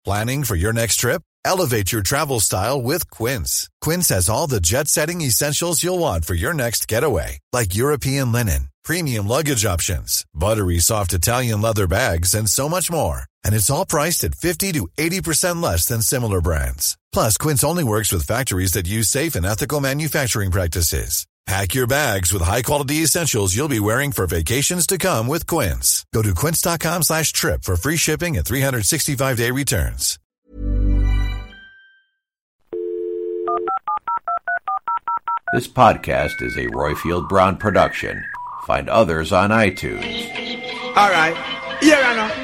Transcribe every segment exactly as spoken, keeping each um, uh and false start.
Planning for your next trip? Elevate your travel style with Quince. Quince has all the jet-setting essentials you'll want for your next getaway, like European linen, premium luggage options, buttery soft Italian leather bags, and so much more. And it's all priced at fifty to eighty percent less than similar brands. Plus, Quince only works with factories that use safe and ethical manufacturing practices. Pack your bags with high-quality essentials you'll be wearing for vacations to come with Quince. Go to quince.com slash trip for free shipping and three sixty-five day returns. This podcast is a Royfield Brown production. Find others on iTunes. All right. Here I know.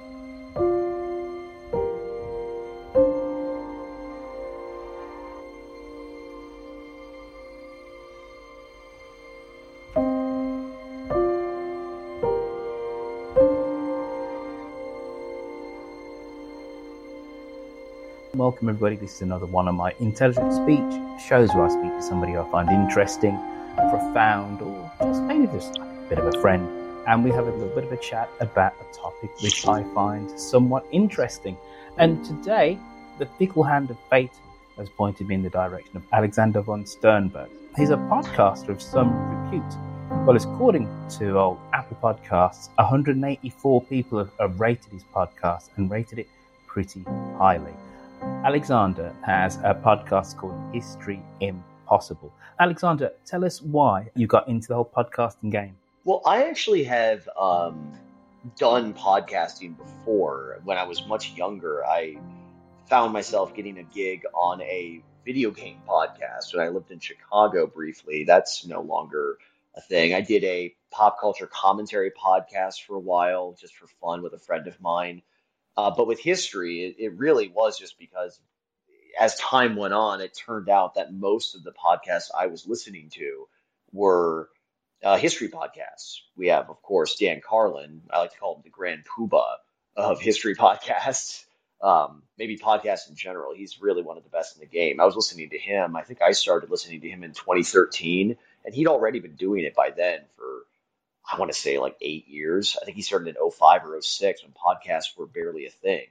Welcome everybody, this is another one of my Intelligent Speech shows where I speak to somebody I find interesting, profound, or just maybe just like a bit of a friend, and we have a little bit of a chat about a topic which I find somewhat interesting. And today, the fickle hand of fate has pointed me in the direction of Alexander von Sternberg. He's a podcaster of some repute. Well, according to old Apple Podcasts, one hundred eighty-four people have, have rated his podcast and rated it pretty highly. Alexander has a podcast called History Impossible. Alexander, tell us why you got into the whole podcasting game. Well, I actually have um, done podcasting before. When I was much younger, I found myself getting a gig on a video game podcast when I lived in Chicago briefly. That's no longer a thing. I did a pop culture commentary podcast for a while, just for fun with a friend of mine. Uh, but with history, it, it really was just because as time went on, it turned out that most of the podcasts I was listening to were uh, history podcasts. We have, of course, Dan Carlin. I like to call him the grand poobah of history podcasts, um, maybe podcasts in general. He's really one of the best in the game. I was listening to him. I think I started listening to him in twenty thirteen, and he'd already been doing it by then for I want to say like eight years. I think he started in oh five or oh six when podcasts were barely a thing.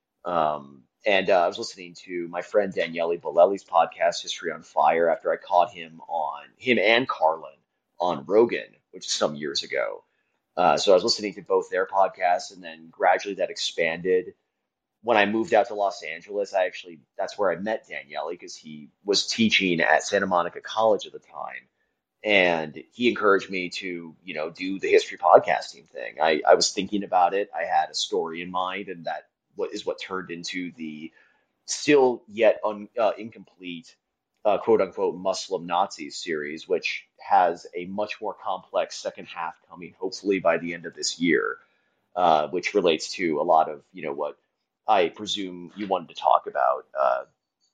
Um, and uh, I was listening to my friend Daniele Bolelli's podcast, History on Fire, after I caught him on, him and Carlin on Rogan, which is some years ago. Uh, so I was listening to both their podcasts, and then gradually that expanded. When I moved out to Los Angeles, I actually, that's where I met Daniele because he was teaching at Santa Monica College at the time. And he encouraged me to, you know, do the history podcasting thing. I, I was thinking about it. I had a story in mind, and that what is what turned into the still yet un, uh, incomplete, uh, quote unquote, Muslim Nazis series, which has a much more complex second half coming, hopefully by the end of this year, uh, which relates to a lot of, you know, what I presume you wanted to talk about uh,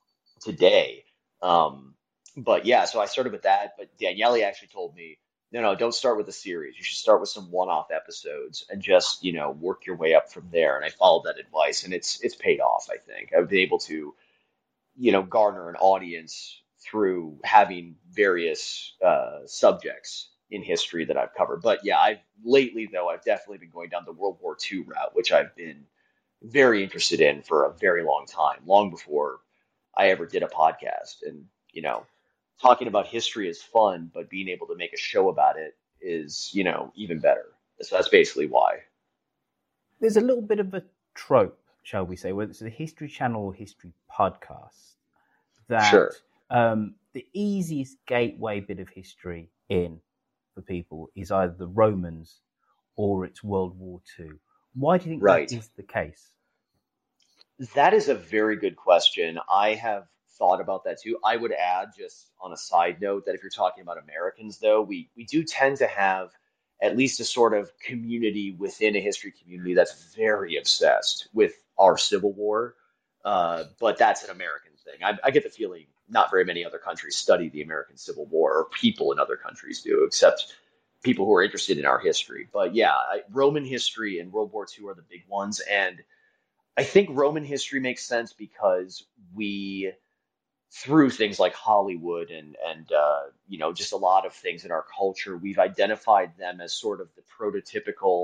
today. Um, But yeah, so I started with that. But Daniele actually told me, no, no, don't start with a series. You should start with some one-off episodes and just, you know, work your way up from there. And I followed that advice, and it's it's paid off, I think. I've been able to, you know, garner an audience through having various uh, subjects in history that I've covered. But yeah, I've lately, though, I've definitely been going down the World War Two route, which I've been very interested in for a very long time, long before I ever did a podcast. And, you know, talking about history is fun, but being able to make a show about it is, you know, even better. So that's basically why. There's a little bit of a trope, shall we say, whether it's a History Channel or History Podcast, that Sure. um, the easiest gateway bit of history in for people is either the Romans or it's World War Two. Why do you think Right. that is the case? That is a very good question. I have thought about that too. I would add, just on a side note, that if you're talking about Americans, though, we, we do tend to have at least a sort of community within a history community that's very obsessed with our Civil War. Uh, but that's an American thing. I, I get the feeling not very many other countries study the American Civil War, or people in other countries do, except people who are interested in our history. But yeah, I, Roman history and World War Two are the big ones. And I think Roman history makes sense because we, through things like Hollywood and, and uh, you know, just a lot of things in our culture, we've identified them as sort of the prototypical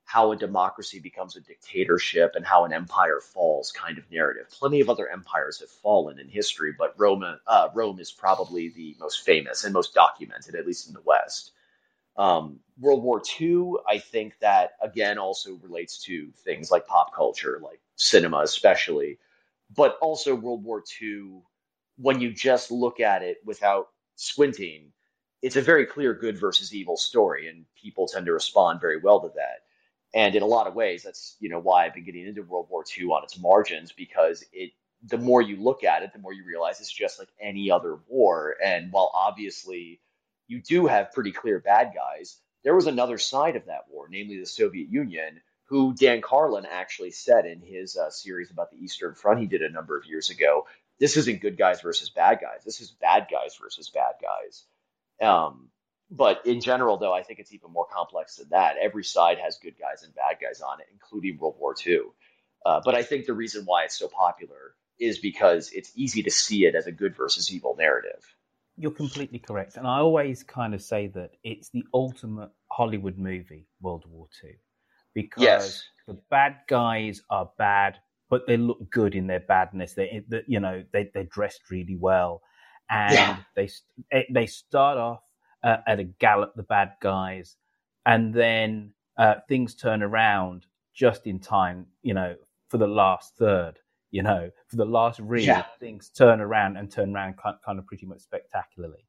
how a democracy becomes a dictatorship and how an empire falls kind of narrative. Plenty of other empires have fallen in history, but Rome, uh, Rome is probably the most famous and most documented, at least in the West. Um, World War Two, I think that, again, also relates to things like pop culture, like cinema especially, but also World War Two, when you just look at it without squinting, it's a very clear good versus evil story, and people tend to respond very well to that. And in a lot of ways, that's, you know, why I've been getting into World War Two on its margins, because it, the more you look at it, the more you realize it's just like any other war. And while obviously you do have pretty clear bad guys, there was another side of that war, namely the Soviet Union, who Dan Carlin actually said in his uh, series about the Eastern Front he did a number of years ago, this isn't good guys versus bad guys. This is bad guys versus bad guys. Um, but in general, though, I think it's even more complex than that. Every side has good guys and bad guys on it, including World War Two. Uh, but I think the reason why it's so popular is because it's easy to see it as a good versus evil narrative. You're completely correct. And I always kind of say that it's the ultimate Hollywood movie, World War Two, because yes. the bad guys are bad, but they look good in their badness. They, they you know, they, they're dressed really well. And yeah. they they start off uh, at a gallop, the bad guys, and then uh, things turn around just in time, you know, for the last third. You know, for the last reel, yeah. things turn around and turn around kind of pretty much spectacularly.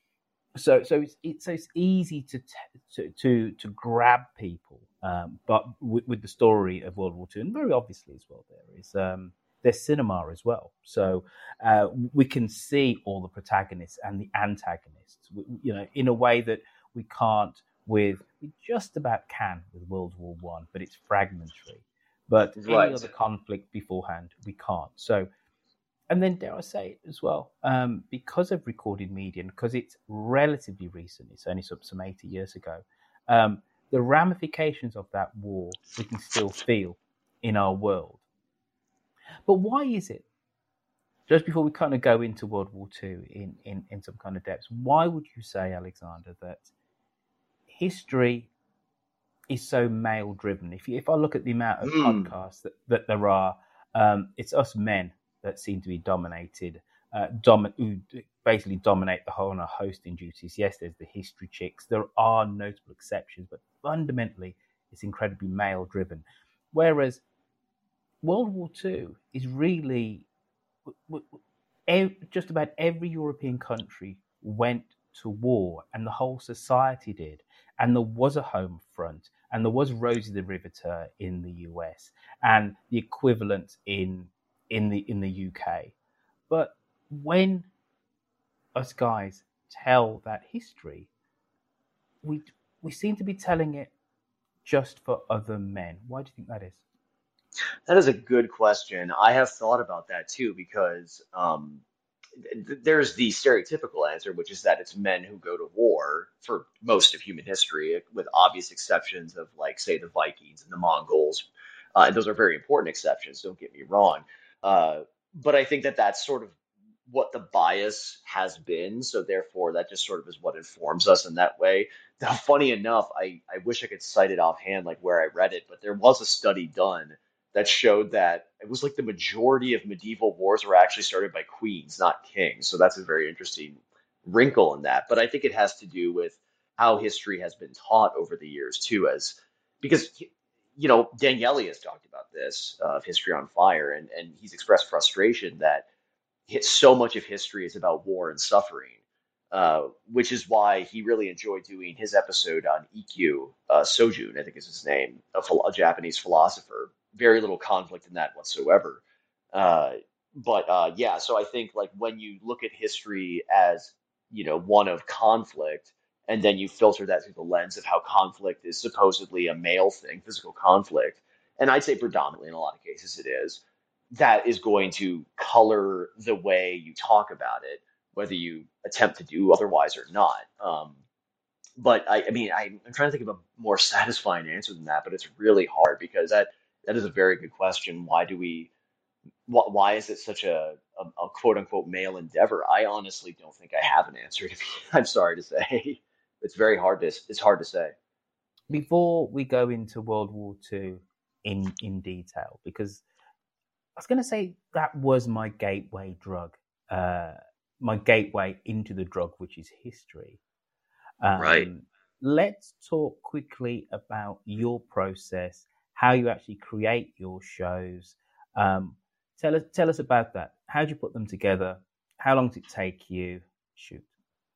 So, so it's it's, so it's easy to to to, to grab people, um, but with, with the story of World War Two, and very obviously as well, there is um, there's cinema as well. So uh, we can see all the protagonists and the antagonists, you know, in a way that we can't with we just about can with World War One, but it's fragmentary. But right. any other conflict beforehand, we can't. So, and then dare I say it as well, um, because of recorded media, and because it's relatively recent, it's only some, some eighty years ago, um, the ramifications of that war we can still feel in our world. But why is it, just before we kind of go into World War Two in, in, in some kind of depth, why would you say, Alexander, that history is so male driven? If you, if I look at the amount of mm. podcasts that, that there are, um, it's us men that seem to be dominated, uh, dom- who basically dominate the whole on our hosting duties. Yes, there's the history chicks. There are notable exceptions, but fundamentally it's incredibly male driven. Whereas World War Two is really, just about every European country went to war, and the whole society did. And there was a home front, and there was Rosie the Riveter in the U S, and the equivalent in in the in the U K. But when us guys tell that history, we we seem to be telling it just for other men. Why do you think that is? That is a good question. I have thought about that too, because um, th- there's the stereotypical answer, which is that it's men who go to war for most of human history, with obvious exceptions of, like, say, the Vikings and the Mongols. Uh, and those are very important exceptions, don't get me wrong. Uh, but I think that that's sort of what the bias has been. So therefore, that just sort of is what informs us in that way. Now, funny enough, I, I wish I could cite it offhand, like where I read it, but there was a study done that showed that it was like the majority of medieval wars were actually started by queens, not kings. So that's a very interesting wrinkle in that. But I think it has to do with how history has been taught over the years too, as because, you know, Daniele has talked about this uh, of History on Fire, and, and he's expressed frustration that so much of history is about war and suffering, uh, which is why he really enjoyed doing his episode on Ikkyu uh, Sojun, I think is his name, a, a Japanese philosopher. Very little conflict in that whatsoever. Uh, but uh, yeah, so I think, like, when you look at history as, you know, one of conflict, and then you filter that through the lens of how conflict is supposedly a male thing, physical conflict, and I'd say predominantly in a lot of cases it is, that is going to color the way you talk about it, whether you attempt to do otherwise or not. Um, but I, I mean, I, I'm trying to think of a more satisfying answer than that, but it's really hard, because that that is a very good question. Why do we, wh- why is it such a, a, a quote unquote male endeavor? I honestly don't think I have an answer to be, I'm sorry to say. It's very hard to, it's hard to say. before we go into World War Two in in detail, because I was going to say that was my gateway drug, uh, my gateway into the drug, which is history. Um, Right. Let's talk quickly about your process, how you actually create your shows. Um, tell us, tell us about that. How do you put them together? How long does it take you? Shoot.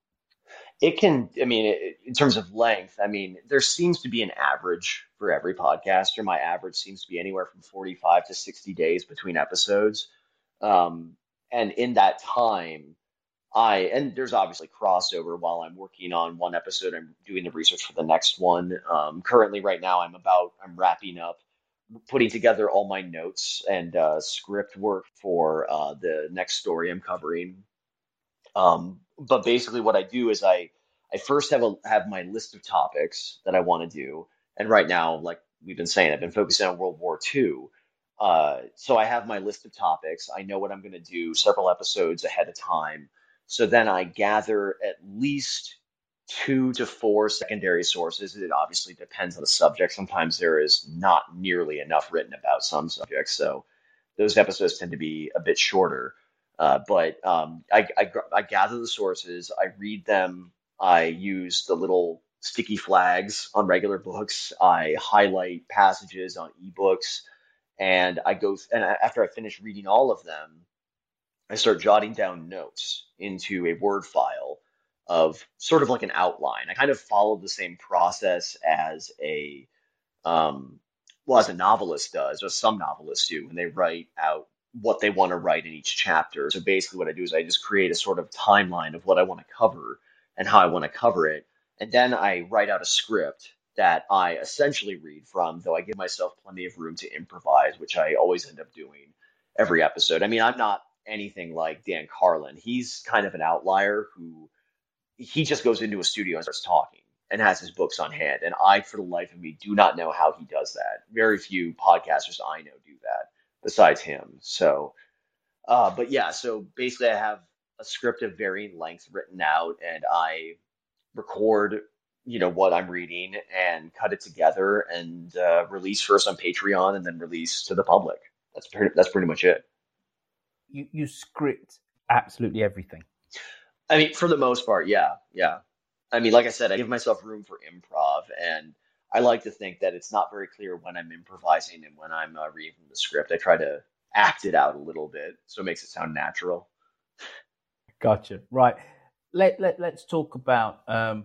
It can, I mean, it, in terms of length, I mean, there seems to be an average for every podcaster. My average seems to be anywhere from forty-five to sixty days between episodes. Um, and in that time, I, and there's obviously crossover while I'm working on one episode, I'm doing the research for the next one. Um, currently, right now, I'm about, I'm wrapping up, putting together all my notes and uh, script work for uh, the next story I'm covering. Um, but basically, what I do is I I first have a have my list of topics that I want to do, and right now, like we've been saying, I've been focusing on World War Two. Uh, so I have my list of topics. I know what I'm going to do several episodes ahead of time. So then I gather at least two to four secondary sources. It obviously depends on the subject. Sometimes there is not nearly enough written about some subjects, so those episodes tend to be a bit shorter. Uh, but um, I, I, I gather the sources, I read them, I use the little sticky flags on regular books, I highlight passages on ebooks, and I go th- and after I finish reading all of them, I start jotting down notes into a Word file of sort of like an outline. I kind of follow the same process as a um, well, as a novelist does, or some novelists do when they write out what they want to write in each chapter. So basically what I do is I just create a sort of timeline of what I want to cover and how I want to cover it. And then I write out a script that I essentially read from, though I give myself plenty of room to improvise, which I always end up doing every episode. I mean, I'm not anything like Dan Carlin. He's kind of an outlier who he just goes into a studio and starts talking and has his books on hand. And I, for the life of me, do not know how he does that. Very few podcasters I know do that besides him. So, uh, but yeah, so basically I have a script of varying length written out and I record, you know, what I'm reading and cut it together and uh, release first on Patreon and then release to the public. That's pretty, that's pretty much it. You, you script absolutely everything. I mean, for the most part, yeah, yeah. I mean, like I said, I give myself room for improv, and I like to think that it's not very clear when I'm improvising and when I'm uh, reading from the script. I try to act it out a little bit, so it makes it sound natural. Gotcha. Right. Let, let, let's talk about um,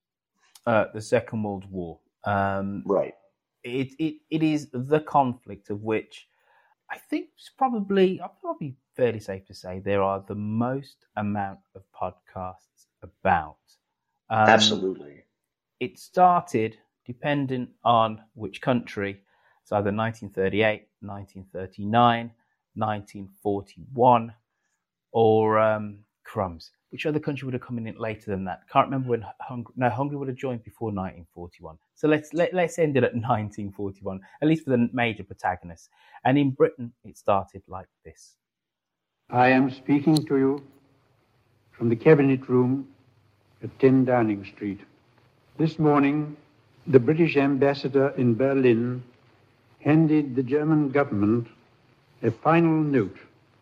uh, the Second World War. Um, Right. It, it, it is the conflict of which I think it's probably, I'll probably fairly safe to say there are the most amount of podcasts about. Um, Absolutely. It started, dependent on which country, it's either nineteen thirty-eight, nineteen thirty-nine, nineteen forty-one, or um, crumbs. Which other country would have come in it later than that? Can't remember when Hungary. No, Hungary would have joined before nineteen forty-one. So let's let, let's end it at nineteen forty-one, at least for the major protagonists. And in Britain, it started like this. I am speaking to you from the Cabinet Room at ten Downing Street. This morning, the British ambassador in Berlin handed the German government a final note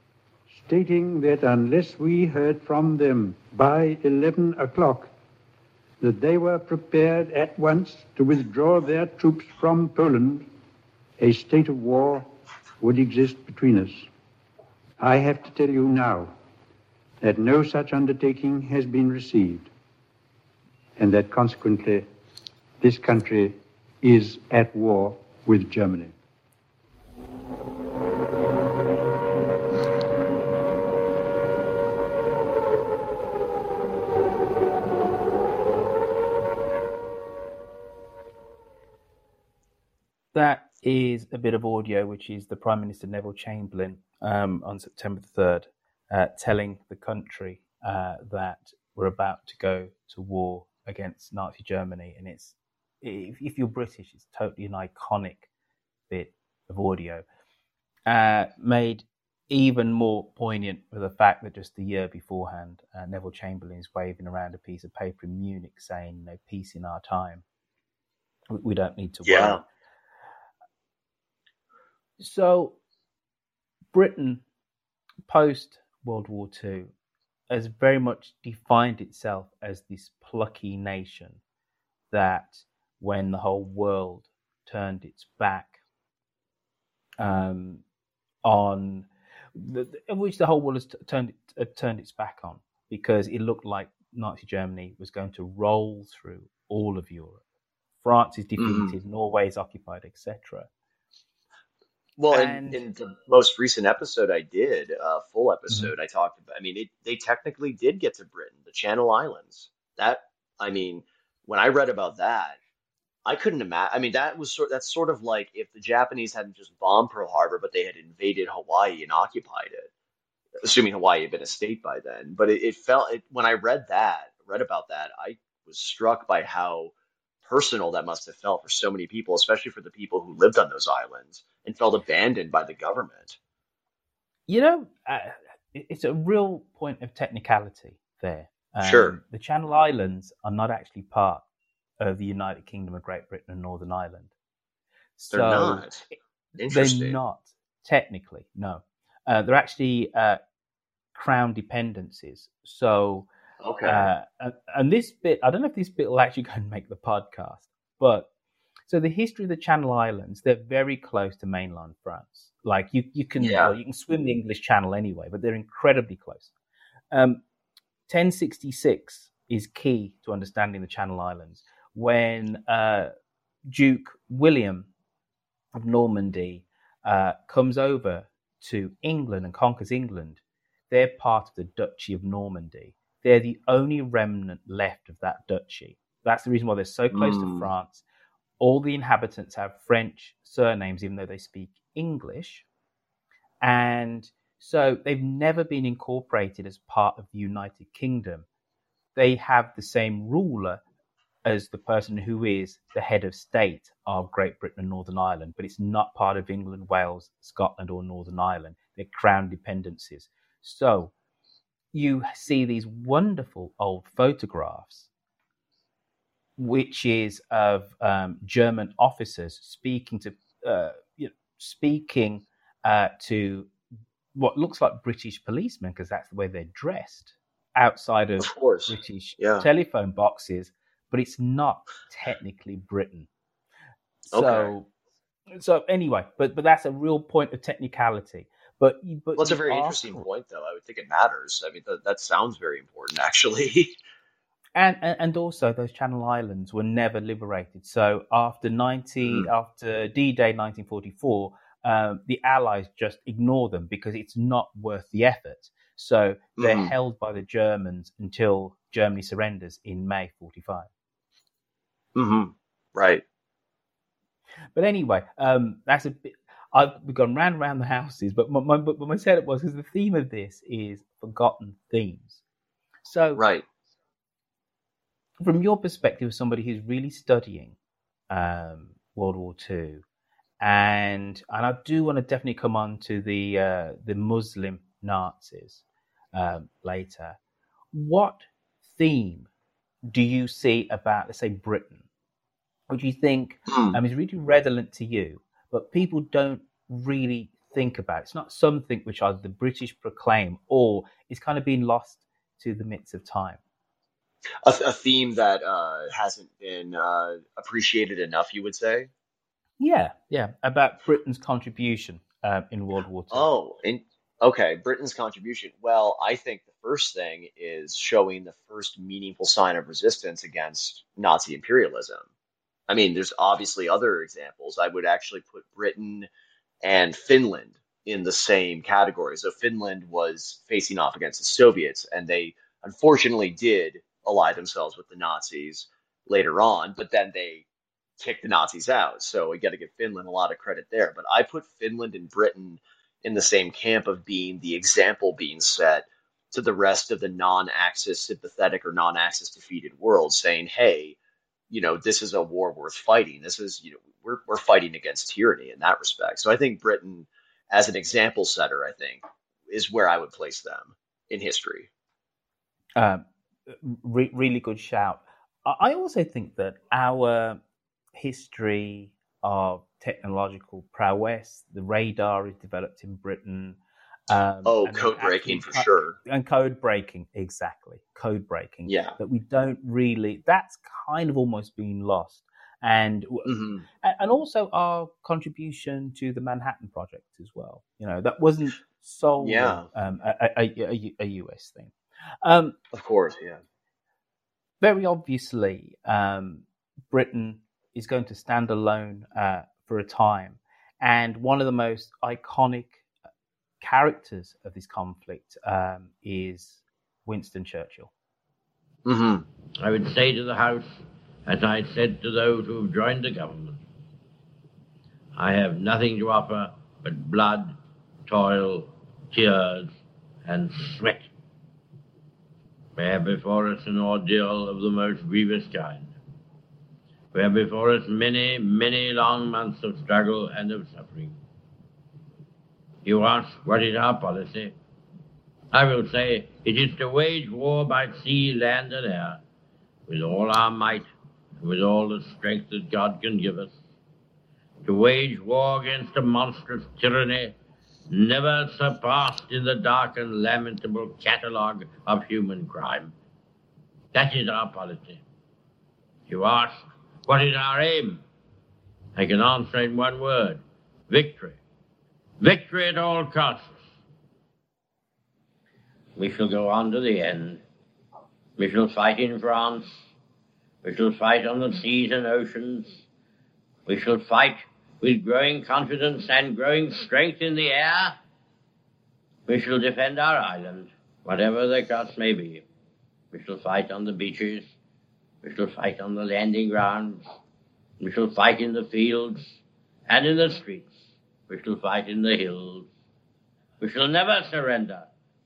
stating that unless we heard from them by eleven o'clock, that they were prepared at once to withdraw their troops from Poland, a state of war would exist between us. I have to tell you now that no such undertaking has been received, and that consequently this country is at war with Germany. That is a bit of audio, which is the Prime Minister Neville Chamberlain um, on September the third, uh, telling the country uh, that we're about to go to war against Nazi Germany. And it's, if, if you're British, it's totally an iconic bit of audio. Uh, made even more poignant with the fact that just the year beforehand, uh, Neville Chamberlain is waving around a piece of paper in Munich saying, you know, peace in our time. We, we don't need to Yeah. worry. So, Britain, post World War Two, has very much defined itself as this plucky nation that, when the whole world turned its back um, on, the, in which the whole world has t- turned uh, turned its back on, because it looked like Nazi Germany was going to roll through all of Europe. France is defeated, Mm-hmm. Norway is occupied, et cetera. Well, And- in, in the most recent episode I did, uh, full episode, I talked about, I mean, it, they technically did get to Britain, the Channel Islands. That, I mean, when I read about that, I couldn't imagine. I mean, that was sort, that's sort of like if the Japanese hadn't just bombed Pearl Harbor, but they had invaded Hawaii and occupied it, assuming Hawaii had been a state by then. But it, it felt, it, when I read that, read about that, I was struck by how personal that must have felt for so many people, especially for the people who lived on those islands and felt abandoned by the government. You know, uh, it- it's a real point of technicality there. Um, Sure. The Channel Islands are not actually part of the United Kingdom of Great Britain and Northern Ireland. So They're not. Interesting. They're not, technically, no. Uh, they're actually uh, crown dependencies. So, Okay. uh, and, and this bit, I don't know if this bit will actually go and make the podcast, but so the history of the Channel Islands, they're very close to mainland France. Like you, you can, Yeah. well, you can swim the English Channel anyway, but they're incredibly close. Um, ten sixty-six is key to understanding the Channel Islands. When uh, Duke William of Normandy uh, comes over to England and conquers England, they're part of the Duchy of Normandy. They're the only remnant left of that duchy. That's the reason why they're so close Mm. to France. All the inhabitants have French surnames, even though they speak English. And so they've never been incorporated as part of the United Kingdom. They have the same ruler as the person who is the head of state of Great Britain and Northern Ireland, but it's not part of England, Wales, Scotland, or Northern Ireland. They're crown dependencies. So you see these wonderful old photographs, which is of um, German officers speaking to uh, you know, speaking uh, to what looks like British policemen, because that's the way they're dressed, outside of, Of course. British Yeah. telephone boxes, but it's not technically Britain. So, so anyway, but but that's a real point of technicality. But but Well, it's a you very are interesting correct. point, though. I would think it matters. I mean, that, that sounds very important, actually. And, and and also those Channel Islands were never liberated. So after ninety, Mm. after D-Day nineteen forty-four, um, the Allies just ignore them because it's not worth the effort. So they're Mhm. held by the Germans until Germany surrenders in May forty-five. Mm-hmm. Right. But anyway, um, that's a bit. I've we've gone round and round the houses, but my, my but my setup was because the theme of this is forgotten themes. So Right. from your perspective, as somebody who's really studying um, World War Two, and and I do want to definitely come on to the uh, the Muslim Nazis um, later. What theme do you see about, let's say, Britain? What do you think Hmm. um, is really redolent to you, but people don't really think about? It's not something which either the British proclaim or it's kind of been lost to the midst of time. A, a theme that uh, hasn't been uh, appreciated enough, you would say? Yeah, yeah, about Britain's contribution um, in World War Two. Oh, in, okay. Britain's contribution. Well, I think the first thing is showing the first meaningful sign of resistance against Nazi imperialism. I mean, there's obviously other examples. I would actually put Britain and Finland in the same category. So Finland was facing off against the Soviets, and they unfortunately did ally themselves with the Nazis later on, but then they kicked the Nazis out. So we got to give Finland a lot of credit there. But I put Finland and Britain in the same camp of being the example being set to the rest of the non-Axis sympathetic or non-Axis defeated world, saying, hey, you know, this is a war worth fighting. This is, you know, we're we're fighting against tyranny in that respect. So I think Britain, as an example setter, I think, is where I would place them in history. Um, re- really good shout. I I also think that our history of technological prowess. The radar is developed in Britain. Um, oh, and code actually breaking for co- sure. And code breaking, exactly. Code breaking. Yeah. That we don't really, that's kind of almost been lost. And Mm-hmm. and also our contribution to the Manhattan Project as well. You know, that wasn't solely Yeah. um, a, a, a, a U S thing. Um, Of course, yeah. very obviously, um, Britain is going to stand alone uh, for a time. And one of the most iconic characters of this conflict um, is Winston Churchill. Mm-hmm. I would say to the House, as I said to those who have joined the government, I have nothing to offer but blood, toil, tears, and sweat. We have before us an ordeal of the most grievous kind. We have before us many, many long months of struggle and of suffering. You ask, what is our policy? I will say, it is to wage war by sea, land, and air, with all our might, and with all the strength that God can give us, to wage war against a monstrous tyranny never surpassed in the dark and lamentable catalogue of human crime. That is our policy. You ask, what is our aim? I can answer in one word, victory. Victory at all costs. We shall go on to the end. We shall fight in France. We shall fight on the seas and oceans. We shall fight with growing confidence and growing strength in the air. We shall defend our island, whatever the cost may be. We shall fight on the beaches. We shall fight on the landing grounds. We shall fight in the fields and in the streets. We shall fight in the hills. We shall never surrender.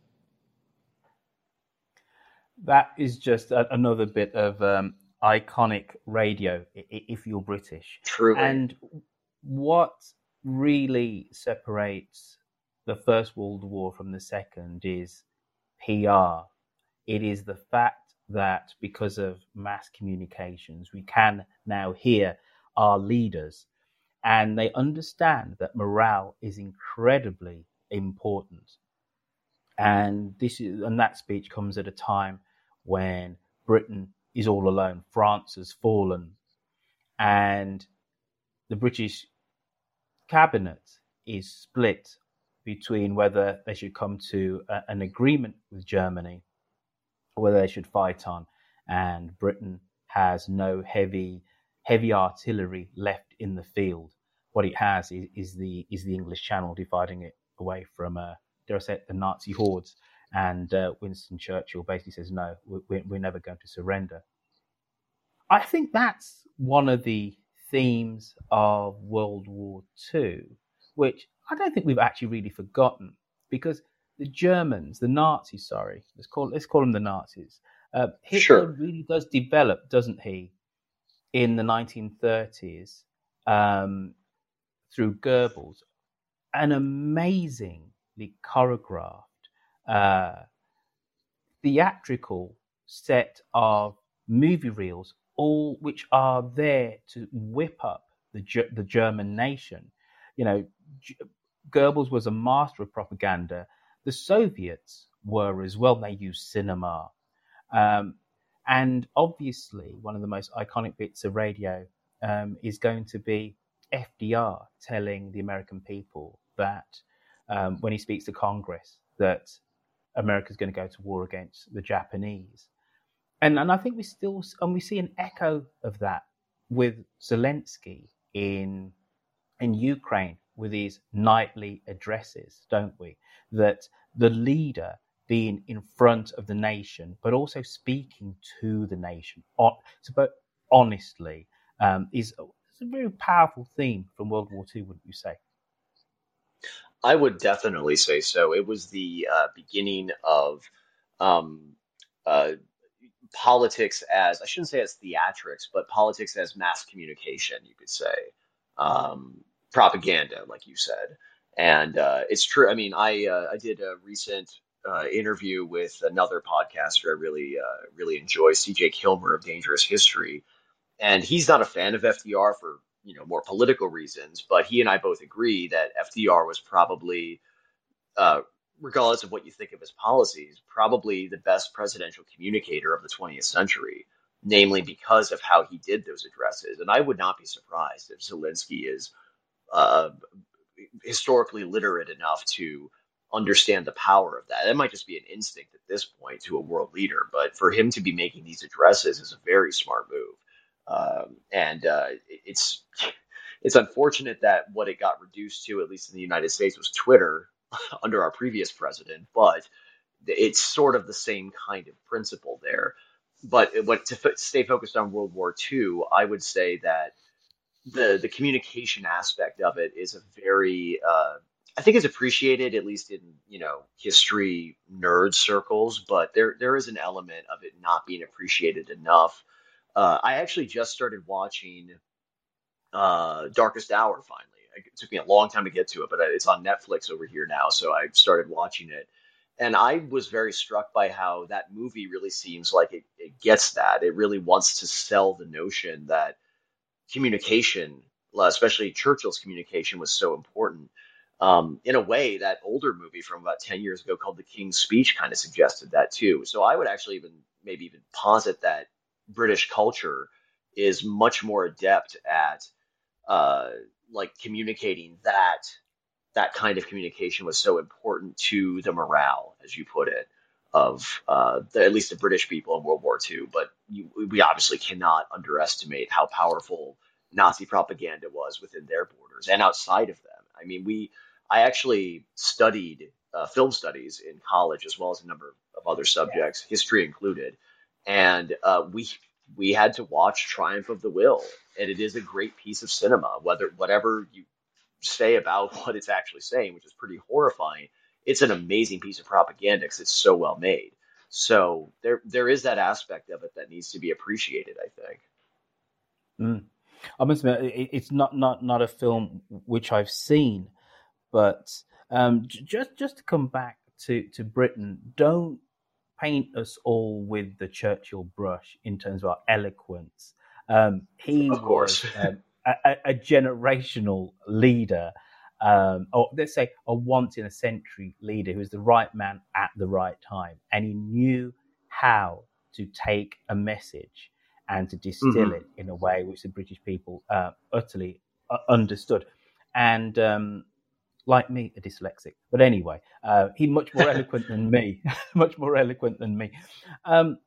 That is just a, another bit of um, iconic radio, if you're British. Truly. And what really separates the First World War from the Second is P R. It is the fact that because of mass communications, we can now hear our leaders, and they understand that morale is incredibly important. And this is, and that speech comes at a time when Britain is all alone. France has fallen, and the British cabinet is split between whether they should come to a, an agreement with Germany or whether they should fight on. And Britain has no heavy heavy artillery left in the field. What it has is, is the is the English Channel, dividing it away from, uh, dare I say, the Nazi hordes. And uh, Winston Churchill basically says, no, we're, we're never going to surrender. I think that's one of the themes of World War Two, which I don't think we've actually really forgotten, because the Germans, the Nazis, sorry, let's call let's call them the Nazis. Uh, Hitler Sure. really does develop, doesn't he, in the nineteen thirties um, through Goebbels, an amazingly choreographed, uh, theatrical set of movie reels, all which are there to whip up the the German nation. You know, Goebbels was a master of propaganda. The Soviets were as well. They used cinema. Um, and obviously, one of the most iconic bits of radio um, is going to be F D R telling the American people that um, when he speaks to Congress, that America's going to go to war against the Japanese. And and I think we still, and we see an echo of that with Zelensky in in Ukraine with his nightly addresses, don't we? That the leader being in front of the nation, but also speaking to the nation, but honestly, um, is it's a very powerful theme from World War Two, wouldn't you say? I would definitely say so. It was the uh, beginning of um, uh, politics as, I shouldn't say as theatrics, but politics as mass communication, you could say. Um, propaganda, like you said. And uh, it's true. I mean, I uh, I did a recent uh, interview with another podcaster I really, uh, really enjoy, C J Kilmer of Dangerous History. and he's not a fan of F D R for, you know, more political reasons, but he and I both agree that F D R was probably, uh, regardless of what you think of his policies, probably the best presidential communicator of the twentieth century, namely because of how he did those addresses. And I would not be surprised if Zelensky is uh, historically literate enough to understand the power of that. It might just be an instinct at this point to a world leader, but for him to be making these addresses is a very smart move. Um, and uh, it's it's unfortunate that what it got reduced to, at least in the United States, was Twitter under our previous president, but it's sort of the same kind of principle there. But what, to f- stay focused on World War Two, I would say that the the communication aspect of it is a very, uh, I think it's appreciated, at least in, you know, history nerd circles, but there there is an element of it not being appreciated enough. Uh, I actually just started watching uh, Darkest Hour finally. It took me a long time to get to it, but it's on Netflix over here now, so I started watching it. And I was very struck by how that movie really seems like it, it gets that. It really wants to sell the notion that communication, especially Churchill's communication, was so important. Um, in a way, that older movie from about ten years ago called The King's Speech kind of suggested that too. So I would actually even maybe even posit that British culture is much more adept at uh, like communicating that that kind of communication was so important to the morale, as you put it, of uh, the, at least the British people in World War Two. But you, we obviously cannot underestimate how powerful Nazi propaganda was within their borders and outside of them. I mean, we I actually studied uh, film studies in college, as well as a number of other subjects, history included, and uh, we we had to watch Triumph of the Will, and it is a great piece of cinema. Whether whatever you say about what it's actually saying, which is pretty horrifying, it's an amazing piece of propaganda because it's so well made. So there there is that aspect of it that needs to be appreciated, I think. Mm. I must admit, it's not, not, not a film which I've seen, but um, just just to come back to, to Britain, don't paint us all with the Churchill brush in terms of our eloquence. Um, he of course. was um, a, a generational leader, um, or let's say a once-in-a-century leader who was the right man at the right time, and he knew how to take a message and to distill mm-hmm. it in a way which the British people uh, utterly uh, understood. And um, like me, a dyslexic. But anyway, uh, he's much more eloquent than me, much more eloquent than me. Um,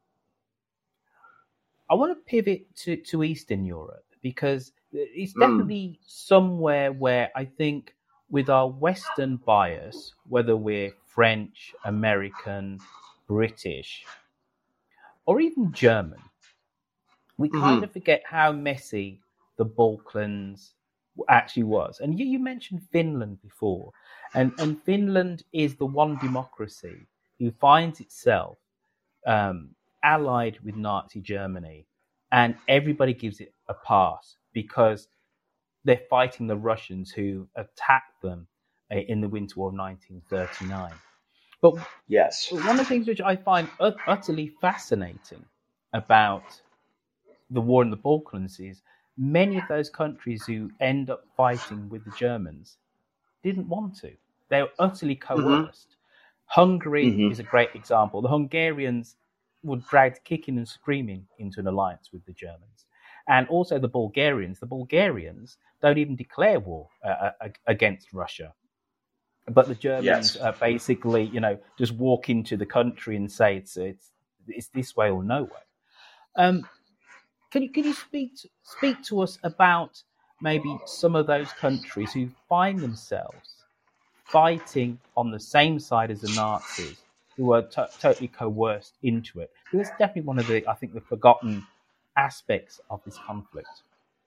I want to pivot to, to Eastern Europe, because it's definitely mm. somewhere where I think with our Western bias, whether we're French, American, British, or even German, we mm-hmm. kind of forget how messy the Balkans actually was. And you, you mentioned Finland before, and, and Finland is the one democracy who finds itself um, allied with Nazi Germany, and everybody gives it a pass because they're fighting the Russians who attacked them in the Winter War of nineteen thirty-nine. But yes, one of the things which I find ut- utterly fascinating about the war in the Balkans is many of those countries who end up fighting with the Germans didn't want to. They were utterly coerced. Mm-hmm. Hungary mm-hmm. is a great example. The Hungarians were dragged kicking and screaming into an alliance with the Germans. And also the Bulgarians. The Bulgarians don't even declare war uh, against Russia. But the Germans yes. uh, basically, you know, just walk into the country and say it's it's, it's this way or no way. Um, Can you can you speak to, speak to us about maybe some of those countries who find themselves fighting on the same side as the Nazis, who are t- totally coerced into it? Because it's definitely one of the, I think, the forgotten aspects of this conflict.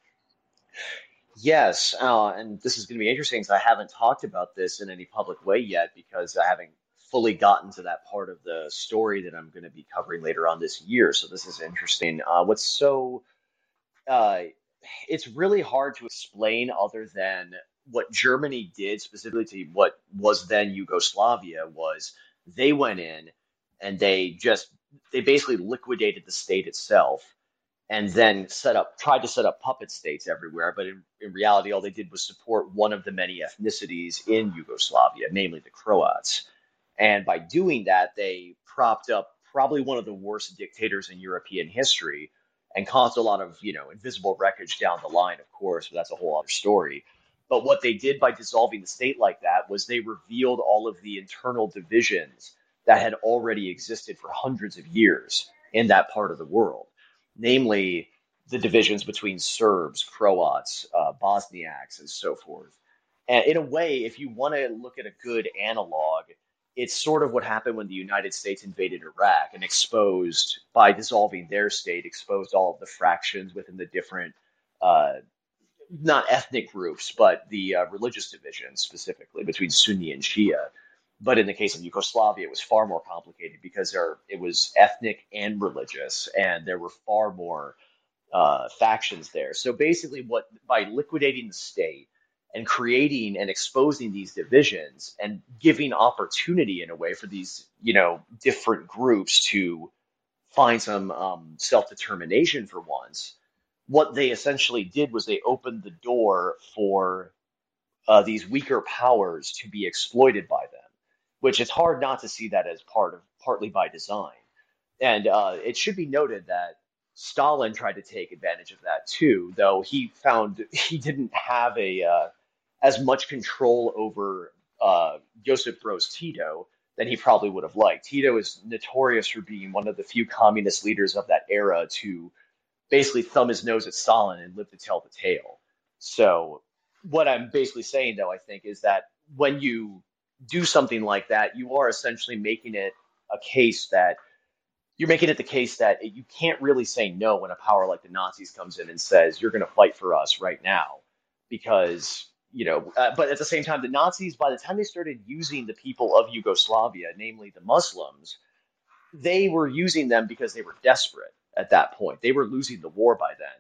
Yes, uh, and this is going to be interesting because I haven't talked about this in any public way yet, because I haven't fully gotten to that part of the story that I'm going to be covering later on this year. So this is interesting. Uh, what's so, uh, it's really hard to explain other than what Germany did, specifically to what was then Yugoslavia, was they went in and they just, they basically liquidated the state itself. and then set up, tried to set up puppet states everywhere. But in, in reality, all they did was support one of the many ethnicities in Yugoslavia, namely the Croats. And by doing that, they propped up probably one of the worst dictators in European history and caused a lot of, you know, invisible wreckage down the line, of course, but that's a whole other story. But what they did by dissolving the state like that was they revealed all of the internal divisions that had already existed for hundreds of years in that part of the world. Namely, the divisions between Serbs, Croats, uh, Bosniaks, and so forth. And in a way, if you want to look at a good analog, it's sort of what happened when the United States invaded Iraq and exposed, by dissolving their state, exposed all of the fractions within the different, uh, not ethnic groups, but the uh, religious divisions, specifically between Sunni and Shia. But in the case of Yugoslavia, it was far more complicated because there it was ethnic and religious, and there were far more uh, factions there. So basically, what by liquidating the state and creating and exposing these divisions and giving opportunity in a way for these, you know, different groups to find some um, self-determination for once, what they essentially did was they opened the door for uh, these weaker powers to be exploited by them. Which it's hard not to see that as part of partly by design. And uh, it should be noted that Stalin tried to take advantage of that too, though he found he didn't have a uh, as much control over uh, Josip Broz Tito than he probably would have liked. Tito is notorious for being one of the few communist leaders of that era to basically thumb his nose at Stalin and live to tell the tale. So what I'm basically saying, though, I think, is that when you do something like that, you are essentially making it a case that you're making it the case that you can't really say no when a power like the Nazis comes in and says, you're going to fight for us right now. Because, you know, uh, but at the same time, the Nazis, by the time they started using the people of Yugoslavia, namely the Muslims, they were using them because they were desperate at that point. They were losing the war by then.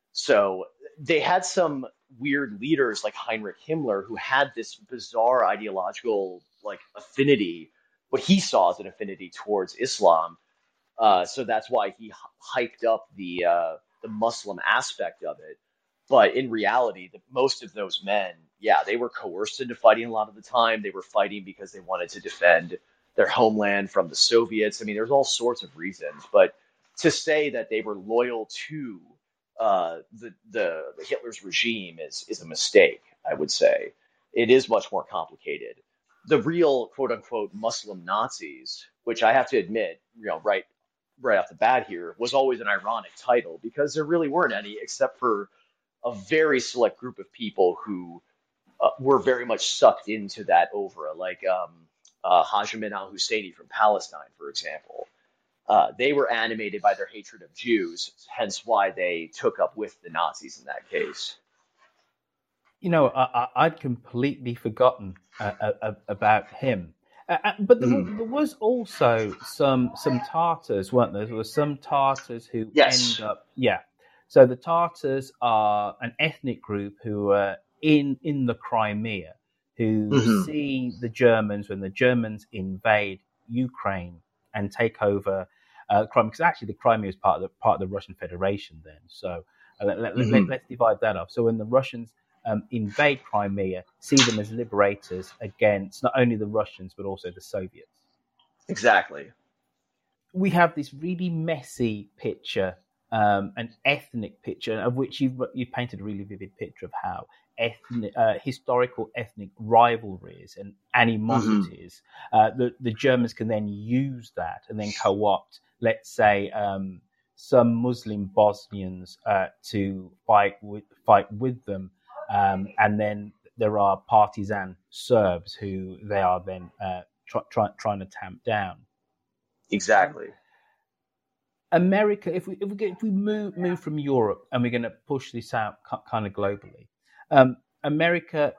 So they had some weird leaders like Heinrich Himmler who had this bizarre ideological like affinity, what he saw as an affinity towards Islam. Uh, so that's why he hyped up the uh, the Muslim aspect of it. But in reality, the, most of those men, yeah, they were coerced into fighting a lot of the time. They were fighting because they wanted to defend their homeland from the Soviets. I mean, there's all sorts of reasons. But to say that they were loyal to Uh, the, the the Hitler's regime is is a mistake, I would say. It is much more complicated. The real quote unquote Muslim Nazis, which I have to admit, you know, right right off the bat here, was always an ironic title because there really weren't any except for a very select group of people who uh, were very much sucked into that oeuvre, like um, uh, Haj Amin al-Husseini from Palestine, for example. Uh, they were animated by their hatred of Jews, hence why they took up with the Nazis in that case. You know, I, I'd completely forgotten uh, uh, about him. Uh, but there, mm. there was also some some Tartars, weren't there? There were some Tartars who yes. end up... Yeah. So the Tartars are an ethnic group who are in, in the Crimea, who mm-hmm. see the Germans, when the Germans invade Ukraine and take over uh, Crimea, because actually the Crimea is part of the part of the Russian Federation then. So uh, let, let, mm-hmm. let, let's divide that up. So when the Russians um, invade Crimea, see them as liberators against not only the Russians but also the Soviets. Exactly. We have this really messy picture, um, an ethnic picture, of which you've you've painted a really vivid picture of how ethnic, uh, historical ethnic rivalries and animosities, mm-hmm. uh, the, the Germans can then use that and then co-opt, let's say, um, some Muslim Bosnians uh, to fight with, fight with them. Um, and then there are partisan Serbs who they are then uh, try, try, trying to tamp down. Exactly. America, if we if we, get, if we move move from Europe and we're going to push this out kind of globally, um, America,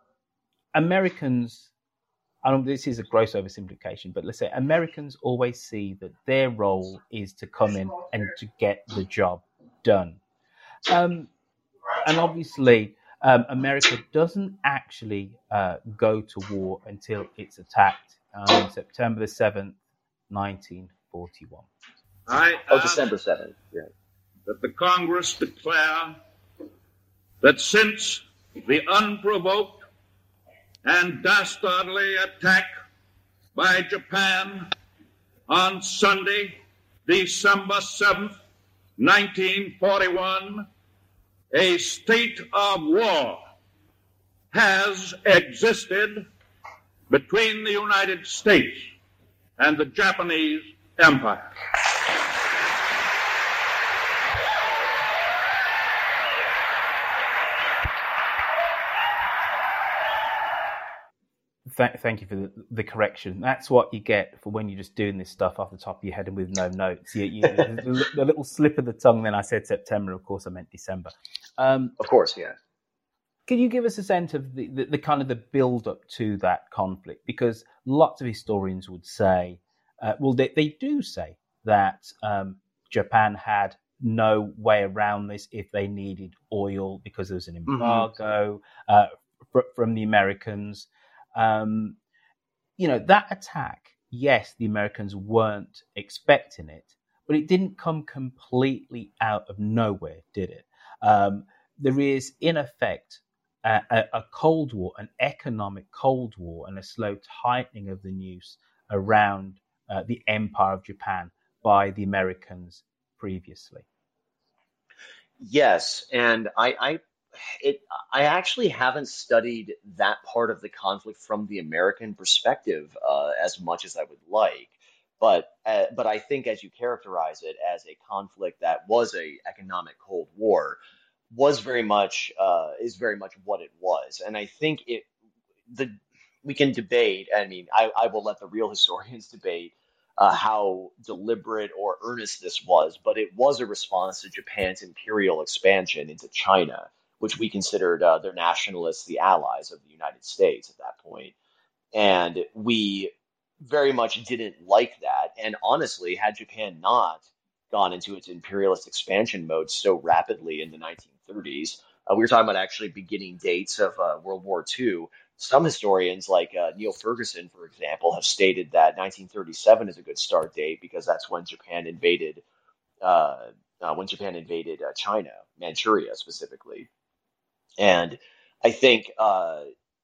Americans, I don't, this is a gross oversimplification, but let's say Americans always see that their role is to come in and to get the job done. Um, and obviously, um, America doesn't actually uh, go to war until it's attacked on September the seventh, nineteen forty-one. All right. Oh, um, December seventh. Yeah. that the Congress declare that since the unprovoked and dastardly attack by Japan on Sunday, December seventh, nineteen forty-one, a state of war has existed between the United States and the Japanese Empire. Th- thank you for the, the correction. That's what you get for when you're just doing this stuff off the top of your head and with no notes. You, you, the, the little slip of the tongue, then I said September. Of course, I meant December. Um, of course, yeah. Can you give us a sense of the, the, the kind of the build-up to that conflict? Because lots of historians would say, uh, well, they, they do say that um, Japan had no way around this if they needed oil because there was an embargo mm-hmm. uh, fr- from the Americans. Um, you know, that attack, yes, the Americans weren't expecting it, but it didn't come completely out of nowhere, did it? Um, there is, in effect, a, a, a Cold War, an economic Cold War, and a slow tightening of the noose around uh, the Empire of Japan by the Americans previously. Yes, and I... I... It, I actually haven't studied that part of the conflict from the American perspective uh, as much as I would like, but uh, but I think as you characterize it as a conflict that was a economic Cold War, was very much uh, is very much what it was, and I think it the we can debate. I mean, I, I will let the real historians debate uh, how deliberate or earnest this was, but it was a response to Japan's imperial expansion into China, which we considered uh, their nationalists the allies of the United States at that point. And we very much didn't like that. And honestly, had Japan not gone into its imperialist expansion mode so rapidly in the nineteen thirties, uh, we were talking about actually beginning dates of uh, World War Two. Some historians, like uh, Neil Ferguson, for example, have stated that nineteen thirty-seven is a good start date because that's when Japan invaded, uh, uh, when Japan invaded uh, China, Manchuria specifically. And I think uh,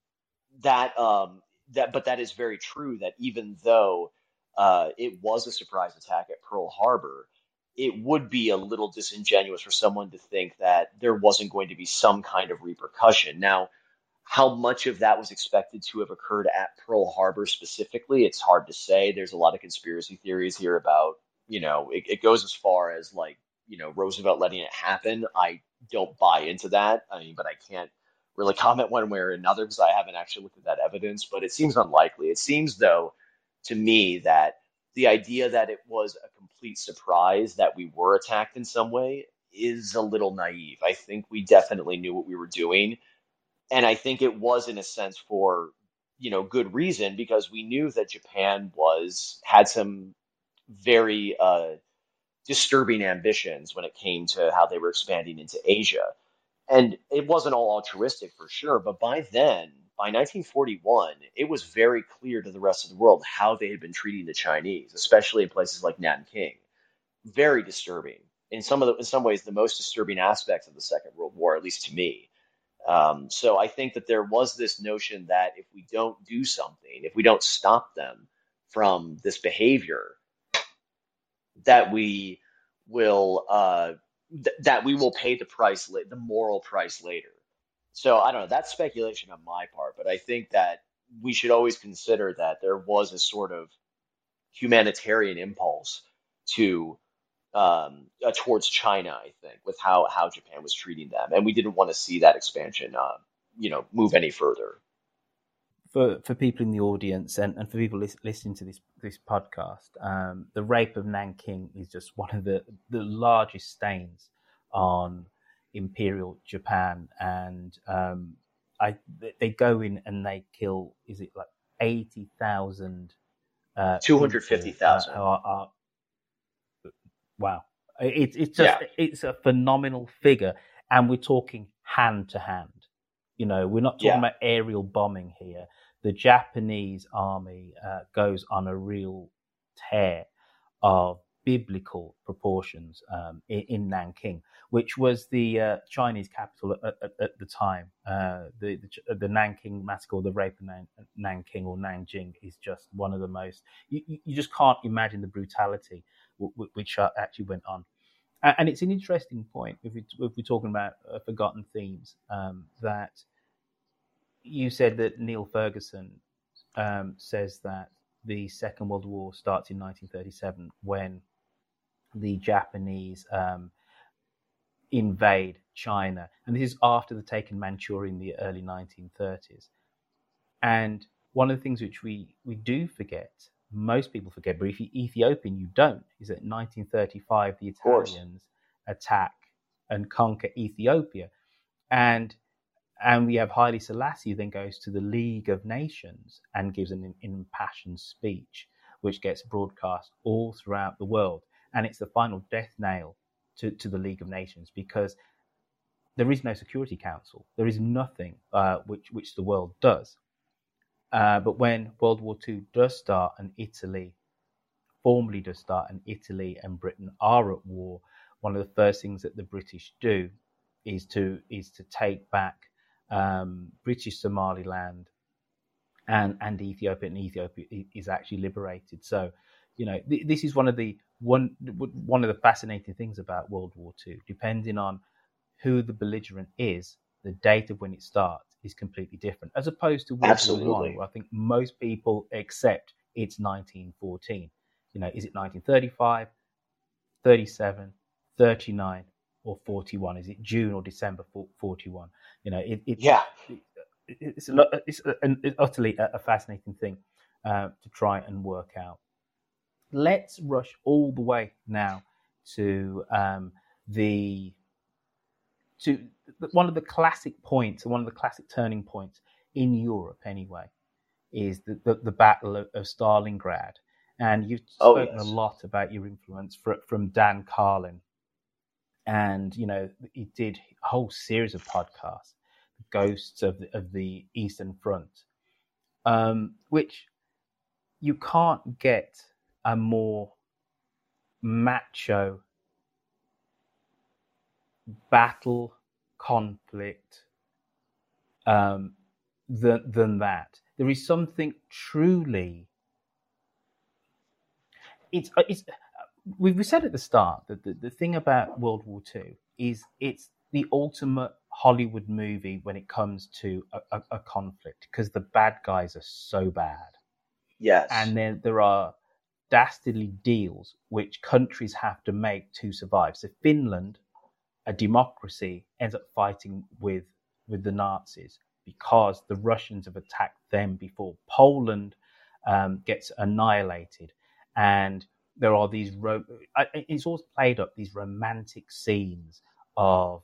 that um, that, but that is very true. That even though uh, it was a surprise attack at Pearl Harbor, it would be a little disingenuous for someone to think that there wasn't going to be some kind of repercussion. Now, how much of that was expected to have occurred at Pearl Harbor specifically, it's hard to say. There's a lot of conspiracy theories here about, you know, it, it goes as far as like, you know, Roosevelt letting it happen. I don't buy into that. I mean, but I can't really comment one way or another because I haven't actually looked at that evidence, but it seems unlikely. It seems, though, to me that the idea that it was a complete surprise that we were attacked in some way is a little naive. I think we definitely knew what we were doing. And I think it was, in a sense, for, you know, good reason, because we knew that Japan was had some very uh, disturbing ambitions when it came to how they were expanding into Asia. And it wasn't all altruistic for sure, but by then, by nineteen forty-one, it was very clear to the rest of the world how they had been treating the Chinese, especially in places like Nanking. Very disturbing. In some of the, in some ways, the most disturbing aspects of the Second World War, at least to me. Um, so I think that there was this notion that if we don't do something, if we don't stop them from this behavior, that we will uh, th- that we will pay the price, la- the moral price later. So I don't know. That's speculation on my part, but I think that we should always consider that there was a sort of humanitarian impulse to um, uh, towards China, I think, with how, how Japan was treating them, and we didn't want to see that expansion, uh, you know, move any further. For for people in the audience and, and for people lis- listening to this this podcast, um, the rape of Nanking is just one of the, the largest stains on Imperial Japan, and um, I they go in and they kill, is it like eighty thousand? Uh, two hundred fifty thousand. Uh, wow, it, it's just yeah. It's a phenomenal figure, and we're talking hand to hand. You know, we're not talking yeah. about aerial bombing here. The Japanese army uh, goes on a real tear of biblical proportions um, in, in Nanking, which was the uh, Chinese capital at, at, at the time. Uh, the, the the Nanking massacre, or the rape of Nan, Nanking or Nanjing, is just one of the most. You, you just can't imagine the brutality w- w- which actually went on. And it's an interesting point if, we, if we're talking about uh, forgotten themes, um, that you said that Neil Ferguson um, says that the Second World War starts in nineteen thirty-seven when the Japanese um, invade China. And this is after the taken Manchuria in the early nineteen thirties. And one of the things which we, we do forget, most people forget, but if you're Ethiopian, you don't, is that in nineteen thirty-five, the Italians attack and conquer Ethiopia. And and we have Haile Selassie, who then goes to the League of Nations and gives an impassioned speech, which gets broadcast all throughout the world. And it's the final death nail to, to the League of Nations, because there is no Security Council. There is nothing uh, which, which the world does. Uh, but when World War Two does start and Italy, formally does start, and Italy and Britain are at war, one of the first things that the British do is to is to take back um, British Somaliland and and Ethiopia, and Ethiopia is actually liberated. So, you know, th- this is one of the one one of the fascinating things about World War Two. Depending on who the belligerent is, the date of when it starts is completely different, as opposed to World Absolutely. War One, where I think most people accept it's nineteen fourteen. You know, is it nineteen thirty-five, thirty-seven, thirty-nine, or forty-one? Is it June or December forty-one? You know, it, it yeah, it, it's a, it's, a, it's utterly a, a fascinating thing uh, to try and work out. Let's rush all the way now to um, the to one of the classic points, one of the classic turning points in Europe, anyway, is the the, the Battle of, of Stalingrad. And you've spoken oh, yes. a lot about your influence for, from Dan Carlin. And, you know, he did a whole series of podcasts, Ghosts of the, of the Eastern Front, um, which you can't get a more macho battle conflict um, than, than that. There is something truly... It's, it's we said at the start that the, the thing about World War Two is it's the ultimate Hollywood movie when it comes to a, a, a conflict, because the bad guys are so bad. Yes. And then there are dastardly deals which countries have to make to survive. So Finland, a democracy, ends up fighting with, with the Nazis because the Russians have attacked them before. Poland um, gets annihilated. And there are these, ro- it's always played up, these romantic scenes of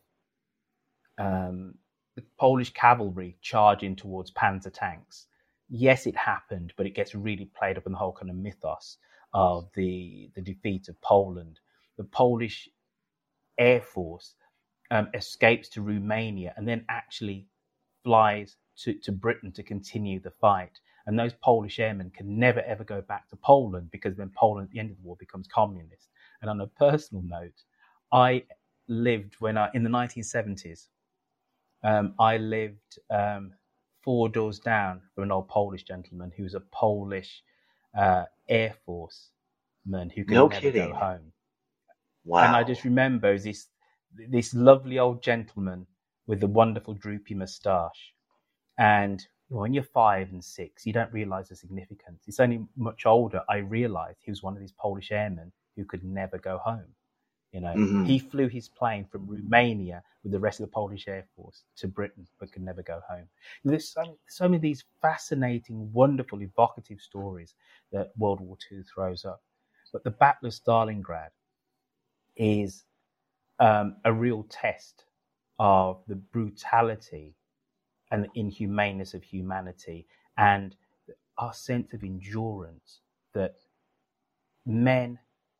um, the Polish cavalry charging towards panzer tanks. Yes, it happened, but it gets really played up in the whole kind of mythos of the, the defeat of Poland. The Polish Air Force um, escapes to Romania and then actually flies to, to Britain to continue the fight. And those Polish airmen can never, ever go back to Poland, because then Poland at the end of the war becomes communist. And on a personal note, I lived when I, in the nineteen seventies, um, I lived um, four doors down from an old Polish gentleman who was a Polish uh, Air Force man who could no never kidding. go home. Wow. And I just remember this, this lovely old gentleman with a wonderful droopy moustache. And when you're five and six, you don't realise the significance. It's only much older I realised he was one of these Polish airmen who could never go home. You know, mm-hmm. He flew his plane from Romania with the rest of the Polish Air Force to Britain, but could never go home. And there's so, so many of these fascinating, wonderful, evocative stories that World War Two throws up. But the Battle of Stalingrad is um, a real test of the brutality and the inhumaneness of humanity, and our sense of endurance that men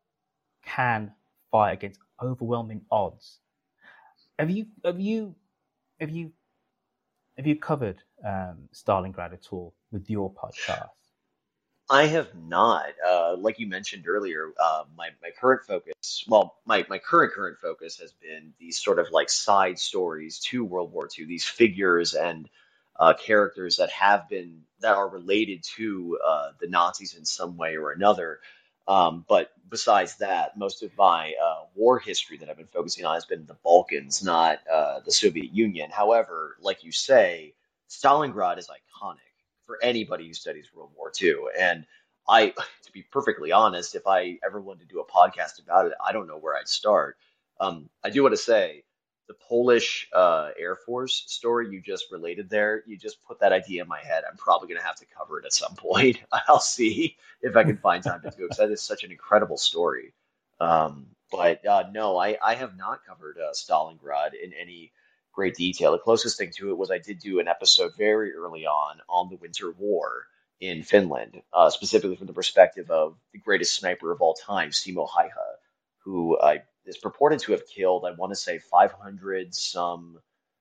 can fight against overwhelming odds. Have you have you have you have you covered um, Stalingrad at all with your podcast? I have not. Uh, like you mentioned earlier, uh, my, my current focus, well, my, my current current focus has been these sort of like side stories to World War Two, these figures and uh, characters that have been, that are related to uh, the Nazis in some way or another. Um, but besides that, most of my uh, war history that I've been focusing on has been the Balkans, not uh, the Soviet Union. However, like you say, Stalingrad is iconic for anybody who studies World War Two. And I, to be perfectly honest, if I ever wanted to do a podcast about it, I don't know where I'd start. Um, I do want to say the Polish uh, Air Force story you just related there, you just put that idea in my head. I'm probably going to have to cover it at some point. I'll see if I can find time to do it because that is such an incredible story. Um, but uh, no, I, I have not covered uh, Stalingrad in any great detail. The closest thing to it was I did do an episode very early on on the Winter War in Finland, uh, specifically from the perspective of the greatest sniper of all time, Simo Häyhä, who uh, is purported to have killed, I want to say, five hundred some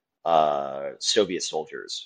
uh, Soviet soldiers.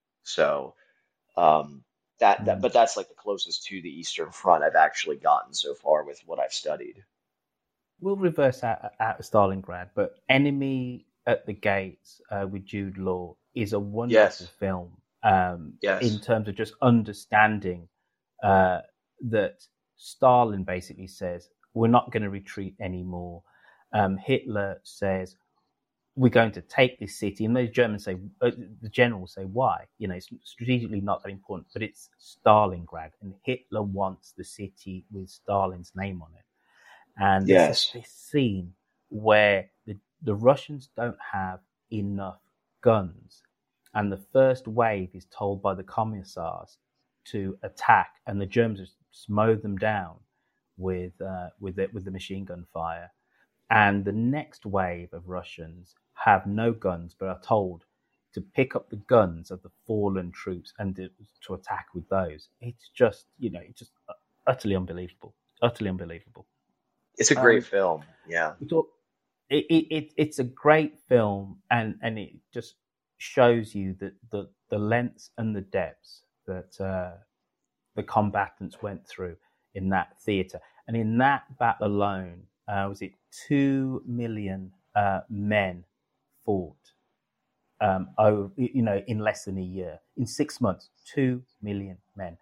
So um, that, that, but that's like the closest to the Eastern Front I've actually gotten so far with what I've studied. We'll reverse out, out of Stalingrad, but Enemy at the Gates uh, with Jude Law is a wonderful yes. film um, yes. in terms of just understanding uh, that Stalin basically says, we're not going to retreat anymore. Um, Hitler says, we're going to take this city. And the Germans say, uh, the generals say, why? You know, it's strategically not that important, but it's Stalingrad. And Hitler wants the city with Stalin's name on it. And yes. there's this scene where the The Russians don't have enough guns. And the first wave is told by the commissars to attack, and the Germans just mow them down with uh, with it with the machine gun fire. And the next wave of Russians have no guns, but are told to pick up the guns of the fallen troops and to, to attack with those. It's just, you know, it's just utterly unbelievable, utterly unbelievable. It's a great um, film, yeah. It, it, it it's a great film, and, and it just shows you that the, the lengths and the depths that uh, the combatants went through in that theatre. And in that battle alone, uh, was it two million uh, men fought? Um, over, you know, in less than a year, in six months, two million men,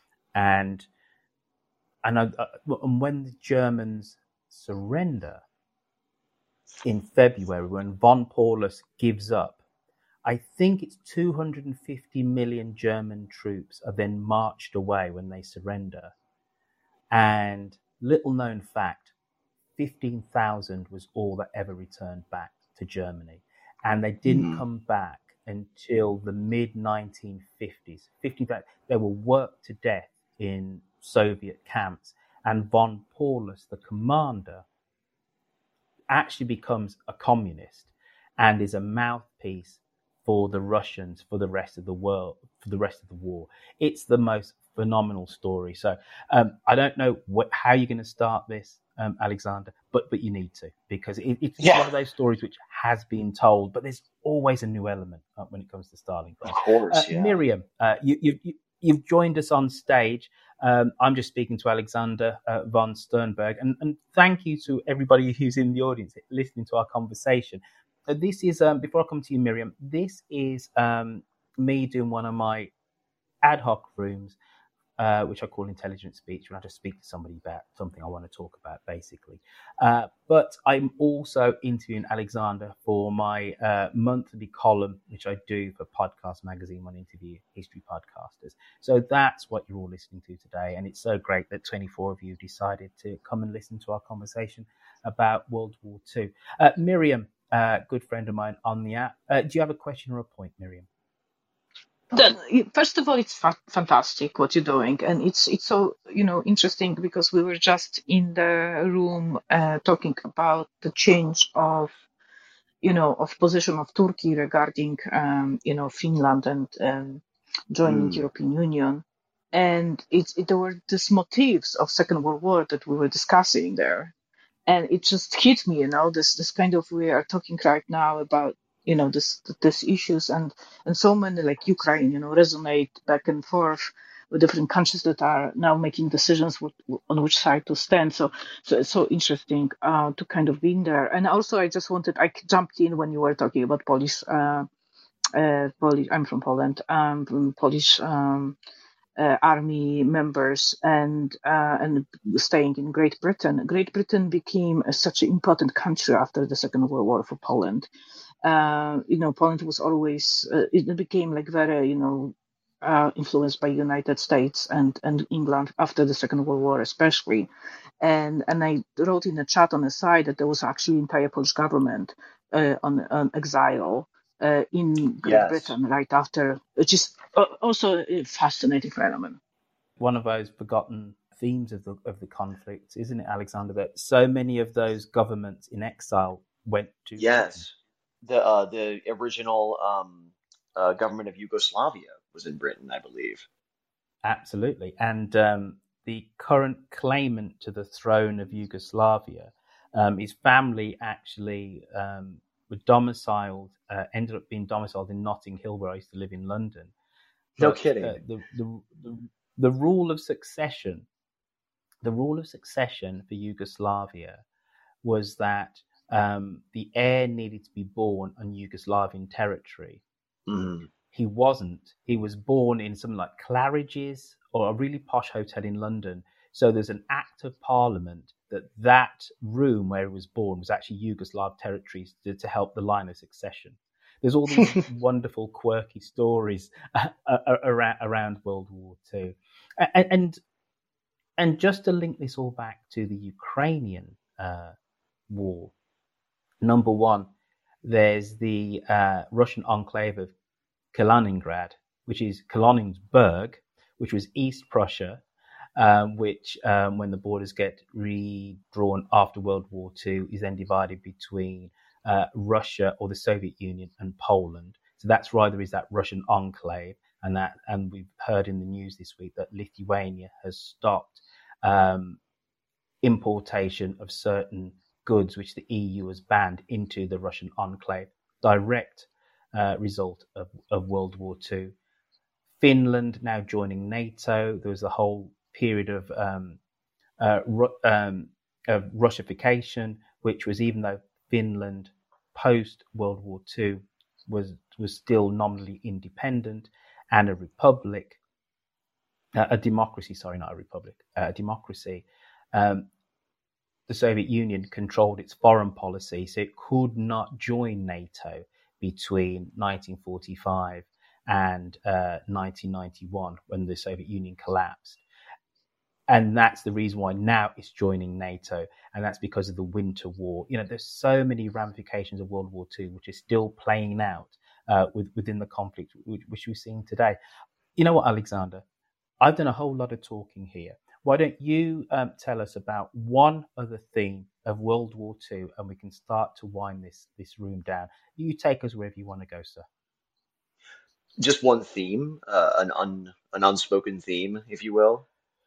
and and uh, and when the Germans surrender in February, when von Paulus gives up, I think it's two hundred fifty million German troops are then marched away when they surrender. And little known fact, fifteen thousand was all that ever returned back to Germany. And they didn't mm. come back until the mid nineteen fifties. fifty thousand, they were worked to death in Soviet camps. And von Paulus, the commander, actually becomes a communist and is a mouthpiece for the Russians for the rest of the world, for the rest of the war. It's the most phenomenal story. So um, I don't know what, how you're going to start this, um, Alexander, but but you need to, because it, it's yeah. one of those stories which has been told, but there's always a new element uh, when it comes to Stalingrad. Of course, uh, yeah. Miriam, uh, you, you, you, you've joined us on stage. Um, I'm just speaking to Alexander uh, von Sternberg, and, and thank you to everybody who's in the audience listening to our conversation. Uh, this is, um, before I come to you, Miriam, this is um, me doing one of my ad hoc rooms, uh, which I call intelligent speech, when I just speak to somebody about something I want to talk about, basically. Uh, but I'm also interviewing Alexander for my uh, monthly column, which I do for Podcast Magazine, when I interview history podcasters. So that's what you're all listening to today. And it's so great that twenty-four of you decided to come and listen to our conversation about World War Two. Uh, Miriam, uh, good friend of mine on the app. Uh, do you have a question or a point, Miriam? The, first of all, it's fa- fantastic what you're doing, and it's it's so you know interesting, because we were just in the room uh, talking about the change of you know of position of Turkey regarding um, you know Finland and um, joining mm. European Union, and it's it, there were these motifs of Second World War that we were discussing there, and it just hit me, you know this this kind of, we are talking right now about you know, this, this issues, and, and so many like Ukraine, you know, resonate back and forth different countries that are now making decisions what, on which side to stand. So, so it's so interesting uh, to kind of be in there. And also, I just wanted, I jumped in when you were talking about Polish, uh, uh, Polish. I'm from Poland, um, from Polish um, uh, army members, and uh, and staying in Great Britain. Great Britain became a, such an important country after the Second World War for Poland. Uh, you know, Poland was always, uh, it became like very, you know, uh, influenced by United States and, and England after the Second World War, especially. And and I wrote in the chat on the side that there was actually entire Polish government uh, on, on exile uh, in Great Yes. Britain right after, which is also a fascinating phenomenon. One of those forgotten themes of the of the conflict, isn't it, Alexander? That so many of those governments in exile went to Yes. The uh, the original um, uh, government of Yugoslavia was in Britain, I believe. Absolutely. And um, the current claimant to the throne of Yugoslavia, um, his family actually um, were domiciled, uh, ended up being domiciled in Notting Hill, where I used to live in London. No But, kidding. Uh, the, the, the, the rule of succession, the rule of succession for Yugoslavia was that um, the heir needed to be born on Yugoslavian territory. Mm-hmm. He wasn't. He was born in something like Claridge's or a really posh hotel in London. So there's an act of parliament that that room where he was born was actually Yugoslav territories to, to help the line of succession. There's all these wonderful, quirky stories uh, uh, around, around World War Two. And, and, and just to link this all back to the Ukrainian uh, war, number one, there's the uh, Russian enclave of Kaliningrad, which is Kaliningrad, which was East Prussia, um, which, um, when the borders get redrawn after World War Two, is then divided between uh, Russia or the Soviet Union and Poland. So that's why there is that Russian enclave, and that, and we've heard in the news this week that Lithuania has stopped um, importation of certain goods which the E U has banned into the Russian enclave. Direct uh, result of, of World War Two. Finland now joining NATO. There was a whole period of um, uh, Ru- um, of Russification, which was, even though Finland post World War Two was was still nominally independent and a republic, uh, a democracy. Sorry, not a republic, uh, a democracy. Um, the Soviet Union controlled its foreign policy, so it could not join NATO between nineteen forty-five and uh, nineteen ninety-one, when the Soviet Union collapsed. And that's the reason why now it's joining NATO, and that's because of the Winter War. You know, there's so many ramifications of World War Two which is still playing out uh, with, within the conflict which, which we're seeing today. You know what, Alexander? I've done a whole lot of talking here. Why don't you um, tell us about one other theme of World War Two, and we can start to wind this this room down. You take us wherever you want to go, sir. Just one theme, uh, an un, an unspoken theme, if you will.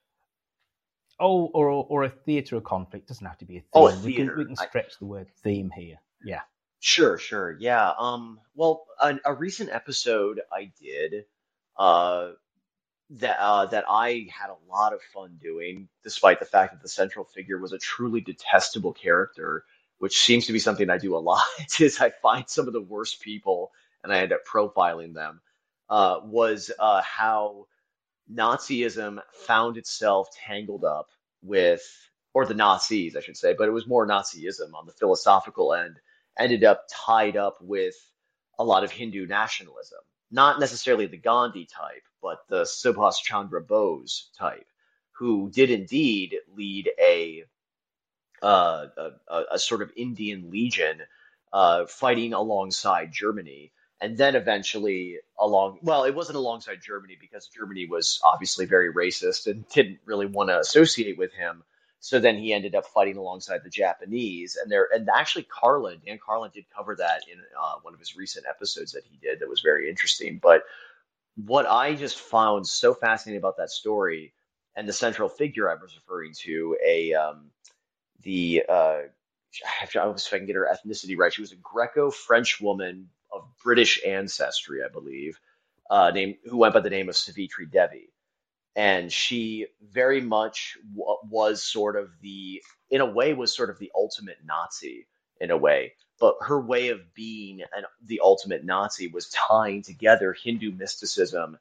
Oh, or or a theatre of conflict. Doesn't have to be a theme. Oh, a we theatre. can we can stretch I... the word theme here. Yeah. Sure, sure. Yeah. Um. Well, a, a recent episode I did, uh, that uh, that I had a lot of fun doing, despite the fact that the central figure was a truly detestable character, which seems to be something I do a lot, is I find some of the worst people and I end up profiling them, uh, was uh, how Nazism found itself tangled up with, or the Nazis, I should say, but it was more Nazism on the philosophical end, ended up tied up with a lot of Hindu nationalism. Not necessarily the Gandhi type, but the Subhas Chandra Bose type, who did indeed lead a uh, a, a sort of Indian legion uh, fighting alongside Germany, and then eventually along, well, it wasn't alongside Germany because Germany was obviously very racist and didn't really want to associate with him. So then he ended up fighting alongside the Japanese, and there, and actually Carlin, Dan Carlin did cover that in uh, one of his recent episodes that he did that was very interesting. But what I just found so fascinating about that story, and the central figure I was referring to, a um, the uh, I have to, I don't know if I can get her ethnicity right. She was a Greco-French woman of British ancestry, I believe, uh, named who went by the name of Savitri Devi. And she very much w- was sort of the, in a way, was sort of the ultimate Nazi in a way. But her way of being an, the ultimate Nazi was tying together Hindu mysticism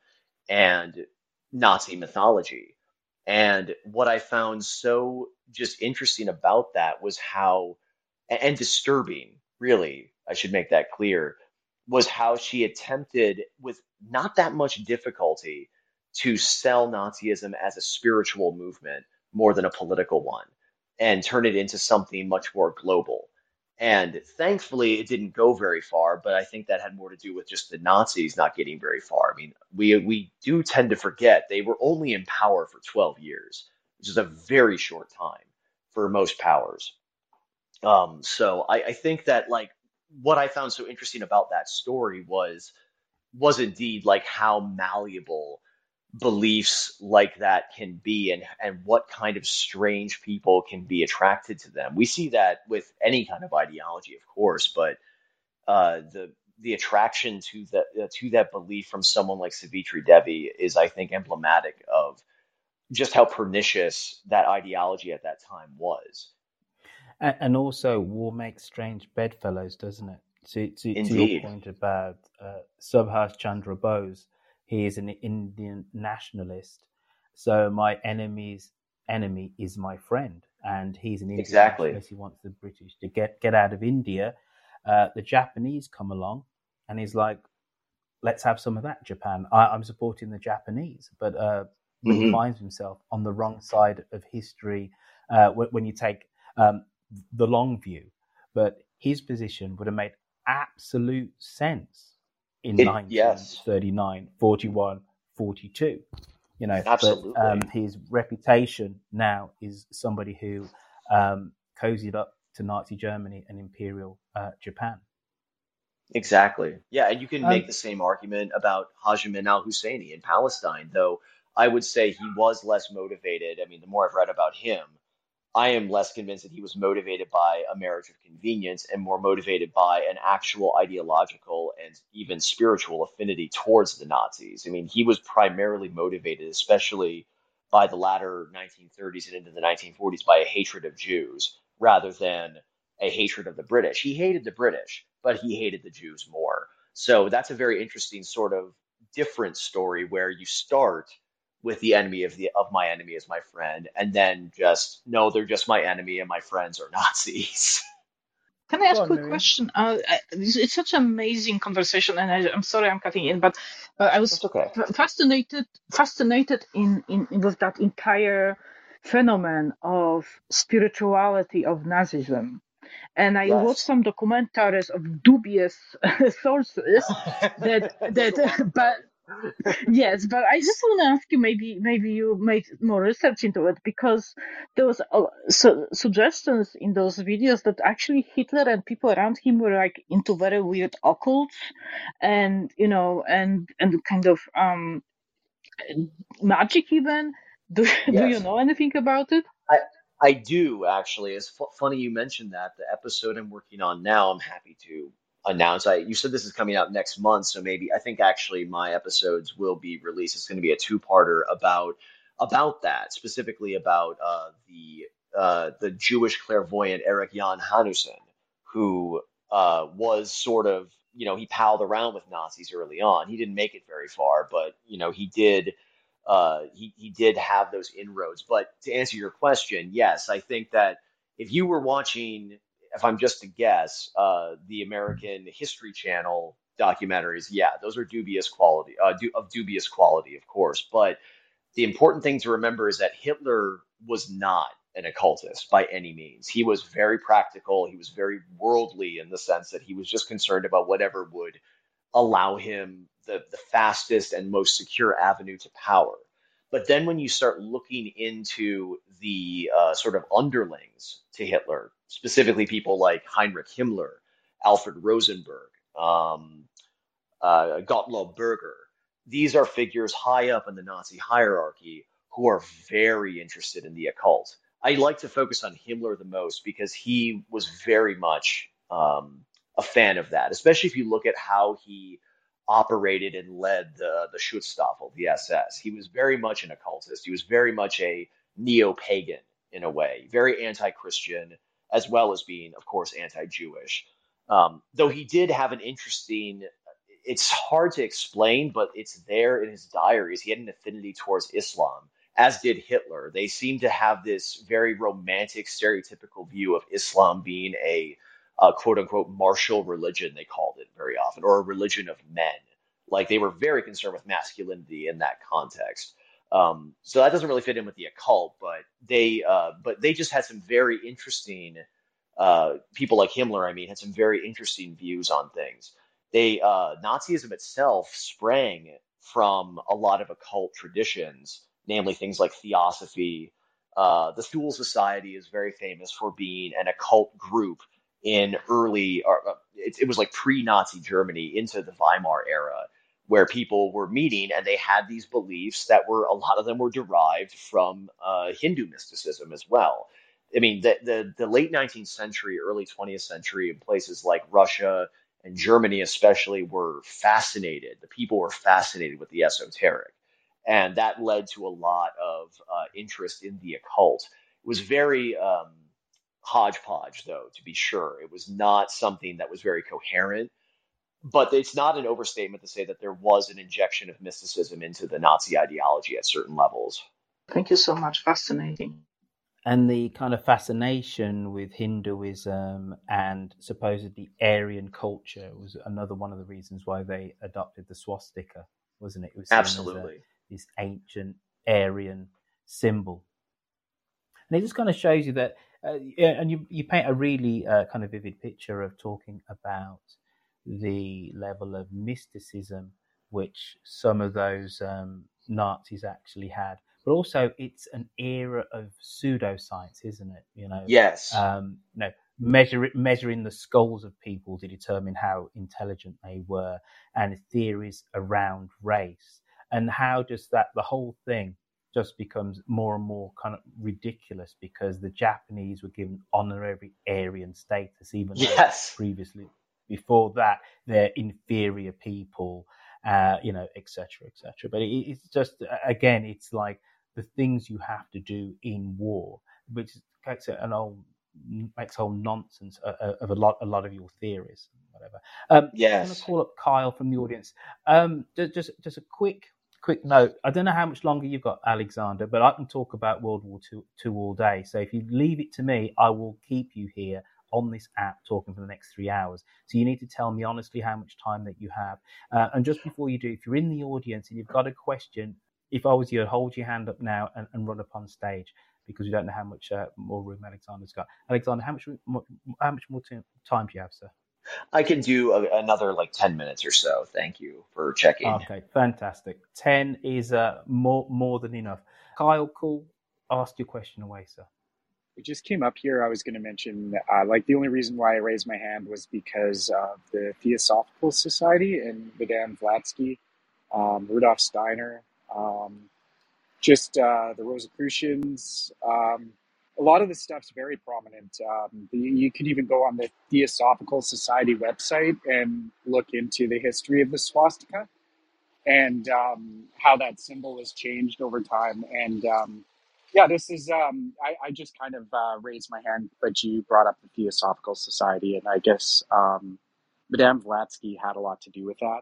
and Nazi mythology. And what I found so just interesting about that was how, and disturbing, really, I should make that clear, was how she attempted with not that much difficulty to sell Nazism as a spiritual movement more than a political one and turn it into something much more global. And thankfully, it didn't go very far, but I think that had more to do with just the Nazis not getting very far. I mean, we we do tend to forget they were only in power for twelve years, which is a very short time for most powers. Um, so I, I think that like what I found so interesting about that story was was indeed like how malleable beliefs like that can be, and and what kind of strange people can be attracted to them. We see that with any kind of ideology, of course, but uh, the the attraction to that uh, to that belief from someone like Savitri Devi is, I think, emblematic of just how pernicious that ideology at that time was. And, and also, war makes strange bedfellows, doesn't it? To, to, to your point about uh, Subhas Chandra Bose, he is an Indian nationalist. So my enemy's enemy is my friend, and he's an Indian exactly. nationalist. He wants the British to get, get out of India. Uh, the Japanese come along, and he's like, let's have some of that, Japan. I, I'm supporting the Japanese. But, uh, but mm-hmm. he finds himself on the wrong side of history uh, when, when you take um, the long view. But his position would have made absolute sense in it, nineteen thirty-nine, yes. forty-one, forty-two, you know, absolutely. But um, his reputation now is somebody who um, cozied up to Nazi Germany and Imperial uh, Japan. Exactly. Yeah, and you can um, make the same argument about Hajj Amin al-Husseini in Palestine, though I would say he was less motivated. I mean, the more I've read about him, I am less convinced that he was motivated by a marriage of convenience and more motivated by an actual ideological and even spiritual affinity towards the Nazis. I mean, he was primarily motivated, especially by the latter nineteen thirties and into the nineteen forties, by a hatred of Jews rather than a hatred of the British. He hated the British, but he hated the Jews more. So that's a very interesting sort of different story where you start with the enemy of the of my enemy as my friend, and then just no, they're just my enemy, and my friends are Nazis. Can I ask a quick question? Uh, it's, it's such an amazing conversation, and I, I'm sorry I'm cutting in, but uh, I was okay. fascinated fascinated in, in, in with that entire phenomenon of spirituality of Nazism. And I yes. watched some documentaries of dubious sources that that but. Yes, but I just want to ask you, maybe maybe you made more research into it, because there was uh, su- suggestions in those videos that actually Hitler and people around him were like into very weird occults, and you know, and and kind of um magic even. Do yes. do you know anything about it? I I do actually. It's f- funny you mentioned that. The episode I'm working on now, I'm happy to announce. I you said this is coming out next month, so maybe I think actually my episodes will be released. It's going to be a two-parter about about that, specifically about uh, the uh, the Jewish clairvoyant Eric Jan Hanussen, who uh, was sort of, you know, he palled around with Nazis early on. He didn't make it very far, but you know, he did. Uh, he he did have those inroads. But to answer your question, yes, I think that if you were watching, if I'm just to guess, uh, the American History Channel documentaries, yeah, those are dubious quality, uh, du- of dubious quality, of course. But the important thing to remember is that Hitler was not an occultist by any means. He was very practical. He was very worldly in the sense that he was just concerned about whatever would allow him the, the fastest and most secure avenue to power. But then when you start looking into the uh, sort of underlings to Hitler, specifically people like Heinrich Himmler, Alfred Rosenberg, um, uh, Gottlob Berger, these are figures high up in the Nazi hierarchy who are very interested in the occult. I like to focus on Himmler the most because he was very much um, a fan of that, especially if you look at how he operated and led the the Schutzstaffel, the S S. He was very much an occultist. He was very much a neo-pagan in a way, very anti-Christian, as well as being, of course, anti-Jewish. Um, though he did have an interesting, it's hard to explain, but it's there in his diaries. He had an affinity towards Islam, as did Hitler. They seem to have this very romantic, stereotypical view of Islam being a uh, quote unquote martial religion, they called it very often, or a religion of men. Like they were very concerned with masculinity in that context. Um, so that doesn't really fit in with the occult, but they, uh, but they just had some very interesting, uh, people like Himmler, I mean, had some very interesting views on things. They, uh, Nazism itself sprang from a lot of occult traditions, namely things like theosophy. Uh, the Thule Society is very famous for being an occult group in early, or, uh, it, it was like pre-Nazi Germany into the Weimar era, where people were meeting and they had these beliefs that were, a lot of them were derived from uh, Hindu mysticism as well. I mean, the, the, the late nineteenth century, early twentieth century, in places like Russia and Germany especially, were fascinated. The people were fascinated with the esoteric. And that led to a lot of uh, interest in the occult. It was very um, hodgepodge, though, to be sure. It was not something that was very coherent. But it's not an overstatement to say that there was an injection of mysticism into the Nazi ideology at certain levels. Thank you so much. Fascinating. And the kind of fascination with Hinduism and supposedly Aryan culture was another one of the reasons why they adopted the swastika, wasn't it? It was seen Absolutely. as a, this ancient Aryan symbol. And it just kind of shows you that, uh, and you, you paint a really uh, kind of vivid picture of talking about the level of mysticism which some of those um, Nazis actually had. But also, it's an era of pseudoscience, isn't it? You know, yes. Um, you know, measure, measuring the skulls of people to determine how intelligent they were, and theories around race, and how just that the whole thing just becomes more and more kind of ridiculous because the Japanese were given honorary Aryan status, even yes. though previously, before that, they're inferior people, uh, you know, et cetera, et cetera. But it, it's just, again, it's like the things you have to do in war, which makes it an old, makes whole nonsense of a lot, a lot of your theories, whatever. Um, yes. I'm going to call up Kyle from the audience. Um, just, just, just a quick, quick note. I don't know how much longer you've got, Alexander, but I can talk about World War Two, two all day. So if you leave it to me, I will keep you here on this app talking for the next three hours. So you need to tell me honestly how much time that you have. Uh, and just before you do, if you're in the audience and you've got a question, if I was you, I'd hold your hand up now and, and run up on stage, because we don't know how much uh, more room Alexander's got. Alexander, how much more, how much more t- time do you have, sir? I can do a, another like ten minutes or so. Thank you for checking. Okay, fantastic. ten is uh, more more than enough. Kyle, cool. Ask your question away, sir. We just came up here. I was going to mention, uh, like, the only reason why I raised my hand was because of the Theosophical Society and Madame Blavatsky, um, Rudolf Steiner, um, just uh, the Rosicrucians. Um, a lot of this stuff's very prominent. Um, the, you could even go on the Theosophical Society website and look into the history of the swastika and um, how that symbol has changed over time. And um, yeah, this is, um, I, I just kind of uh, raised my hand, but you brought up the Theosophical Society, and I guess um, Madame Blavatsky had a lot to do with that,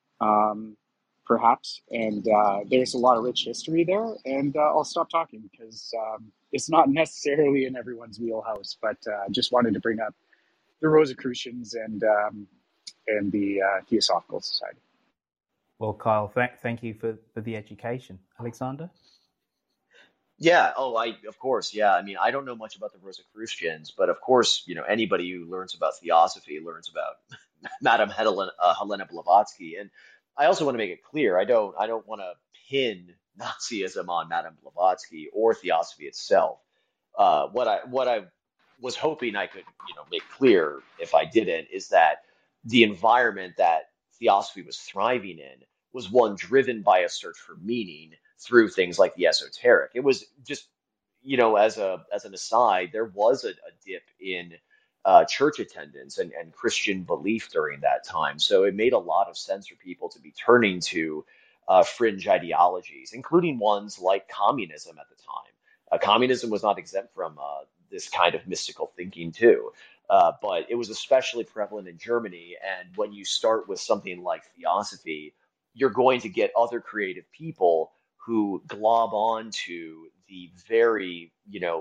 um, perhaps. And uh, there's a lot of rich history there, and uh, I'll stop talking because um, it's not necessarily in everyone's wheelhouse, but I uh, just wanted to bring up the Rosicrucians and, um, and the uh, Theosophical Society. Well, Kyle, th- thank you for, for the education. Alexander? Yeah. Oh, I, of course. Yeah. I mean, I don't know much about the Rosicrucians, but of course, you know, anybody who learns about theosophy learns about Madame Helena, uh, Helena Blavatsky. And I also want to make it clear, I don't, I don't want to pin Nazism on Madame Blavatsky or theosophy itself. Uh, what I, what I was hoping I could, you know, make clear if I didn't, is that the environment that theosophy was thriving in was one driven by a search for meaning through things like the esoteric. It was just, you know, as a as an aside, there was a, a dip in uh, church attendance and, and Christian belief during that time. So it made a lot of sense for people to be turning to uh, fringe ideologies, including ones like communism at the time. Uh, communism was not exempt from uh, this kind of mystical thinking too. Uh, but it was especially prevalent in Germany. And when you start with something like theosophy, you're going to get other creative people who glob on to the very, you know.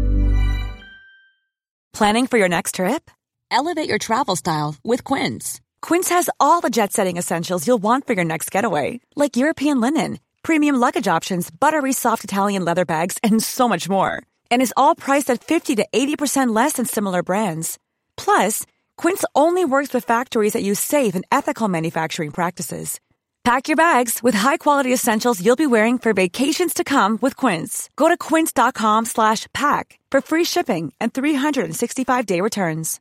Planning for your next trip? Elevate your travel style with Quince. Quince has all the jet-setting essentials you'll want for your next getaway, like European linen, premium luggage options, buttery soft Italian leather bags, and so much more. And is all priced at fifty to eighty percent less than similar brands. Plus, Quince only works with factories that use safe and ethical manufacturing practices. Pack your bags with high-quality essentials you'll be wearing for vacations to come with Quince. Go to quince.com slash pack for free shipping and three sixty-five day returns.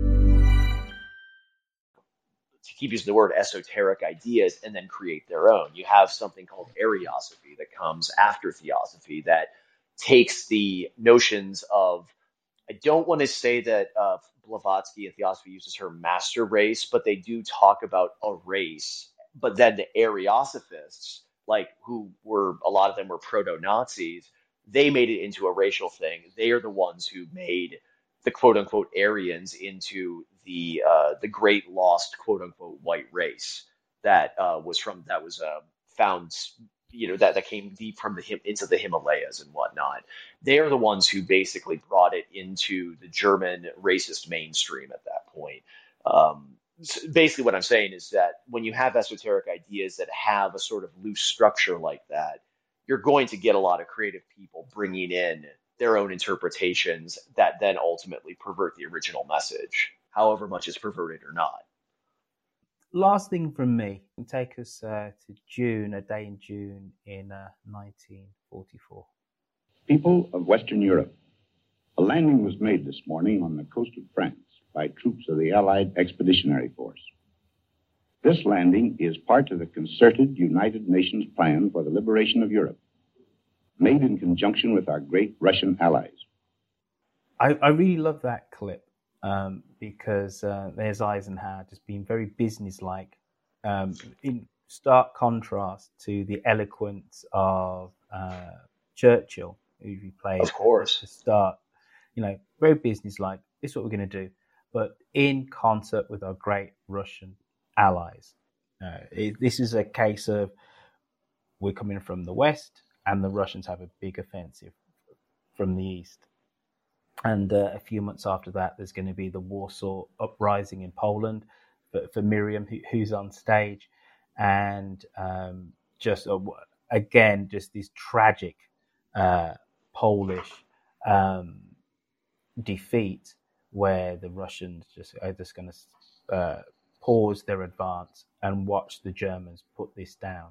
To keep using the word, esoteric ideas, and then create their own. You have something called Ariosophy that comes after theosophy that takes the notions of, I don't want to say that uh, Blavatsky and Theosophy uses her master race, but they do talk about a race. But then the Ariosophists, like who were, a lot of them were proto-Nazis, they made it into a racial thing. They are the ones who made the quote-unquote Aryans into the uh, the great lost quote-unquote white race that uh, was from that was uh, found. You know, that, that came deep from the him into the Himalayas and whatnot. They are the ones who basically brought it into the German racist mainstream at that point. Um, so basically what I'm saying is that when you have esoteric ideas that have a sort of loose structure like that, you're going to get a lot of creative people bringing in their own interpretations that then ultimately pervert the original message, however much it's perverted or not. Last thing from me, take us uh, to June, a day in June in uh, nineteen forty-four. People of Western Europe, a landing was made this morning on the coast of France by troops of the Allied Expeditionary Force. This landing is part of the concerted United Nations plan for the liberation of Europe, made in conjunction with our great Russian allies. I, I really love that clip. Um, because uh, there's Eisenhower just being very businesslike, um, in stark contrast to the eloquence of uh, Churchill, who we played of course. At the start. You know, very businesslike. This is what we're going to do, but in concert with our great Russian allies. Uh, it, this is a case of we're coming from the west, and the Russians have a big offensive from the east. And uh, a few months after that, there's going to be the Warsaw Uprising in Poland for, for Miriam, who, who's on stage. And um, just, uh, again, just this tragic uh, Polish um, defeat where the Russians just are just going to uh, pause their advance and watch the Germans put this down.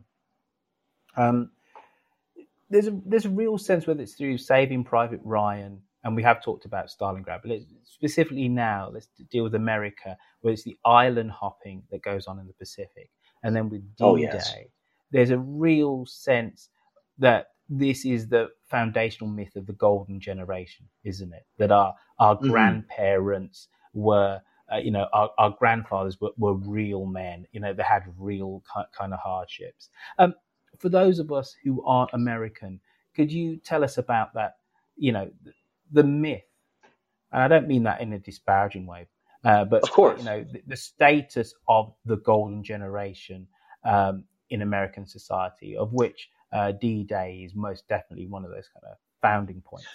Um, there's a, there's a real sense, whether it's through Saving Private Ryan, and we have talked about Stalingrad, but let's, specifically now, let's deal with America, where it's the island hopping that goes on in the Pacific. And then with D-Day, oh, yes. there's a real sense that this is the foundational myth of the golden generation, isn't it? That our, our mm-hmm. grandparents were, uh, you know, our, our grandfathers were, were real men. You know, they had real kind of hardships. Um, for those of us who aren't American, could you tell us about that, you know, the myth, and I don't mean that in a disparaging way, uh, but of course, you know, the, the status of the golden generation um, in American society, of which uh, D-Day is most definitely one of those kind of founding points.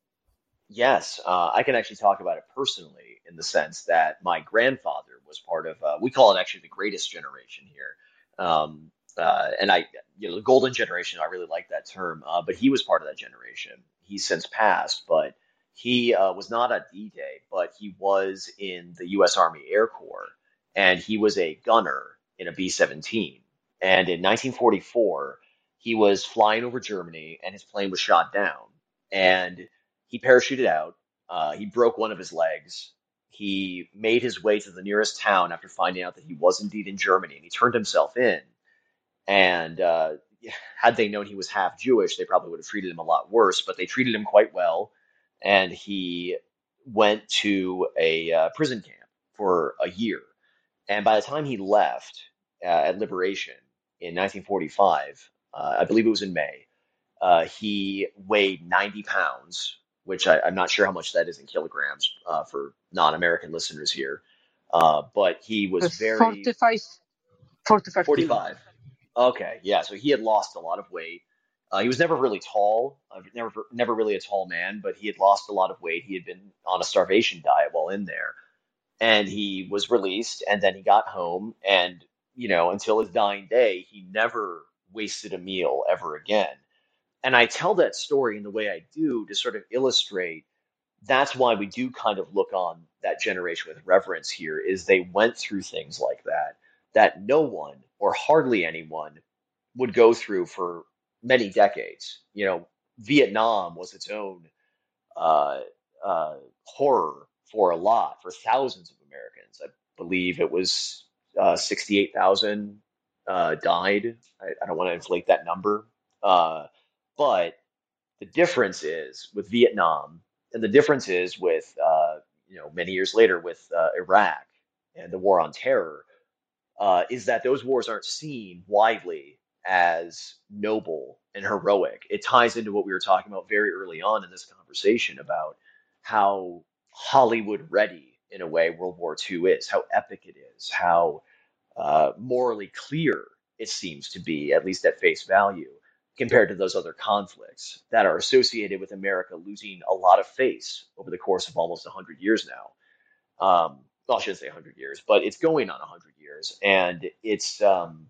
Yes, uh, I can actually talk about it personally in the sense that my grandfather was part of, uh, we call it actually the greatest generation here. Um, uh, and I, you know, the golden generation, I really like that term, uh, but he was part of that generation. He's since passed, but he uh, was not at D-Day, but he was in the U S Army Air Corps, and he was a gunner in a B seventeen. And in nineteen forty-four, he was flying over Germany, and his plane was shot down. And he parachuted out. Uh, he broke one of his legs. He made his way to the nearest town after finding out that he was indeed in Germany, and he turned himself in. And uh, had they known he was half Jewish, they probably would have treated him a lot worse, but they treated him quite well. And he went to a uh, prison camp for a year. And by the time he left uh, at Liberation in nineteen forty-five, uh, I believe it was in May, uh, he weighed ninety pounds, which I, I'm not sure how much that is in kilograms uh, for non-American listeners here. Uh, but he was very... forty-five, forty-five forty-five. Okay, yeah, so he had lost a lot of weight. Uh, he was never really tall, uh, never never really a tall man, but he had lost a lot of weight. He had been on a starvation diet while in there. And he was released, and then he got home, and, you know, until his dying day, he never wasted a meal ever again. And I tell that story in the way I do to sort of illustrate that's why we do kind of look on that generation with reverence here, is they went through things like that, that no one or hardly anyone would go through for many decades. You know, Vietnam was its own uh, uh, horror for a lot, for thousands of Americans. I believe it was uh, sixty-eight thousand uh, died. I, I don't want to inflate that number. Uh, but the difference is with Vietnam, and the difference is with, uh, you know, many years later with uh, Iraq and the war on terror, uh, is that those wars aren't seen widely as noble and heroic. It ties into what we were talking about very early on in this conversation about how Hollywood ready, in a way, World War Two is, how epic it is, how uh, morally clear it seems to be, at least at face value, compared to those other conflicts that are associated with America losing a lot of face over the course of almost one hundred years now. Um, well, I shouldn't say one hundred years, but it's going on one hundred years. And it's, um,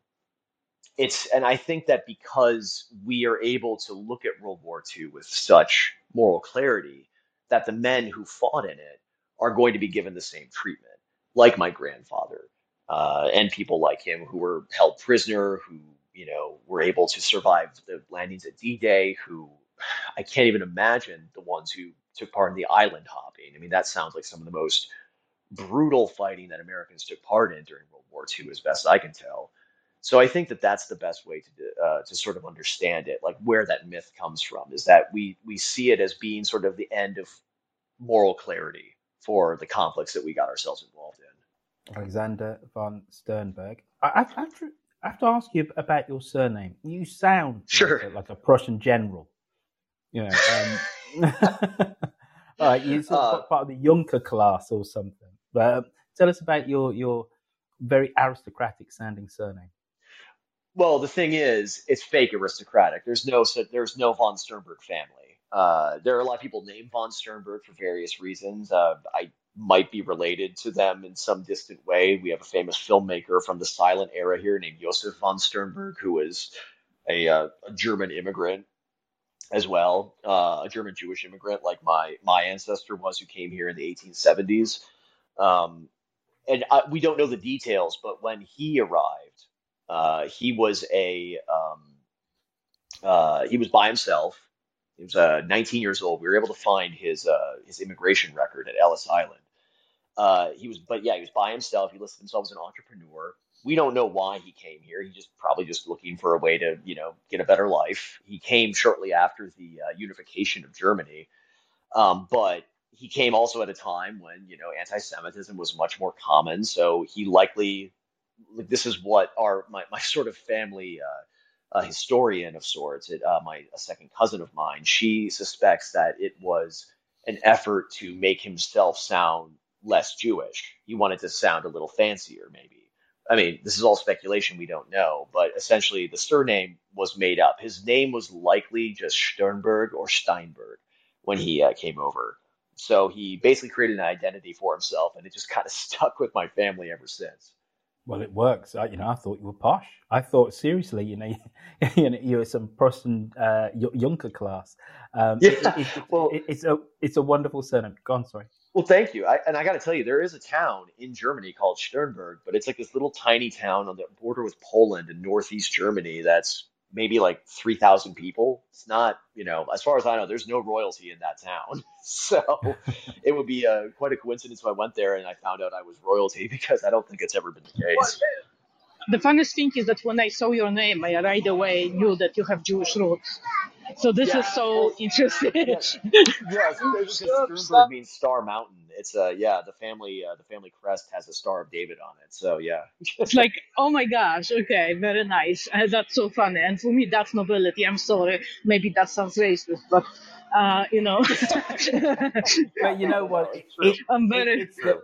it's, and I think that because we are able to look at World War Two with such moral clarity, that the men who fought in it are going to be given the same treatment, like my grandfather, uh, and people like him who were held prisoner, who, you know, were able to survive the landings at D-Day, who I can't even imagine the ones who took part in the island hopping. I mean, that sounds like some of the most brutal fighting that Americans took part in during World War Two, as best I can tell. So I think that that's the best way to uh, to sort of understand it, like where that myth comes from, is that we we see it as being sort of the end of moral clarity for the conflicts that we got ourselves involved in. Alexander von Sternberg. I, I, I, I have to ask you about your surname. You sound sure. like, a, like a Prussian general. You know, um, all right, you're sort of uh, part of the Junker class or something. But um, tell us about your your very aristocratic sounding surname. Well, the thing is, it's fake aristocratic. There's no there's no von Sternberg family. Uh, there are a lot of people named von Sternberg for various reasons. Uh, I might be related to them in some distant way. We have a famous filmmaker from the silent era here named Josef von Sternberg, who was a, uh, a German immigrant as well, uh, a German Jewish immigrant like my my ancestor was, who came here in the eighteen seventies. Um, and I, we don't know the details, but when he arrived, uh, he was a um, uh, he was by himself. He was uh, nineteen years old. We were able to find his uh, his immigration record at Ellis Island. Uh, he was, but yeah, he was by himself. He listed himself as an entrepreneur. We don't know why he came here. He just probably just looking for a way to, you know, get a better life. He came shortly after the uh, unification of Germany, um, but he came also at a time when, you know, anti-Semitism was much more common. So he likely, this is what our my my sort of family. Uh, A historian of sorts, it, uh, my a second cousin of mine, she suspects that it was an effort to make himself sound less Jewish. He wanted to sound a little fancier, maybe. I mean, this is all speculation. We don't know. But essentially, the surname was made up. His name was likely just Sternberg or Steinberg when he uh, came over. So he basically created an identity for himself, and it just kind of stuck with my family ever since. Well, it works. I, you know, I thought you were posh. I thought seriously, you know, you, know, you were some Prussian uh, Junker class. Um, yeah. It, it, it, well, it, it's a it's a wonderful surname. Go on, sorry. Well, thank you. I, and I got to tell you, there is a town in Germany called Sternberg, but it's like this little tiny town on the border with Poland in northeast Germany. That's maybe like three thousand people. It's not, you know, as far as I know, there's no royalty in that town. So it would be a, quite a coincidence if I went there and I found out I was royalty, because I don't think it's ever been the case. The funniest thing is that when I saw your name, I right away knew that you have Jewish roots. So this Yeah, is so well, interesting. yes, yes, because Sternberg means Star Mountain. It's a yeah, the family uh, the family crest has a Star of David on it. So yeah. It's like, oh my gosh, okay, very nice. Uh, that's so funny. And for me, that's nobility. I'm sorry. Maybe that sounds racist, but, uh, you know. But you know what? No, it's true. It, I'm it, very. it's the,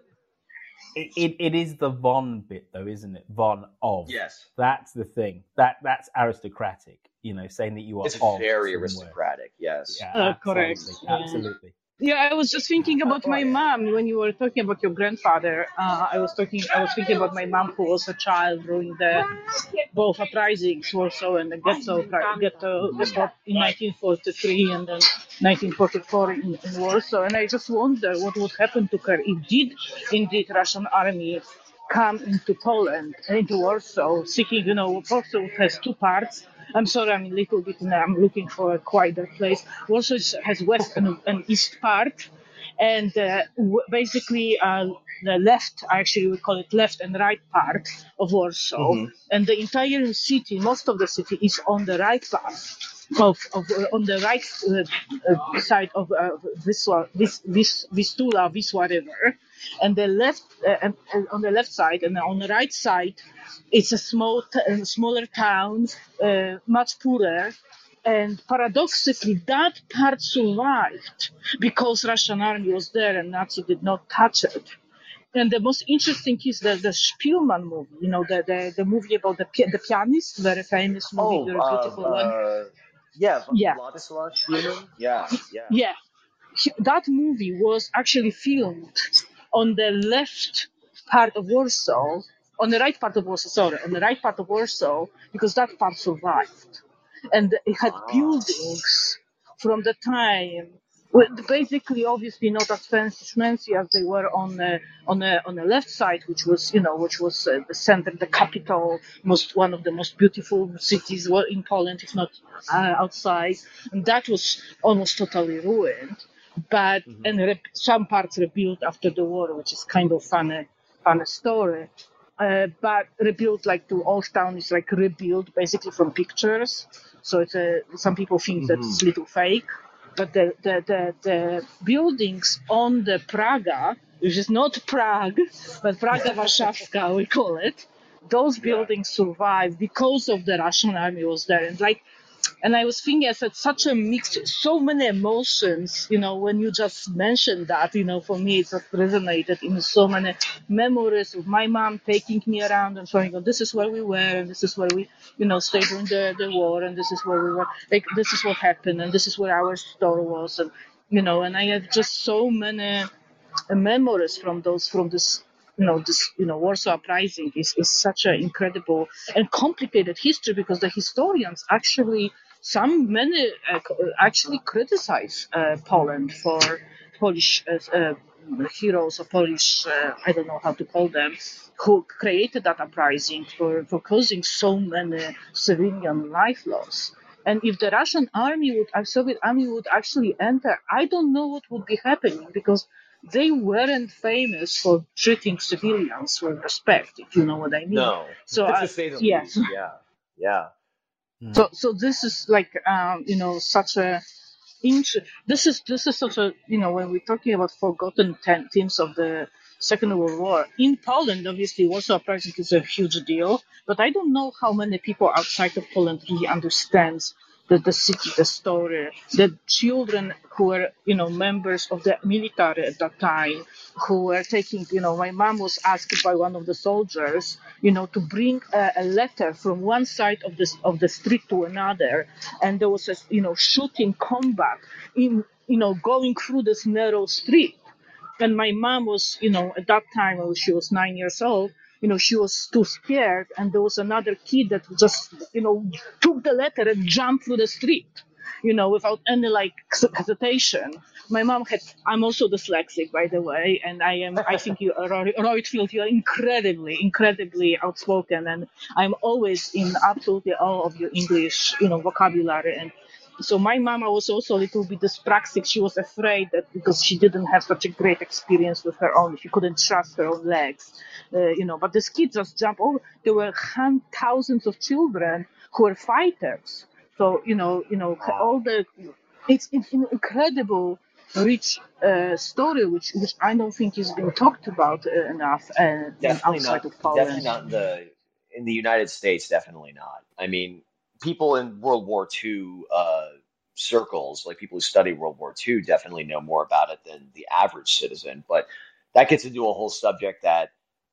it, it, it is the von bit, though, isn't it? Von of. Yes. That's the thing. That That's aristocratic, you know, saying that you are It's of very somewhere. aristocratic. Yes. Yeah, Uh, absolutely. correct. Yeah. Absolutely. Yeah, I was just thinking about my mom when you were talking about your grandfather. Uh, I was talking. I was thinking about my mom, who was a child during the both uprisings, Warsaw and the ghetto, ghetto, ghetto in nineteen forty-three and then nineteen forty-four in, in Warsaw. And I just wonder what would happen to her if did indeed Russian army come into Poland, into Warsaw, seeking, you know, Warsaw has two parts. I'm sorry, I'm a little bit, I'm looking for a quieter place. Warsaw has west and, and east part, and uh, w- basically uh, the left, actually we call it left and right part of Warsaw, Mhm. and the entire city, most of the city is on the right part. Of, of uh, on the right uh, uh, side of uh, Wisła, Vis, Vis, Vistula, Wisła River, and the left uh, and, and on the left side and on the right side, it's a small, t- uh, smaller town, uh, much poorer. And paradoxically, that part survived because Russian army was there and Nazi did not touch it. And the most interesting is the, the Spielman movie, you know, the, the, the movie about the, pi- the pianist, very famous movie, Oh, very uh, beautiful one. uh, yeah, Yeah. Vladislav Spielman. Yeah, yeah. Yeah. He- That movie was actually filmed on the left part of Warsaw, on the right part of Warsaw, sorry, on the right part of Warsaw, because that part survived. And it had buildings from the time, well, basically, obviously not as fancy schmancy as they were on the on the on the left side, which was, you know, which was uh, the center, the capital, most one of the most beautiful cities were in Poland, if not uh, outside, and that was almost totally ruined. But and re- some parts rebuilt after the war, which is kind of funny, funny story. Uh, but rebuilt like to Old Town is like rebuilt basically from pictures. So it's a, some people think that it's a little fake. But the, the, the, the buildings on the Praga, which is not Prague, but Praga Warszawska, we call it, those buildings survived because of the Russian army was there. And like, and I was thinking, I said, such a mix, so many emotions, you know, when you just mentioned that, you know, for me, it just resonated in so many memories of my mom taking me around and showing, oh, this is where we were, and this is where we, you know, stayed during the, the war, and this is where we were, like, this is what happened, and this is where our store was, and, you know, and I have just so many uh, memories from those, from this, you know, this, you know, Warsaw Uprising is, is such an incredible and complicated history, because the historians actually, some many uh, actually criticize uh, Poland for Polish uh, uh, heroes or Polish, uh, I don't know how to call them, who created that uprising for, for causing so many civilian life loss. And if the Russian army would, uh, Soviet army would actually enter, I don't know what would be happening, because they weren't famous for treating civilians with respect, if you know what I mean. No, So, to uh, say the yeah. least. Yeah, yeah. So, so this is like, um, you know, such a, int- this is this is such a, you know, when we're talking about forgotten ten- themes of the Second World War in Poland, obviously Warsaw Uprising is a huge deal, but I don't know how many people outside of Poland really understands the, the city, the story, the children who were, you know, members of the military at that time, who were taking, you know, my mom was asked by one of the soldiers, you know, to bring a, a letter from one side of the, of the street to another. And there was a, you know, shooting combat in, you know, going through this narrow street. And my mom was, you know, at that time, when she was nine years old, you know, she was too scared. And there was another kid that just, you know, took the letter and jumped through the street, you know, without any, like, hesitation. My mom had, I'm also dyslexic, by the way. And I am, I think you, Roy, Royfield, you are incredibly, incredibly outspoken. And I'm always in absolutely awe of your English, you know, vocabulary. And so my mama was also a little bit dyspraxic. She was afraid that because she didn't have such a great experience with her own, she couldn't trust her own legs, uh, you know. But this kid just jumped over. There were hun- thousands of children who were fighters, So you know, you know, all the it's, it's an incredible, rich uh, story, which which I don't think is being talked about uh, enough, uh, Definitely outside not. of Poland. Definitely not in the in the United States. Definitely not. I mean, people in World War Two uh, circles, like people who study World War Two, definitely know more about it than the average citizen. But that gets into a whole subject that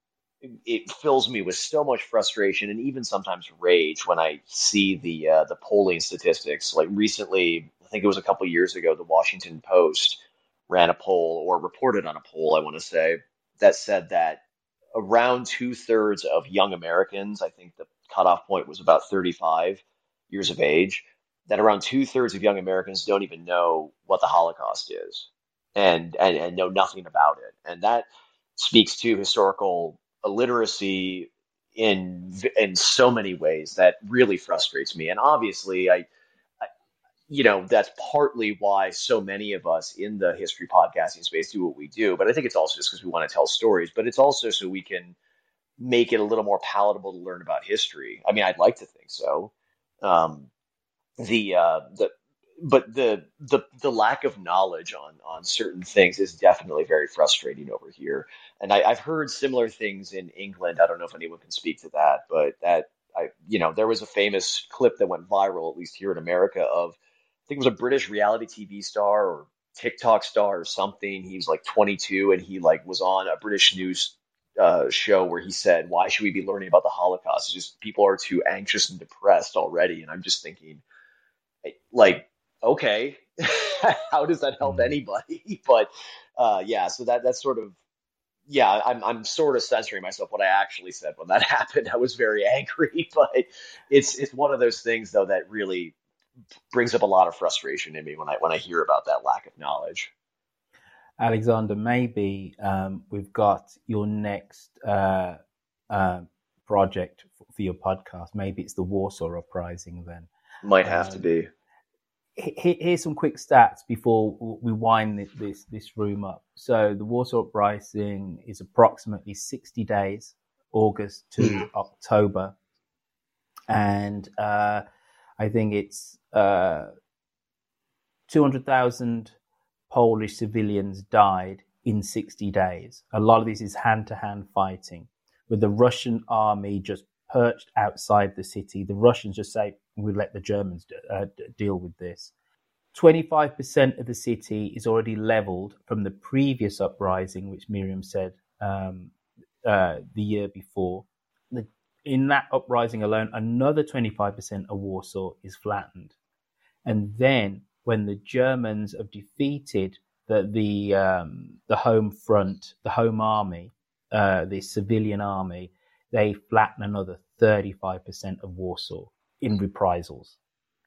it fills me with so much frustration and even sometimes rage when I see the uh, the polling statistics. Like recently, I think it was a couple years ago, the Washington Post ran a poll or reported on a poll, I want to say, that said that around two thirds of young Americans, I think the cutoff point was about thirty-five years of age, that around two thirds of young Americans don't even know what the Holocaust is and, and, and know nothing about it. And that speaks to historical illiteracy in in so many ways that really frustrates me. And obviously, I, I, you know, that's partly why so many of us in the history podcasting space do what we do. But I think it's also just because we want to tell stories. But it's also so we can make it a little more palatable to learn about history. I mean, I'd like to think so. Um, the uh, the but the the the lack of knowledge on on certain things is definitely very frustrating over here. And I, I've heard similar things in England. I don't know if anyone can speak to that, but that I you know there was a famous clip that went viral, at least here in America, of I think it was a British reality T V star or TikTok star or something. He was like twenty-two and he like was on a British news uh, show where he said, "Why should we be learning about the Holocaust? It's just people are too anxious and depressed already." And I'm just thinking, like, okay, how does that help anybody? But uh, yeah, so that that's sort of yeah, I'm I'm sort of censoring myself what I actually said when that happened. I was very angry, but it's it's one of those things though that really brings up a lot of frustration in me when I when I hear about that lack of knowledge. Alexander, maybe um, we've got your next uh, uh, project for your podcast. Maybe it's the Warsaw Uprising then. Might have um, to be. Here's some quick stats before we wind this, this this room up. So the Warsaw Uprising is approximately sixty days, August to October, and uh, I think it's uh, two hundred thousand Polish civilians died in sixty days. A lot of this is hand-to-hand fighting, with the Russian army just perched outside the city. The Russians just say, we let the Germans uh, deal with this. twenty-five percent of the city is already leveled from the previous uprising, which Miriam said um, uh, the year before. The, in that uprising alone, another twenty-five percent of Warsaw is flattened. And then when the Germans have defeated the the, um, the home front, the home army, uh, the civilian army, they flatten another thirty-five percent of Warsaw in reprisals.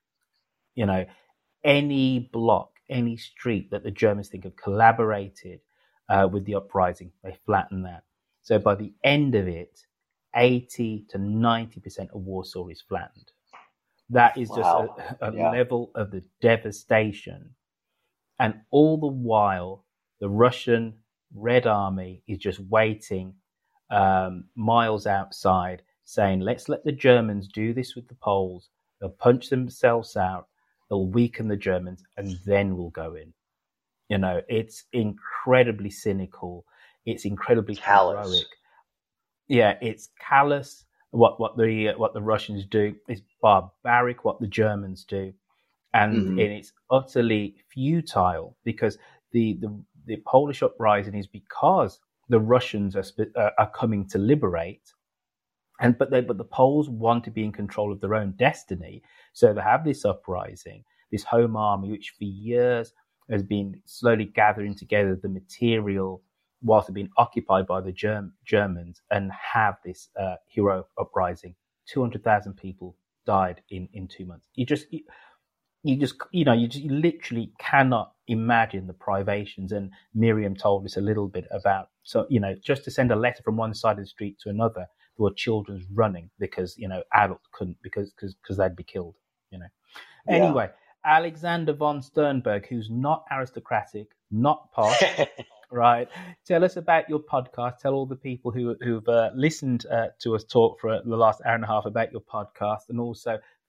You know, any block, any street that the Germans think have collaborated uh, with the uprising, they flatten that. So by the end of it, eighty to ninety percent of Warsaw is flattened. That is just wow. a, a yeah. level of the devastation. And all the while, the Russian Red Army is just waiting um, miles outside, saying, let's let the Germans do this with the Poles. They'll punch themselves out. They'll weaken the Germans, and then we'll go in. You know, it's incredibly cynical. It's incredibly callous. Heroic. Yeah, it's callous. What what the what the Russians do is barbaric. What the Germans do, and, mm-hmm. and it's utterly futile because the, the the Polish uprising is because the Russians are uh, are coming to liberate. And but they, but the Poles want to be in control of their own destiny, so they have this uprising, this home army, which for years has been slowly gathering together the material whilst they've been occupied by the Germ- Germans, and have this uh, hero uprising. Two hundred thousand people died in, in two months. You just you, you just you know you, just, you literally cannot imagine the privations. And Miriam told us a little bit about, so you know just to send a letter from one side of the street to another. There were children running because, you know, adults couldn't because because because they'd be killed, you know. Yeah. Anyway, Alexander von Sternberg, who's not aristocratic, not posh, right? Tell us about your podcast. Tell all the people who, who've uh, listened uh, to us talk for the last hour and a half about your podcast, and also the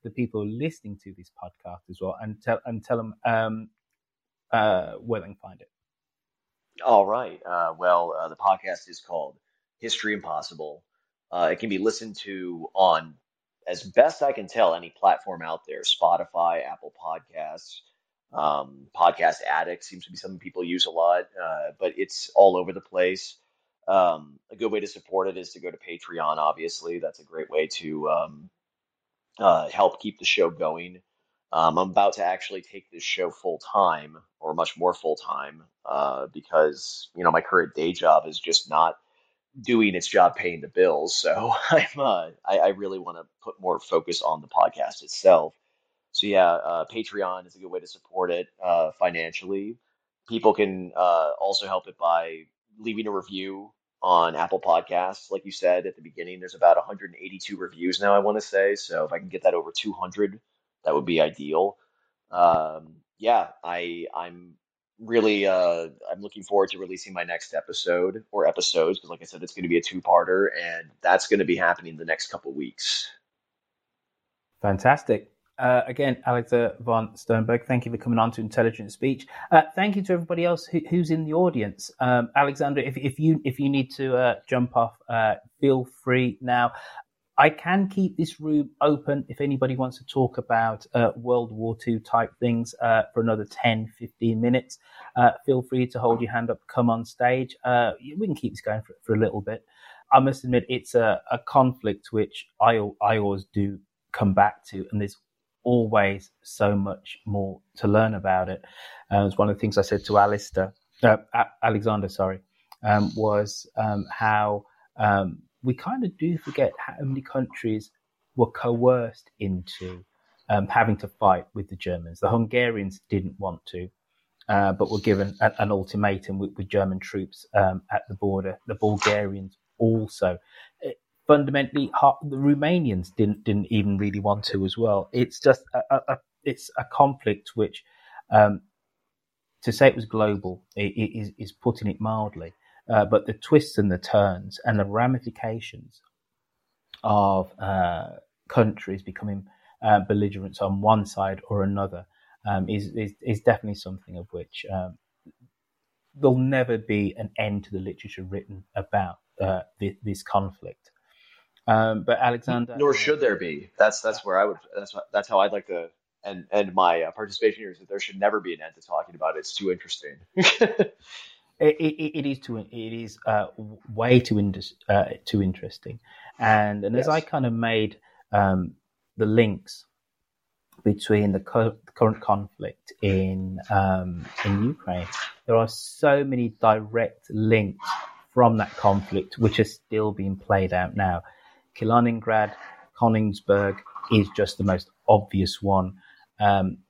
the people listening to this podcast as well, and tell and tell them um, uh, where they can find it. All right. Uh, well, uh, the podcast is called History Impossible. Uh, it can be listened to on, as best I can tell, any platform out there: Spotify, Apple Podcasts, um, Podcast Addict seems to be something people use a lot, uh, but it's all over the place. Um, a good way to support it is to go to Patreon, obviously. That's a great way to um, uh, help keep the show going. Um, I'm about to actually take this show full time, or much more full time, uh, because, you know, my current day job is just not doing its job paying the bills. So I'm, uh, I, I really want to put more focus on the podcast itself. So yeah, uh, Patreon is a good way to support it uh, financially. People can uh, also help it by leaving a review on Apple Podcasts. Like you said at the beginning, there's about one hundred eighty-two reviews now, I want to say. So if I can get that over two hundred, that would be ideal. Um, yeah, I I'm really uh, I'm looking forward to releasing my next episode or episodes, because like I said, it's going to be a two-parter, and that's going to be happening the next couple weeks. Fantastic. Uh, again, Alexander von Sternberg, thank you for coming on to Intelligent Speech. Uh, thank you to everybody else who, who's in the audience. Um, Alexander, if, if you if you need to uh, jump off, uh, feel free now. I can keep this room open if anybody wants to talk about uh, World War Two type things uh, for another ten, fifteen minutes. Uh, feel free to hold your hand up, come on stage. Uh, we can keep this going for, for a little bit. I must admit, it's a, a conflict which I, I always do come back to, and there's always so much more to learn about it. Uh, it's one of the things I said to Alistair, uh, Alexander, sorry, um, was um, how um, we kind of do forget how many countries were coerced into um, having to fight with the Germans. The Hungarians didn't want to, uh, but were given a, an ultimatum with, with German troops um, at the border. The Bulgarians also. It, fundamentally, the Romanians didn't didn't even really want to as well. It's just a, a, a it's a conflict which, um, to say it was global, it, it is, is putting it mildly. Uh, but the twists and the turns and the ramifications of uh, countries becoming uh, belligerents on one side or another um, is, is is definitely something of which um, there'll never be an end to the literature written about uh, this, this conflict. Um, but Alexander, nor should there be. That's that's where I would. That's that's how I'd like to end end my uh, participation here. Is that there should never be an end to talking about it. It's too interesting. It, it, it is too. It is uh, way too in, uh, too interesting, and and yes. As I kind of made um, the links between the, co- the current conflict in um, in Ukraine, there are so many direct links from that conflict which are still being played out now. Kaliningrad, Königsberg is just the most obvious one. Um,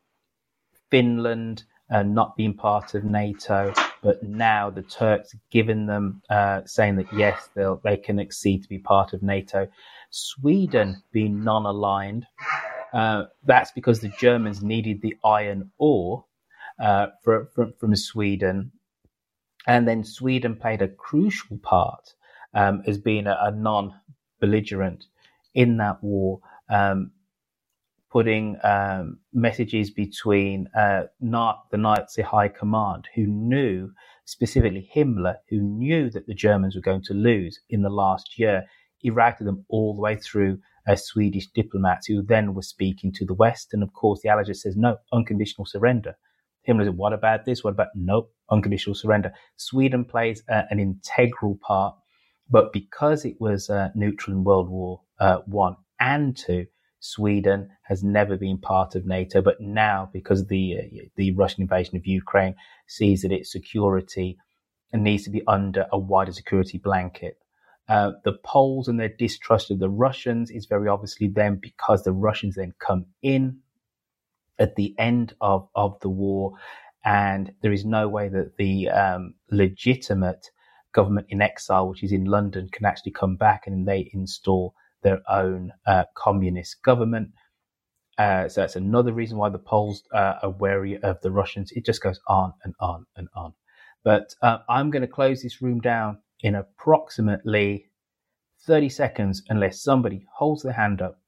Finland uh, not being part of NATO. But now the Turks have given them, uh, saying that, yes, they'll, they can accede to be part of NATO. Sweden being non-aligned, uh, that's because the Germans needed the iron ore uh, for, from, from Sweden. And then Sweden played a crucial part um, as being a, a non-belligerent in that war, um, putting um, messages between uh, not the Nazi high command, who knew, specifically Himmler, who knew that the Germans were going to lose in the last year. He routed them all the way through uh, Swedish diplomats who then were speaking to the West. And of course, the Allies says, no, unconditional surrender. Himmler said, what about this? What about, no, unconditional surrender. Sweden plays uh, an integral part, but because it was uh, neutral in World War uh, One and Two, Sweden has never been part of NATO, but now, because of the uh, the Russian invasion of Ukraine, sees that its security needs to be under a wider security blanket. Uh, the Poles and their distrust of the Russians is very obviously them, because the Russians then come in at the end of, of the war, and there is no way that the um, legitimate government in exile, which is in London, can actually come back and they install their own uh, communist government. Uh, so that's another reason why the Poles uh, are wary of the Russians. It just goes on and on and on. But uh, I'm going to close this room down in approximately thirty seconds, unless somebody holds their hand up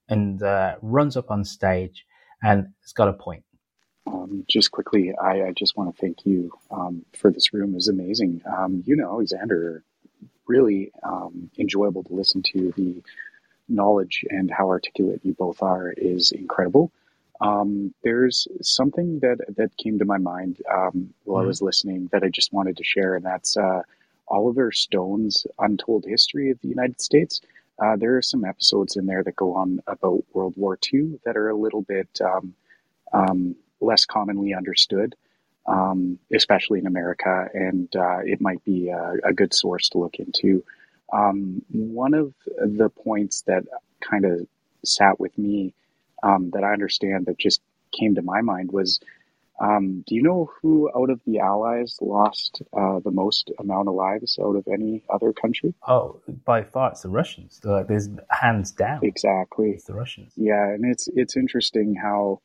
and uh, runs up on stage and has got a point. Um, just quickly, I, I just want to thank you um, for this room. It was amazing. Um, you know, Alexander, really um, enjoyable to listen to. The knowledge and how articulate you both are is incredible. Um, there's something that, that came to my mind um, while mm. I was listening that I just wanted to share, and that's uh, Oliver Stone's Untold History of the United States. Uh, there are some episodes in there that go on about World War Two that are a little bit um, um, less commonly understood, um, especially in America, and uh, it might be a, a good source to look into. Um, one of the points that kind of sat with me um, that I understand that just came to my mind was, um, do you know who out of the Allies lost uh, the most amount of lives out of any other country? Oh, by far it's the Russians. Like, there's hands down. Exactly. It's the Russians. Yeah, and it's it's interesting how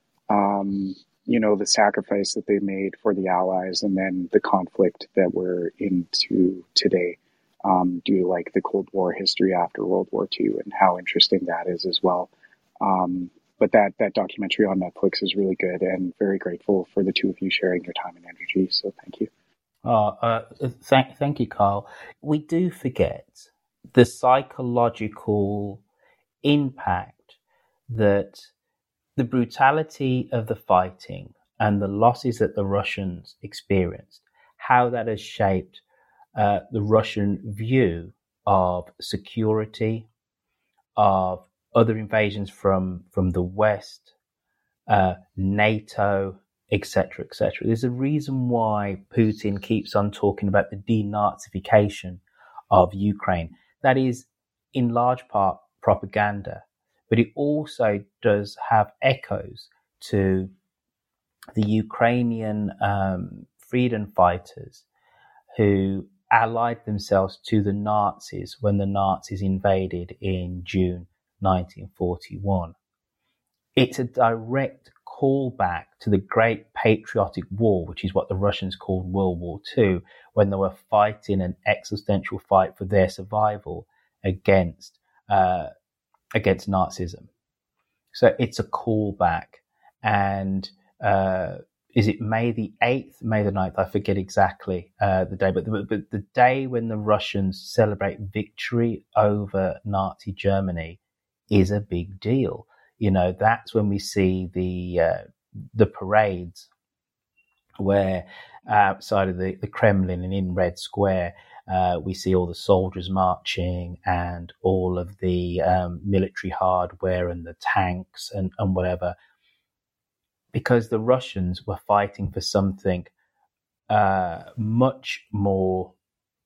Um, you know, the sacrifice that they made for the Allies, and then the conflict that we're into today um, due to like the Cold War history after World War Two, and how interesting that is as well. Um, but that, that documentary on Netflix is really good, and very grateful for the two of you sharing your time and energy. So thank you. Oh, uh, thank, thank you, Carl. We do forget the psychological impact that the brutality of the fighting and the losses that the Russians experienced, how that has shaped uh, the Russian view of security, of other invasions from, from the West, uh, NATO, et cetera, et cetera. There's a reason why Putin keeps on talking about the denazification of Ukraine. That is, in large part, propaganda. But it also does have echoes to the Ukrainian um, freedom fighters who allied themselves to the Nazis when the Nazis invaded in June nineteen forty-one. It's a direct callback to the Great Patriotic War, which is what the Russians called World War Two, when they were fighting an existential fight for their survival against uh, against Nazism. So it's a callback. And uh, is it May the eighth, May the ninth? I forget exactly uh, the day, but the, but the day when the Russians celebrate victory over Nazi Germany is a big deal. You know, that's when we see the uh, the parades where outside of the, the Kremlin and in Red Square, Uh, we see all the soldiers marching and all of the um, military hardware and the tanks and, and whatever, because the Russians were fighting for something uh, much more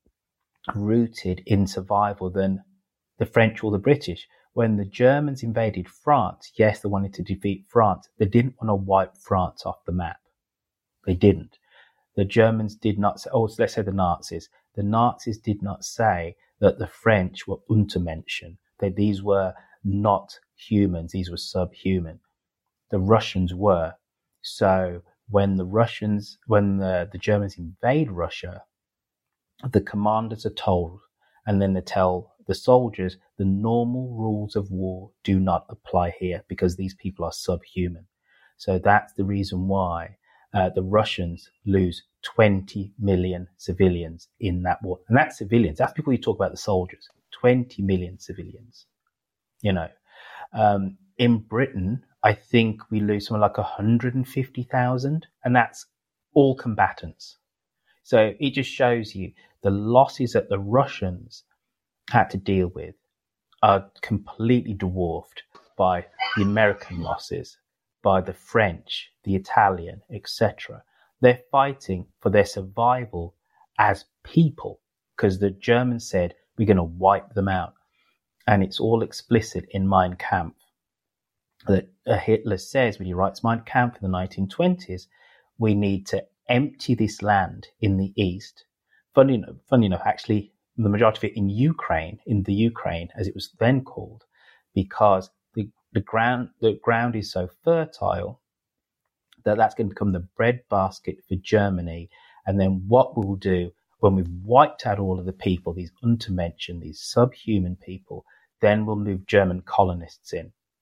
rooted in survival than the French or the British. When the Germans invaded France, yes, they wanted to defeat France. They didn't want to wipe France off the map. They didn't. The Germans did not say, oh, let's say the Nazis. The Nazis did not say that the French were Untermenschen, that these were not humans, these were subhuman. The Russians were. So when the Russians, when the, the Germans invade Russia, the commanders are told, and then they tell the soldiers, the normal rules of war do not apply here because these people are subhuman. So that's the reason why uh, the Russians lose twenty million civilians in that war. And that's civilians. That's before you talk about the soldiers. twenty million civilians. You know, um, in Britain, I think we lose something like one hundred fifty thousand, and that's all combatants. So it just shows you the losses that the Russians had to deal with are completely dwarfed by the American losses, by the French, the Italian, et cetera. They're fighting for their survival as people because the Germans said, we're going to wipe them out. And it's all explicit in Mein Kampf that uh, Hitler says when he writes Mein Kampf in the nineteen twenties, we need to empty this land in the east. Funny enough, funny enough, actually, the majority of it in Ukraine, in the Ukraine, as it was then called, because the, the ground the ground is so fertile that that's going to become the breadbasket for Germany. And then what we'll do when we've wiped out all of the people, these Untermenschen, these subhuman people, then we'll move German colonists in.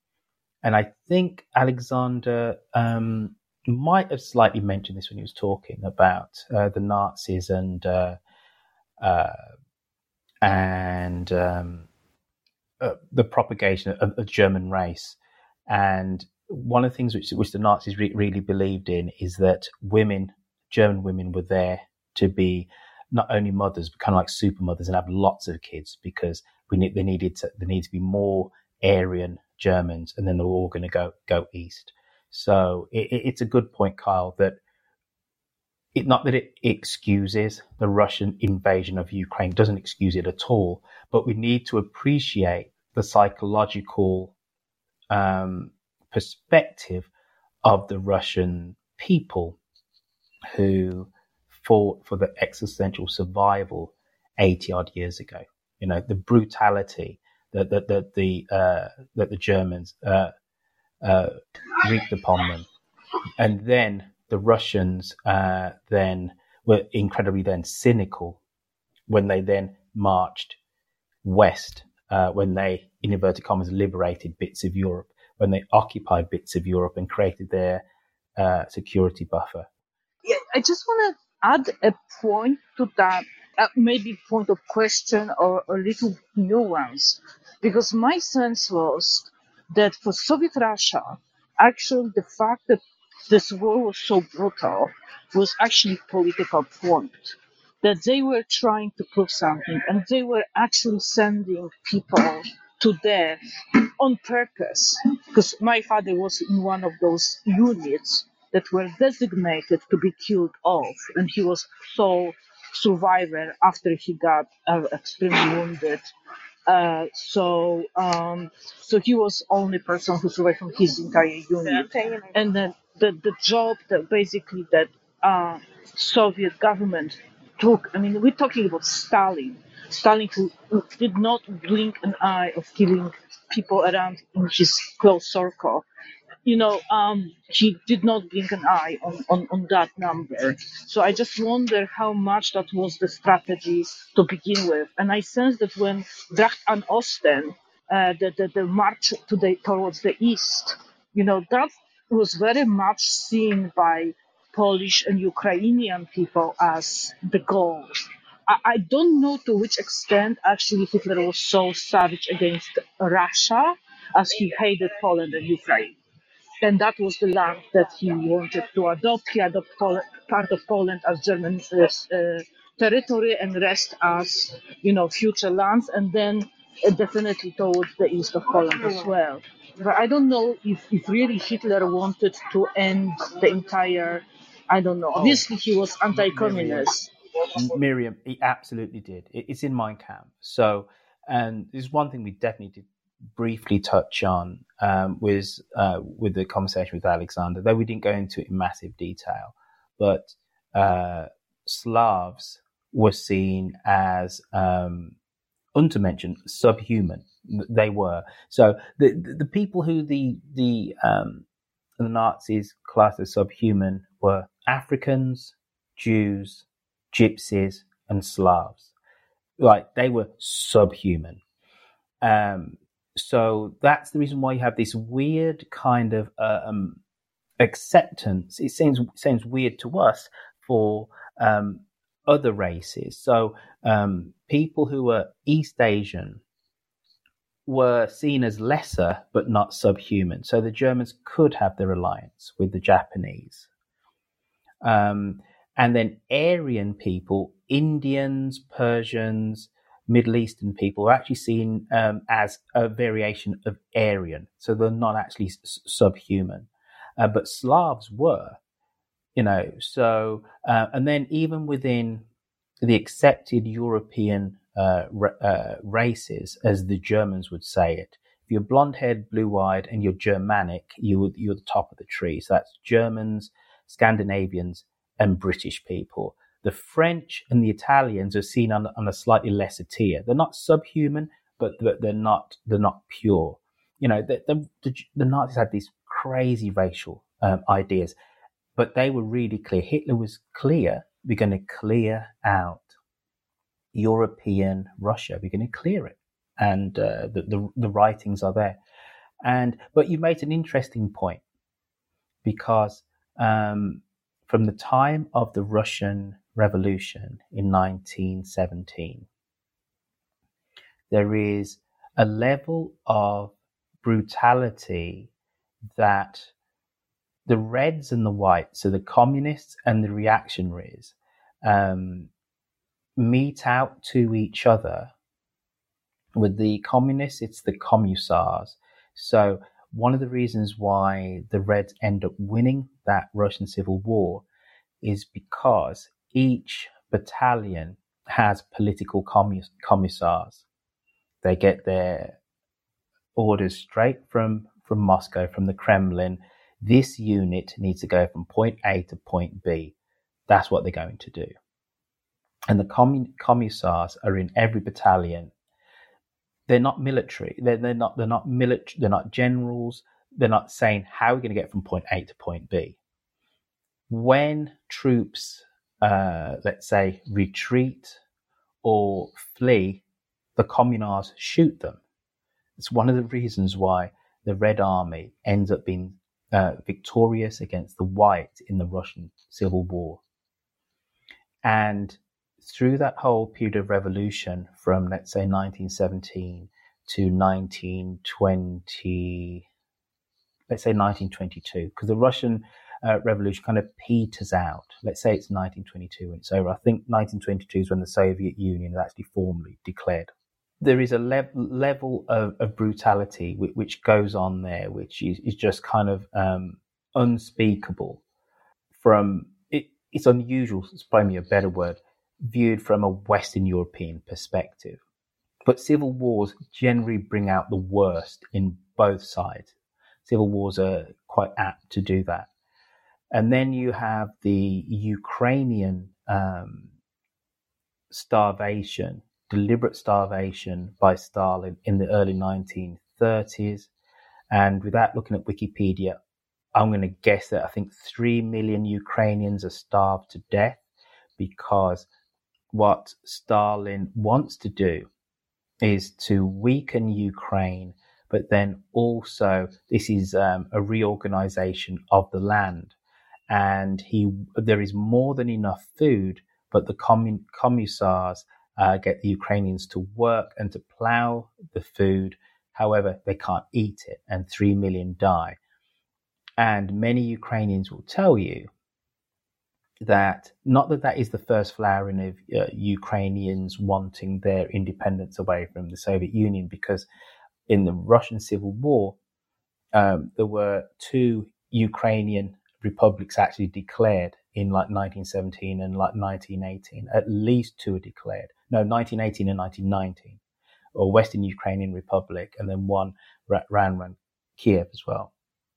And I think Alexander um, might have slightly mentioned this when he was talking about uh, the Nazis and uh, uh, and um, uh, the propagation of the German race. And one of the things which, which the Nazis re- really believed in is that women, German women, were there to be not only mothers, but kind of like super mothers and have lots of kids, because we need, they needed to, there needed to be more Aryan Germans, and then they're all going to go go east. So it, it's a good point, Kyle, that it not that it excuses the Russian invasion of Ukraine, doesn't excuse it at all, but we need to appreciate the psychological um, perspective of the Russian people who fought for the existential survival eighty odd years ago. You know, the brutality that that that the uh, that the Germans uh, uh, wreaked upon them, and then the Russians uh, then were incredibly then cynical when they then marched west, uh, when they, in inverted commas, liberated bits of Europe, when they occupied bits of Europe and created their uh, security buffer. Yeah, I just want to add a point to that, uh, maybe point of question or a little nuance, because my sense was that for Soviet Russia, actually the fact that this war was so brutal was actually political point, that they were trying to prove something, and they were actually sending people to death on purpose, because my father was in one of those units that were designated to be killed off, and he was sole survivor after he got uh, extremely wounded. Uh, so, um, so he was only person who survived from his entire unit. And then the, the job that basically that uh, Soviet government took, I mean, we're talking about Stalin. Stalin who, who did not blink an eye of killing people around in his close circle. You know, um, he did not blink an eye on, on, on that number. So I just wonder how much that was the strategy to begin with. And I sense that when Dracht an Osten, uh, the, the, the march to the, towards the east, you know, that was very much seen by Polish and Ukrainian people as the goal. I, I don't know to which extent actually Hitler was so savage against Russia as he hated Poland and Ukraine. And that was the land that he wanted to adopt. He adopted Pol- part of Poland as German uh, uh, territory and rest as, you know, future lands, and then uh, definitely towards the east of Poland as well. But I don't know if, if really Hitler wanted to end the entire, I don't know. Obviously, he was anti-communist. Miriam, Miriam he absolutely did. It, it's in Mein Kampf. So, and there's one thing we definitely did briefly touch on um, was uh, with the conversation with Alexander, though we didn't go into it in massive detail, but uh, Slavs were seen as, um, undermentioned, subhuman. They were. So the the, the people who the the, um, the Nazis classed as subhuman were Africans, Jews, Gypsies, and Slavs. Like, they were subhuman. Um, So that's the reason why you have this weird kind of uh, um, acceptance. It seems seems weird to us for um, other races. So um, people who were East Asian were seen as lesser but not subhuman. So the Germans could have their alliance with the Japanese. Um, and then Aryan people, Indians, Persians, Middle Eastern people are actually seen um, as a variation of Aryan, so they're not actually s- subhuman. Uh, but Slavs were, you know, so, uh, and then even within the accepted European uh, ra- uh, races, as the Germans would say it, if you're blonde-haired, blue-eyed, and you're Germanic, you, you're the top of the tree. So that's Germans, Scandinavians, and British people. The French and the Italians are seen on, on a slightly lesser tier. They're not subhuman, but they're not they're not pure. You know, the, the, the Nazis had these crazy racial um, ideas, but they were really clear. Hitler was clear. We're going to clear out European Russia. We're going to clear it, and uh, the, the the writings are there. And but you made an interesting point, because um, from the time of the Russian Revolution in nineteen seventeen, there is a level of brutality that the Reds and the Whites, so the communists and the reactionaries, um, meet out to each other. With the communists, it's the Commissars. So one of the reasons why the Reds end up winning that Russian Civil War is because each battalion has political commis- commissars. They get their orders straight from, from Moscow, from the Kremlin. This unit needs to go from point A to point B. That's what they're going to do. And the commun- commissars are in every battalion. They're not military. They're, they're not. They're not military. They're not generals. They're not saying how we're going to get from point A to point B. When troops, uh, let's say, retreat or flee, the communards shoot them. It's one of the reasons why the Red Army ends up being uh, victorious against the White in the Russian Civil War. And through that whole period of revolution from, let's say, nineteen seventeen to nineteen twenty, let's say nineteen twenty-two, because the Russian uh, Revolution kind of peters out. Let's say it's nineteen twenty-two and it's over. I think nineteen twenty-two is when the Soviet Union is actually formally declared. There is a le- level of, of brutality which, which goes on there, which is, is just kind of um, unspeakable. From it, it's unusual, it's probably a better word, viewed from a Western European perspective. But civil wars generally bring out the worst in both sides. Civil wars are quite apt to do that. And then you have the Ukrainian um, starvation, deliberate starvation by Stalin in the early nineteen thirties. And without looking at Wikipedia, I'm going to guess that I think three million Ukrainians are starved to death, because what Stalin wants to do is to weaken Ukraine, but then also this is um, a reorganization of the land. And he there is more than enough food, but the commun- commissars uh, get the Ukrainians to work and to plow the food. However, they can't eat it, and three million die. And many Ukrainians will tell you that, not that that is the first flowering of uh, Ukrainians wanting their independence away from the Soviet Union, because in the Russian Civil War, um, there were two Ukrainian republics actually declared in like nineteen seventeen and like nineteen eighteen. At least two are declared. No, nineteen eighteen and nineteen nineteen, or Western Ukrainian Republic, and then one ran around Kiev as well.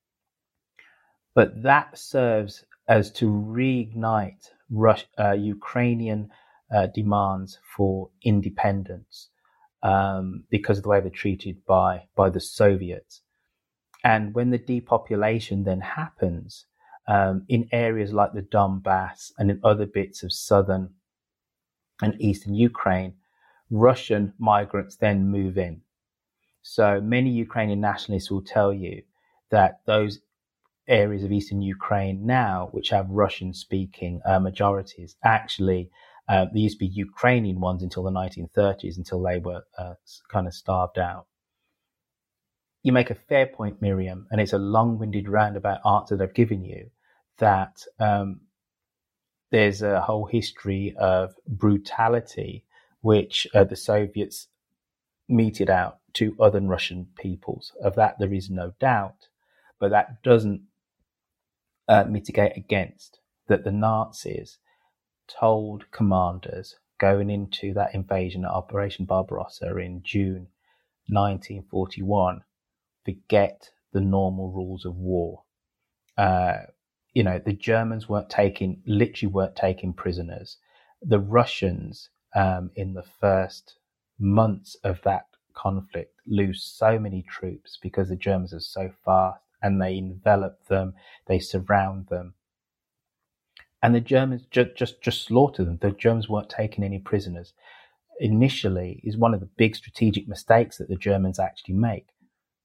But that serves as to reignite Rus- uh, Ukrainian uh, demands for independence um, because of the way they're treated by, by the Soviets. And when the depopulation then happens um, in areas like the Donbass and in other bits of southern and eastern Ukraine, Russian migrants then move in. So many Ukrainian nationalists will tell you that those areas of eastern Ukraine now, which have Russian-speaking uh, majorities, actually, uh, there used to be Ukrainian ones until the nineteen thirties, until they were uh, kind of starved out. You make a fair point, Miriam, and it's a long-winded roundabout answer that I've given you, that um, there's a whole history of brutality which uh, the Soviets meted out to other Russian peoples. Of that, there is no doubt, but that doesn't Uh, mitigate against that the Nazis told commanders going into that invasion at Operation Barbarossa in June nineteen forty-one, forget the normal rules of war. Uh, you know, the Germans weren't taking, literally weren't taking prisoners. The Russians, um, in the first months of that conflict, lose so many troops because the Germans are so fast, and they envelop them, they surround them. And the Germans ju- just, just slaughter them. The Germans weren't taking any prisoners. Initially, is one of the big strategic mistakes that the Germans actually make.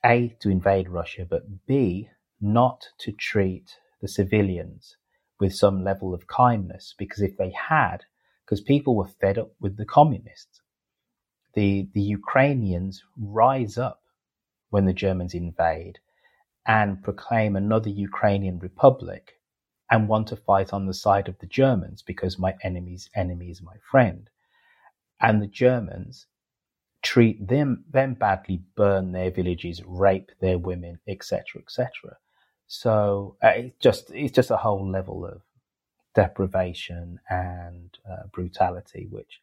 A, to invade Russia, but B, not to treat the civilians with some level of kindness, because if they had, because people were fed up with the communists, the, the Ukrainians rise up when the Germans invade and proclaim another Ukrainian republic and want to fight on the side of the Germans because my enemy's enemy is my friend. And the Germans treat them them badly, burn their villages, rape their women, et cetera, et cetera. So uh, it's just it's just a whole level of deprivation and uh, brutality, which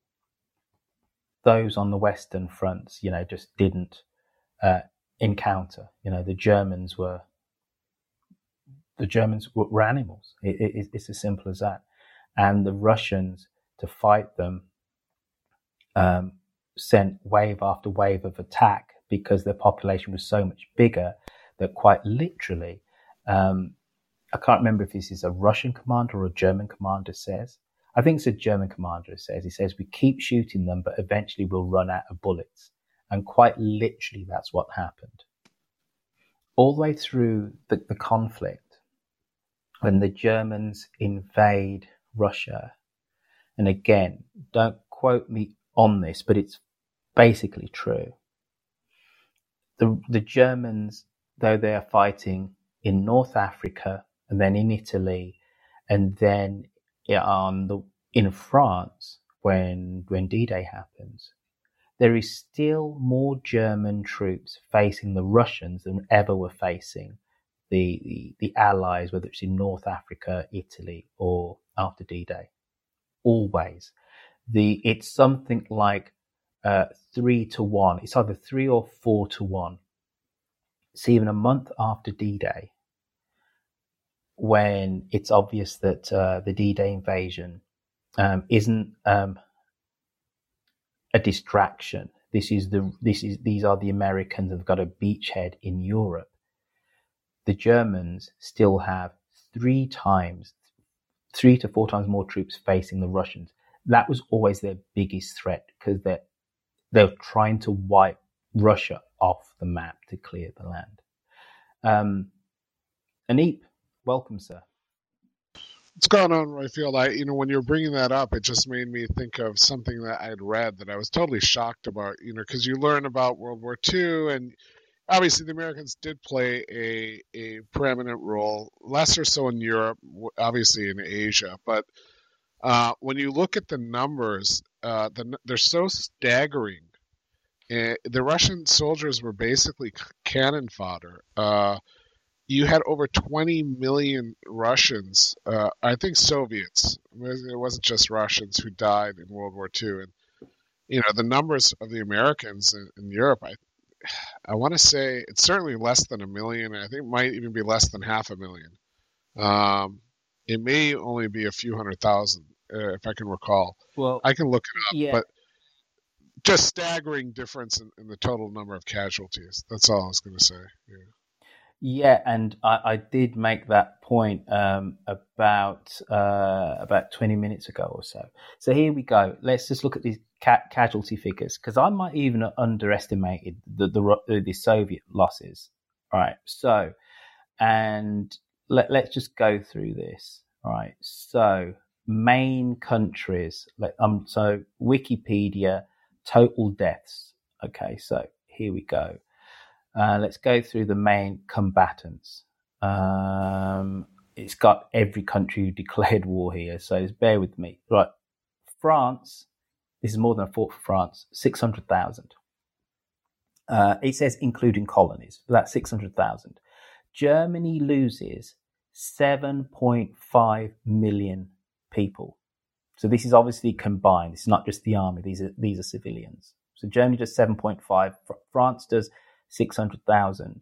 those on the Western fronts, you know, just didn't uh, encounter. You know, the Germans were the Germans were, were animals. It, it, it's as simple as that. And the Russians, to fight them, um, sent wave after wave of attack because their population was so much bigger that quite literally, um, I can't remember if this is a Russian commander or a German commander says. I think it's a German commander who says, he says, we keep shooting them, but eventually we'll run out of bullets. And quite literally, that's what happened. All the way through the, the conflict, when the Germans invade Russia, and again, don't quote me on this, but it's basically true. The, the Germans, though they are fighting in North Africa and then in Italy and then on the, in France when, when D-Day happens, there is still more German troops facing the Russians than ever were facing the, the, the Allies, whether it's in North Africa, Italy, or after D-Day. Always. The, it's something like uh, three to one. It's either three or four to one. It's even a month after D-Day, when it's obvious that uh, the D-Day invasion um, isn't um, a distraction. This is the this is these are the Americans who've got a beachhead in Europe. The Germans still have three times, three to four times more troops facing the Russians. That was always their biggest threat because they're they're trying to wipe Russia off the map to clear the land. Um, Aneep, welcome, sir. What's going on, Royfield? I, you know, when you were bringing that up, it just made me think of something that I had read that I was totally shocked about, you know, because you learn about World War Two, and obviously the Americans did play a, a preeminent role, lesser so in Europe, obviously in Asia. But uh, when you look at the numbers, uh, the, they're so staggering. Uh, the Russian soldiers were basically cannon fodder. Uh, You had over twenty million Russians, uh, I think Soviets. It wasn't just Russians who died in World War Two. And, you know, the numbers of the Americans in, in Europe, I I want to say it's certainly less than a million. I think it might even be less than half a million. Um, it may only be a few hundred thousand, uh, if I can recall. Well, I can look it up. yeah. But just staggering difference in, in the total number of casualties. That's all I was going to say. Yeah. Yeah, and I, I did make that point um, about uh, about twenty minutes ago or so. So here we go. Let's just look at these ca- casualty figures, because I might even have underestimated the, the the Soviet losses. All right. So, and let let's just go through this. All right. So main countries. Let, um. So Wikipedia total deaths. Okay. So here we go. Uh, let's go through the main combatants. Um, it's got every country who declared war here, so just bear with me. Right, France, this is more than a fort for France, six hundred thousand. Uh, it says including colonies, but that's six hundred thousand. Germany loses seven point five million people. So this is obviously combined. It's not just the army. These are, these are civilians. So Germany does seven point five. France does six hundred thousand.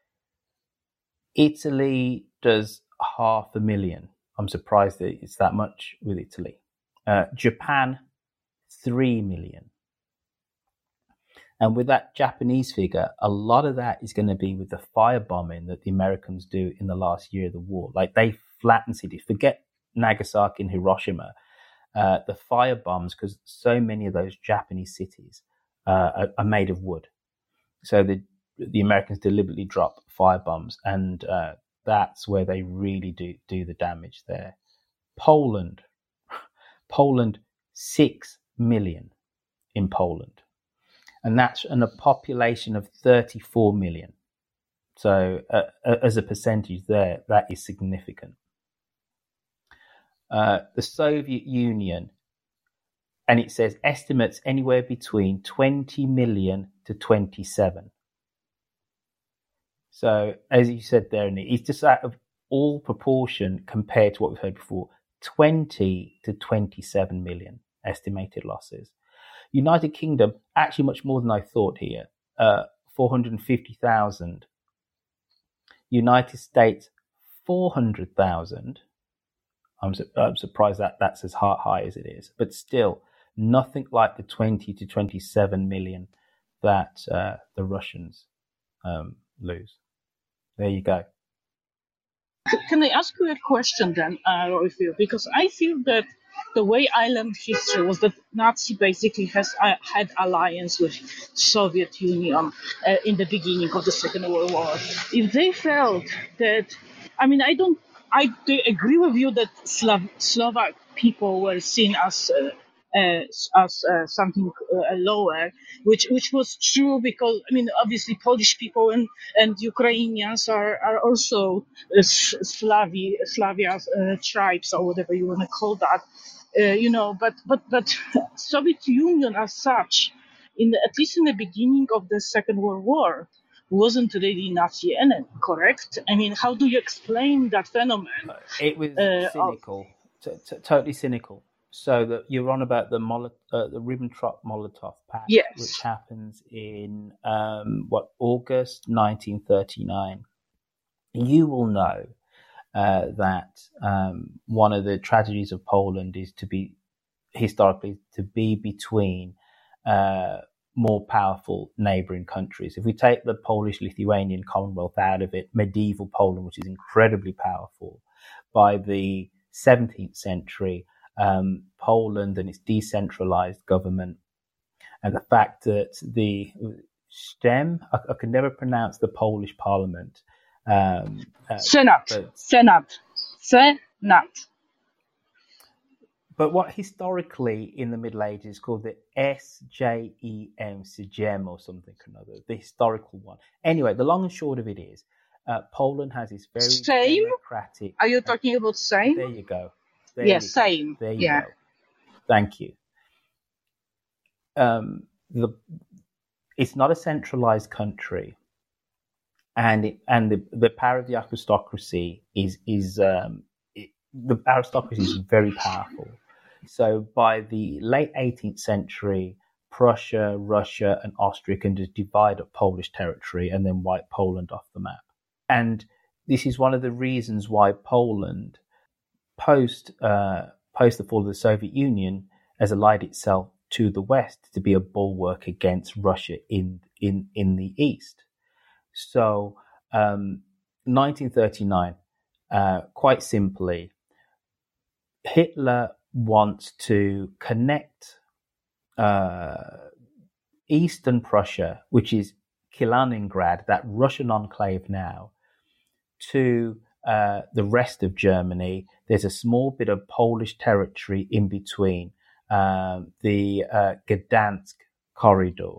Italy does half a million. I'm surprised that it's that much with Italy. Uh, Japan, three million. And with that Japanese figure, a lot of that is going to be with the firebombing that the Americans do in the last year of the war. Like, they flatten cities. Forget Nagasaki and Hiroshima. Uh, the firebombs, because so many of those Japanese cities uh, are, are made of wood. So the the Americans deliberately drop firebombs, and uh, that's where they really do do the damage there. Poland, Poland, six million in Poland, and that's in a population of thirty-four million. So, uh, as a percentage, there that is significant. Uh, the Soviet Union, and it says estimates anywhere between twenty million to twenty-seven. So, as you said there, Nick, it's just out of all proportion compared to what we've heard before, twenty to twenty-seven million estimated losses. United Kingdom, actually much more than I thought here, uh, four hundred fifty thousand. United States, four hundred thousand. I'm, su- I'm surprised that that's as high, high as it is, but still nothing like the twenty to twenty-seven million that uh, the Russians um, lose. There you go. Can I ask you a question then, uh, Royfield? Because I feel that the way I learned history was that Nazi basically has uh, had alliance with Soviet Union uh, in the beginning of the Second World War. If they felt that, I mean, I don't, I do agree with you that Slav, Slovak people were seen as uh, uh, as uh, something uh, lower, which which was true because, I mean, obviously Polish people and, and Ukrainians are, are also uh, Slavi, Slavia uh, tribes or whatever you want to call that, uh, you know, but, but, but Soviet Union as such, in the, at least in the beginning of the Second World War, wasn't really Nazi enemy, correct? I mean, how do you explain that phenomenon? It was uh, cynical, t- t- totally cynical. So that you're on about the Mol- uh, the Ribbentrop-Molotov Pact, yes. which happens in um, what August nineteen thirty-nine. You will know uh, that um, one of the tragedies of Poland is to be historically to be between uh, more powerful neighbouring countries. If we take the Polish-Lithuanian Commonwealth out of it, medieval Poland, which is incredibly powerful, by the seventeenth century. Um, Poland and its decentralized government, and the fact that the Stem, I, I can never pronounce the Polish parliament. Um, uh, Senate, but, Senate, Senate. But what historically in the Middle Ages is called the S J E M, Sejm or something or another, the historical one. Anyway, the long and short of it is, uh, Poland has this very Same? democratic. Are you talking about same? There you go. There yes, you go. same. There you yeah. go. Thank you. Um, the it's not a centralized country, and it, and the, the power of the aristocracy is is um, it, the aristocracy is very powerful. So by the late eighteenth century, Prussia, Russia, and Austria can just divide up Polish territory and then wipe Poland off the map. And this is one of the reasons why Poland, post uh, post the fall of the Soviet Union, has allied itself to the West to be a bulwark against Russia in in in the East. So, um, nineteen thirty-nine, uh, quite simply, Hitler wants to connect uh, Eastern Prussia, which is Kaliningrad, that Russian enclave now, to uh, the rest of Germany. There's a small bit of Polish territory in between, um, the uh, Gdansk corridor.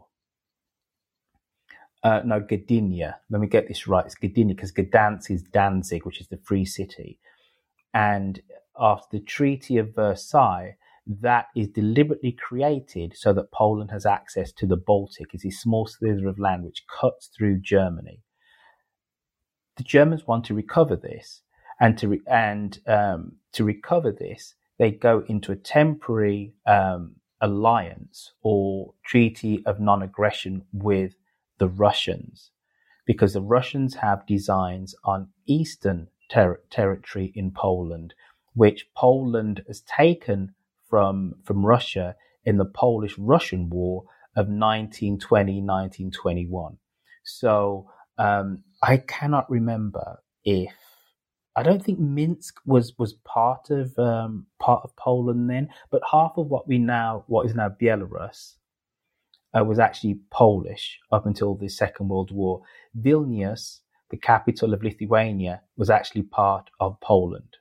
Uh, no, Gdynia. Let me get this right. It's Gdynia because Gdansk is Danzig, which is the free city. And after the Treaty of Versailles, that is deliberately created so that Poland has access to the Baltic. It's a small slither of land which cuts through Germany. The Germans want to recover this, and to re- and um, to recover this, they go into a temporary um, alliance or treaty of non-aggression with the Russians, because the Russians have designs on eastern ter- territory in Poland, which Poland has taken from from Russia in the Polish-Russian War of nineteen twenty, nineteen twenty-one. So um, I cannot remember if I don't think Minsk was was part of um, part of Poland then, but half of what we now what is now Belarus uh, was actually Polish up until the Second World War. Vilnius, the capital of Lithuania, was actually part of Poland.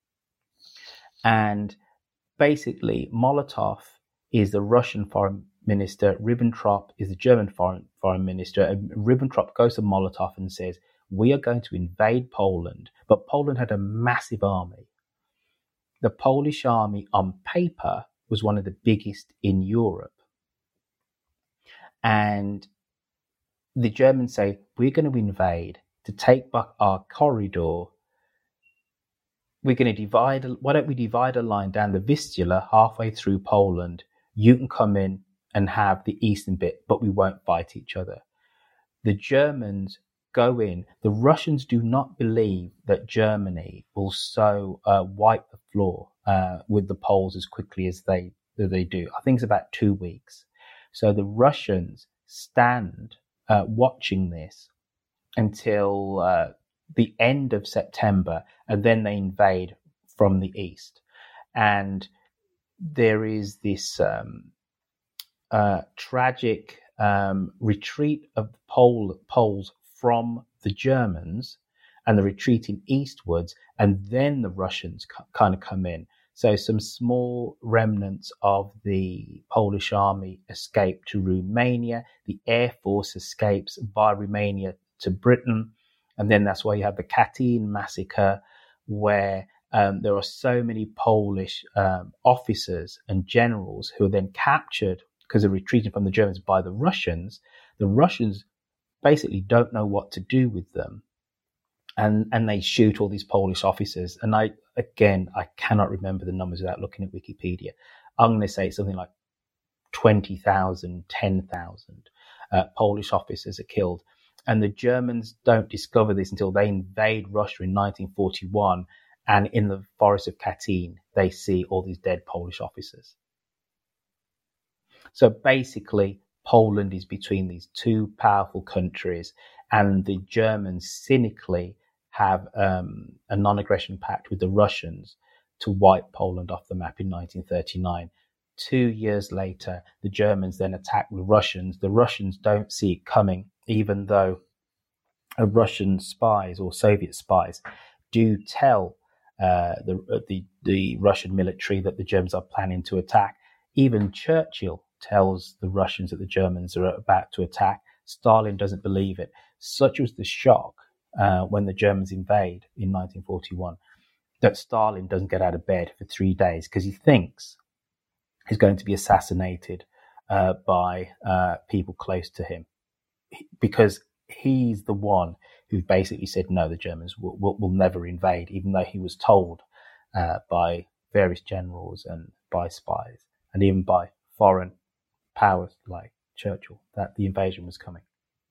And basically, Molotov is the Russian foreign minister, Ribbentrop is the German foreign foreign minister, and Ribbentrop goes to Molotov and says, we are going to invade Poland. But Poland had a massive army. The Polish army on paper was one of the biggest in Europe. And the Germans say, we're going to invade to take back our corridor. We're going to divide, why don't we divide a line down the Vistula halfway through Poland? You can come in and have the eastern bit, but we won't fight each other. The Germans go in. The Russians do not believe that Germany will so uh, wipe the floor uh, with the Poles as quickly as they, as they do. I think it's about two weeks. So the Russians stand uh, watching this until uh, the end of September, and then they invade from the east. And there is this um, uh, tragic um, retreat of the Pole, Poles from the Germans, and the retreating eastwards, and then the Russians c- kind of come in. So some small remnants of the Polish army escape to Romania. The air force escapes via Romania to Britain. And then that's why you have the Katyn massacre, where um, there are so many Polish um, officers and generals who are then captured because they're retreating from the Germans by the Russians. The Russians basically don't know what to do with them. And and they shoot all these Polish officers. And I, again, I cannot remember the numbers without looking at Wikipedia. I'm going to say it's something like twenty thousand, ten thousand uh, Polish officers are killed. And the Germans don't discover this until they invade Russia in nineteen forty-one. And in the forest of Katyn, they see all these dead Polish officers. So basically, Poland is between these two powerful countries, and the Germans cynically have um, a non-aggression pact with the Russians to wipe Poland off the map in nineteen thirty-nine. Two years later, the Germans then attack the Russians. The Russians don't see it coming, even though a Russian spies or Soviet spies do tell uh, the, the the Russian military that the Germans are planning to attack. Even Churchill tells the Russians that the Germans are about to attack. Stalin doesn't believe it. Such was the shock uh, when the Germans invade in nineteen forty-one that Stalin doesn't get out of bed for three days because he thinks he's going to be assassinated uh, by uh, people close to him, because he's the one who basically said, no, the Germans will, will, will never invade, even though he was told uh, by various generals and by spies and even by foreign powers like Churchill that the invasion was coming.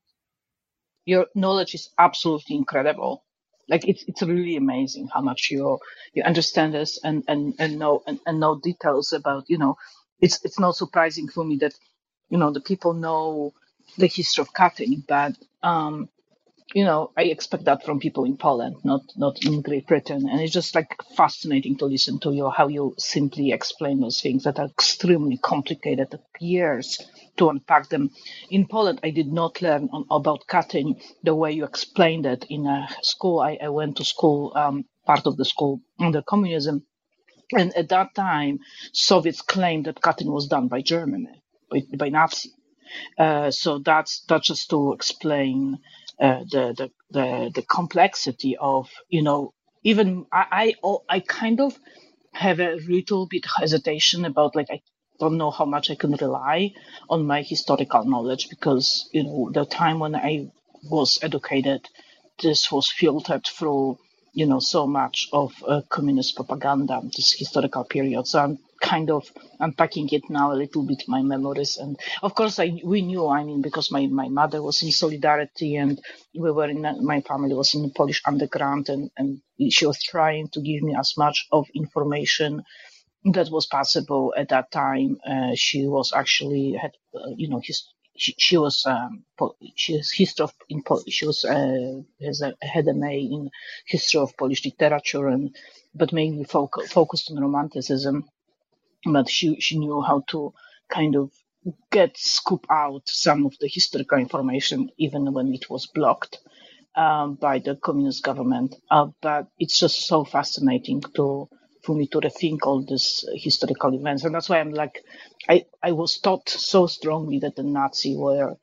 Your knowledge is absolutely incredible. Like it's it's really amazing how much you you understand this and and and know and, and know details about, you know. It's it's not surprising for me that, you know, the people know the history of Katyn, but um, you know, I expect that from people in Poland, not not in Great Britain. And it's just like fascinating to listen to you how you simply explain those things that are extremely complicated, that took years to unpack them. In Poland, I did not learn on, about Katyn the way you explained it in a school. I, I went to school, um, part of the school under communism. And at that time, Soviets claimed that Katyn was done by Germany, by, by Nazi. Uh, so that's, that's just to explain uh, the, the, the, the complexity of, you know, even I, I, I kind of have a little bit hesitation about, like, I don't know how much I can rely on my historical knowledge because, you know, the time when I was educated, this was filtered through, you know, so much of uh, communist propaganda, this historical period. So I'm kind of unpacking it now a little bit, my memories. And of course, I we knew, I mean, because my, my mother was in Solidarity and we were in, my family was in the Polish underground, and, and she was trying to give me as much of information that was possible at that time. Uh, she was actually, had, uh, you know, his, she, she was, um, she has history of, in, she was, uh, has a, had an A in history of Polish literature, and, but mainly fo- focused on Romanticism. But she, she knew how to kind of get scoop out some of the historical information, even when it was blocked um, by the communist government. Uh, but it's just so fascinating to for me to rethink all these historical events, and that's why I'm like, I I was taught so strongly that the Nazi were.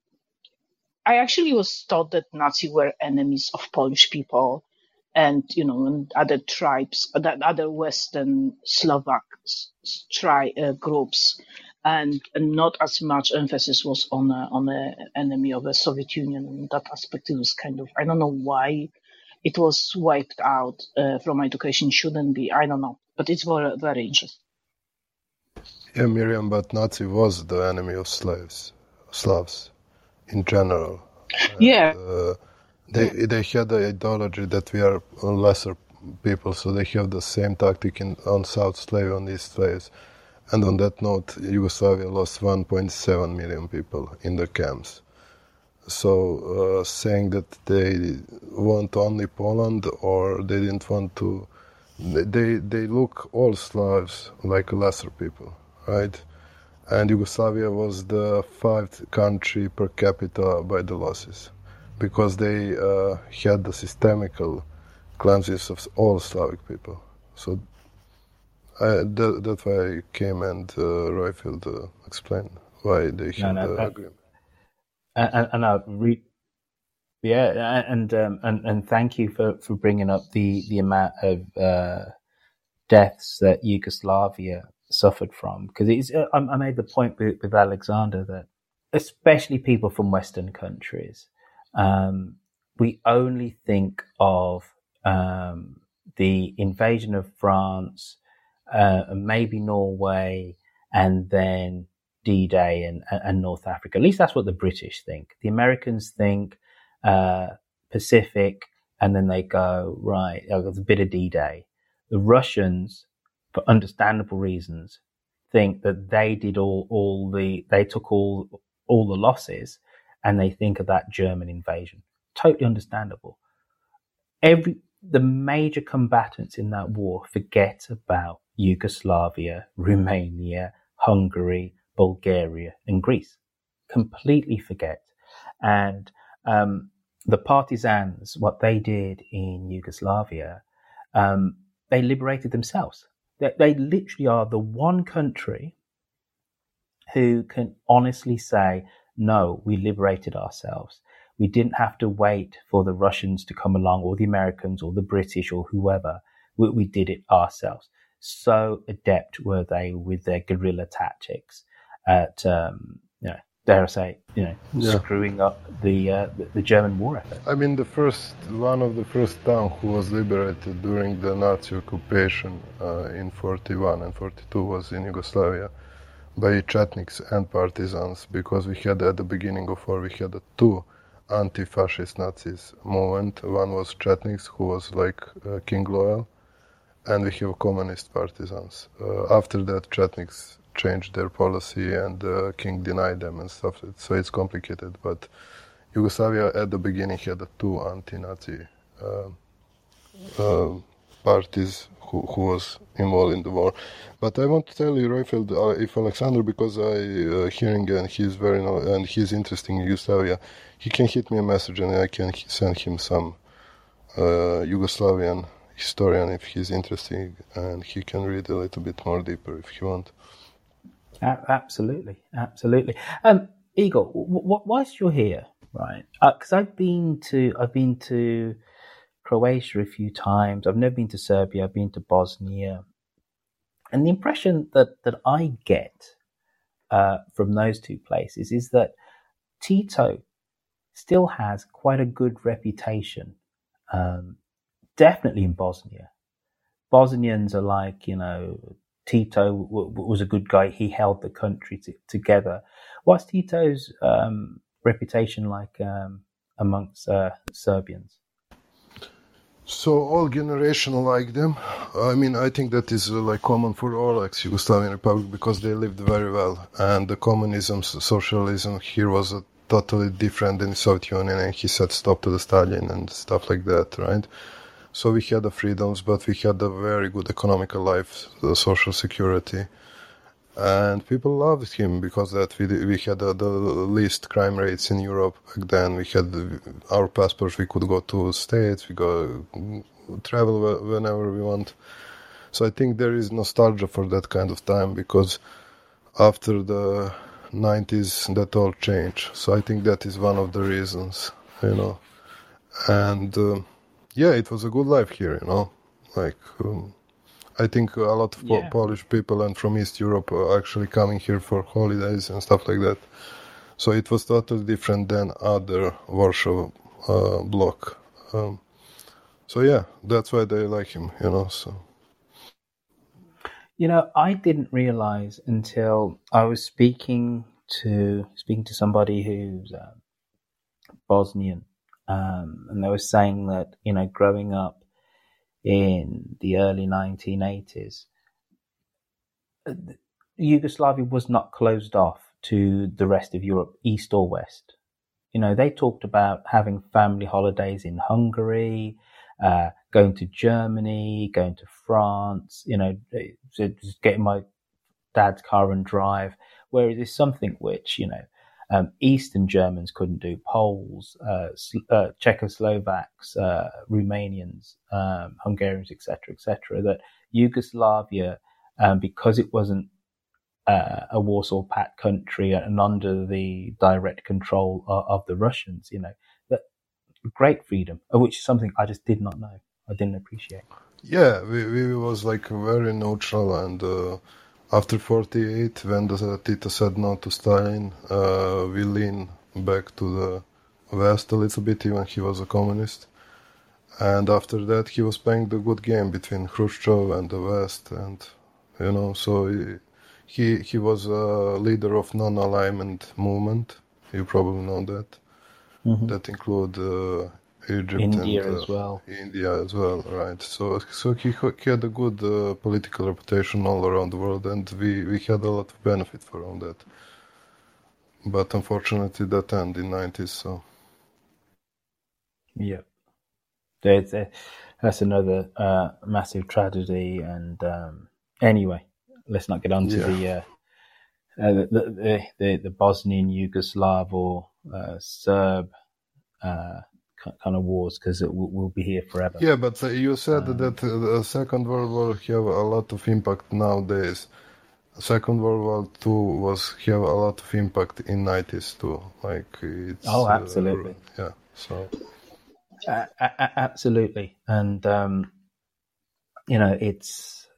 I actually was taught that Nazi were enemies of Polish people, and you know, and other tribes, that other Western Slovak tri uh, groups, and, and not as much emphasis was on a, on the enemy of the Soviet Union. And that aspect, it was kind of, I don't know why it was wiped out uh, from education. Shouldn't be, I don't know, but it's very very interesting. Yeah, Miriam, but Nazi was the enemy of slaves, Slavs. In general, yeah, and, uh, they they had the ideology that we are lesser people, so they have the same tactic in, on South Slave, on East slaves, and on that note, Yugoslavia lost one point seven million people in the camps. So uh, saying that they want only Poland or they didn't want to, they they look all Slavs like lesser people, right? And Yugoslavia was the fifth country per capita by the losses, because they uh, had the systemical cleanses of all Slavic people. So I, that, that's why I came and uh, Roifield uh, explained why they had no, no, the uh, agreement. And, and I re- yeah, and um, and and thank you for, for bringing up the the amount of uh, deaths that Yugoslavia suffered from, because it's uh, I made the point with, with Alexander that especially people from Western countries, um, we only think of um, the invasion of France, uh, maybe Norway, and then D-Day and, and North Africa. At least that's what the British think. The Americans think uh, Pacific, and then they go, right, there's a bit of D-Day. The Russians, for understandable reasons, think that they did all, all the, they took all, all the losses, and they think of that German invasion. Totally understandable. Every, the major combatants in that war forget about Yugoslavia, Romania, Hungary, Bulgaria, and Greece. Completely forget. And um, the partisans, what they did in Yugoslavia, um, they liberated themselves. They, they literally are the one country who can honestly say, no, we liberated ourselves. We didn't have to wait for the Russians to come along, or the Americans, or the British, or whoever. We, we did it ourselves. So adept were they with their guerrilla tactics at, um, you know, dare I say, you know, yeah. screwing up the, uh, the the German war effort. I mean, the first one of the first town who was liberated during the Nazi occupation uh, in forty-one and forty-two was in Yugoslavia by Chetniks and partisans, because we had at the beginning of war we had a two anti-fascist Nazis movement. One was Chetniks, who was like uh, King loyal, and we have communist partisans. Uh, after that, Chetniks changed their policy, and the uh, king denied them and stuff. So it's complicated. But Yugoslavia at the beginning had a two anti-Nazi uh, uh, parties who, who was involved in the war. But I want to tell you, Roifield, uh, if Alexander, because I uh, hearing and he's very know, and he's interested in Yugoslavia, he can hit me a message and I can send him some uh, Yugoslavian historian if he's interested, and he can read a little bit more deeper if he wants. Absolutely, absolutely. Um, Igor, w- w- whilst you're here, right? Because uh, I've been to, I've been to Croatia a few times. I've never been to Serbia. I've been to Bosnia, and the impression that that I get uh, from those two places is that Tito still has quite a good reputation. Um, definitely in Bosnia, Bosnians are like, you know, Tito w- w- was a good guy. He held the country t- together. What's Tito's um, reputation like um, amongst uh, Serbians? So all generation like them. I mean, I think that is uh, like common for all ex-Yugoslavian republic, because they lived very well, and the communism, socialism here was a totally different than the Soviet Union, and he said stop to the Stalin and stuff like that, right? So we had the freedoms, but we had a very good economical life, the social security. And people loved him because that we we had uh, the least crime rates in Europe back then. We had the, our passports. We could go to states. We go travel whenever we want. So I think there is nostalgia for that kind of time because after the nineties that all changed. So I think that is one of the reasons, you know. And uh, yeah, it was a good life here, you know. Like. Um, I think a lot of po- Yeah. Polish people and from East Europe are actually coming here for holidays and stuff like that. So it was totally different than other Warsaw uh, bloc. Um, so yeah, that's why they like him, you know. So You know, I didn't realize until I was speaking to speaking to somebody who's uh, Bosnian, um, and they were saying that, you know, growing up in the early nineteen eighties, Yugoslavia was not closed off to the rest of Europe, east or west. You know, they talked about having family holidays in Hungary, uh, going to Germany, going to France, you know, just getting my dad's car and drive. Whereas it's something which, you know, um, Eastern Germans couldn't do, Poles, uh, uh, Czechoslovaks, uh, Romanians, um, Hungarians, et cetera, et cetera, that Yugoslavia, um, because it wasn't uh, a Warsaw Pact country and under the direct control of, of the Russians, you know, that great freedom, which is something I just did not know. I didn't appreciate. yeah, we, we was like very neutral and uh, after forty-eight, when the Tito said no to Stalin, uh, we leaned back to the West a little bit, even he was a communist. And after that, he was playing the good game between Khrushchev and the West. And, you know, so he he, he was a leader of non-alignment movement. You probably know that. Mm-hmm. That include uh, Egypt India and uh, as well. India as well, right? So, so he, he had a good uh, political reputation all around the world, and we, we had a lot of benefit from that. But unfortunately, that ended in nineties. So, yeah, there's a, that's another uh, massive tragedy. And um, anyway, let's not get on to Yeah. the, uh, uh, the, the the the Bosnian, Yugoslav, or uh, Serb uh, kind of wars, because we'll, we'll be here forever. yeah, but uh, you said that uh, the Second World War have a lot of impact nowadays. Second World War Two was have a lot of impact in nineties too. Like it's Oh, absolutely. Uh, yeah. So Uh, a- a- absolutely, and um, you know, it's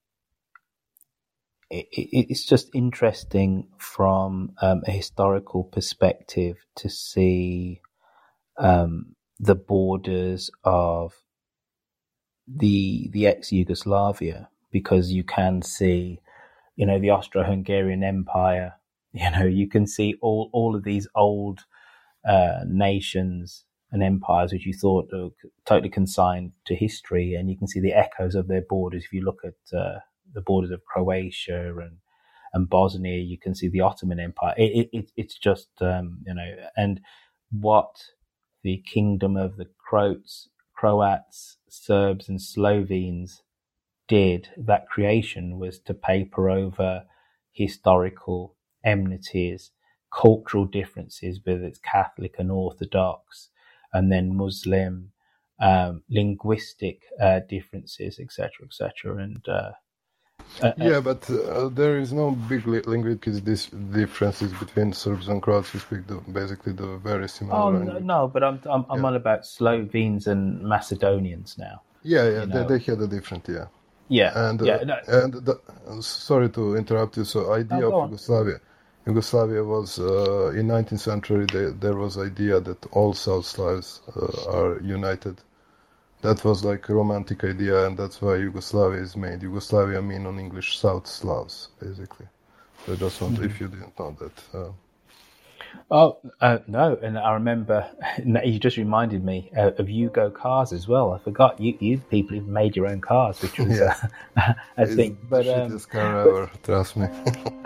it, it, it's just interesting from um, a historical perspective to see um, the borders of the the ex-Yugoslavia, because you can see, you know, the Austro-Hungarian Empire. You know, you can see all all of these old uh, nations and empires which you thought were totally consigned to history, and you can see the echoes of their borders. If you look at uh, the borders of Croatia and and Bosnia, you can see the Ottoman Empire. It, it, it's just um, you know, and what the kingdom of the Croats, Croats, Serbs, and Slovenes did, that creation, was to paper over historical enmities, cultural differences, whether it's Catholic and Orthodox, and then Muslim, um, linguistic uh, differences, et cetera, et cetera. And uh, uh, yeah, but uh, there is no big li- linguistic dis- differences between Serbs and Croats. We speak the, basically the very similar oh no, language. no, but I'm I'm, I'm Yeah. on about Slovenes and Macedonians now. Yeah, yeah, you they, know. they had a different, yeah. Yeah, And uh, yeah, no. and the, uh, sorry to interrupt you. So idea No, go of on. Yugoslavia, Yugoslavia was uh, in nineteenth century. They, there was idea that all South Slavs uh, are united. That was like a romantic idea, and that's why Yugoslavia is made. Yugoslavia mean on English South Slavs, basically. So I just want, Mhm. if you didn't know that. Uh, Oh uh, no, and I remember you just reminded me uh, of Yugo cars as well. I forgot you, you people have made your own cars, which was Yeah. uh, a it's thing. But the um, shittiest car ever, trust me.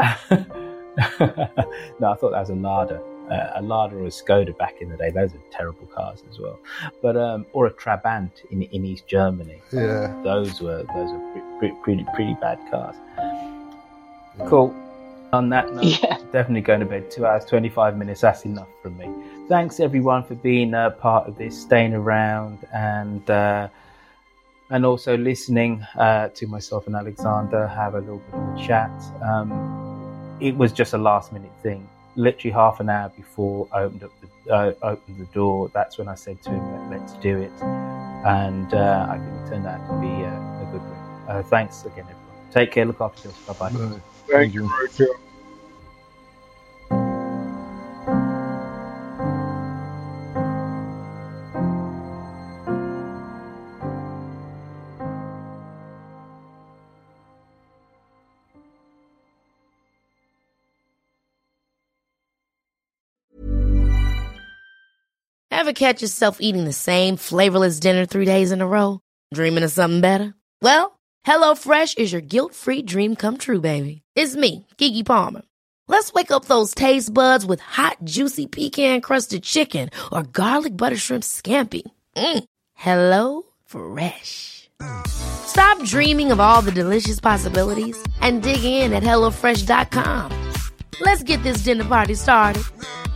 no, I thought that was a Lada, uh, a Lada or a Skoda back in the day. Those are terrible cars as well. But um, or a Trabant in in East Germany. Yeah. those were those are pre- pre- pretty pretty bad cars. Cool. On that note, Yeah. definitely going to bed. Two hours, twenty-five minutes. That's enough for me. Thanks everyone for being a part of this, staying around, and uh, and also listening uh, to myself and Alexander have a little bit of a chat. Um, it was just a last minute thing. Literally half an hour before I opened up the uh, opened the door. That's when I said to him, "Let's do it," and uh, I think it turned out to be a, a good one. Uh, thanks again, everyone. Take care. Look after yourself. Bye bye. Thank, Thank you. you. Ever catch yourself eating the same flavorless dinner three days in a row? Dreaming of something better? Well, HelloFresh is your guilt-free dream come true, baby. It's me, Keke Palmer. Let's wake up those taste buds with hot, juicy pecan-crusted chicken or garlic butter shrimp scampi. Mm. Hello Fresh. Stop dreaming of all the delicious possibilities and dig in at HelloFresh dot com. Let's get this dinner party started.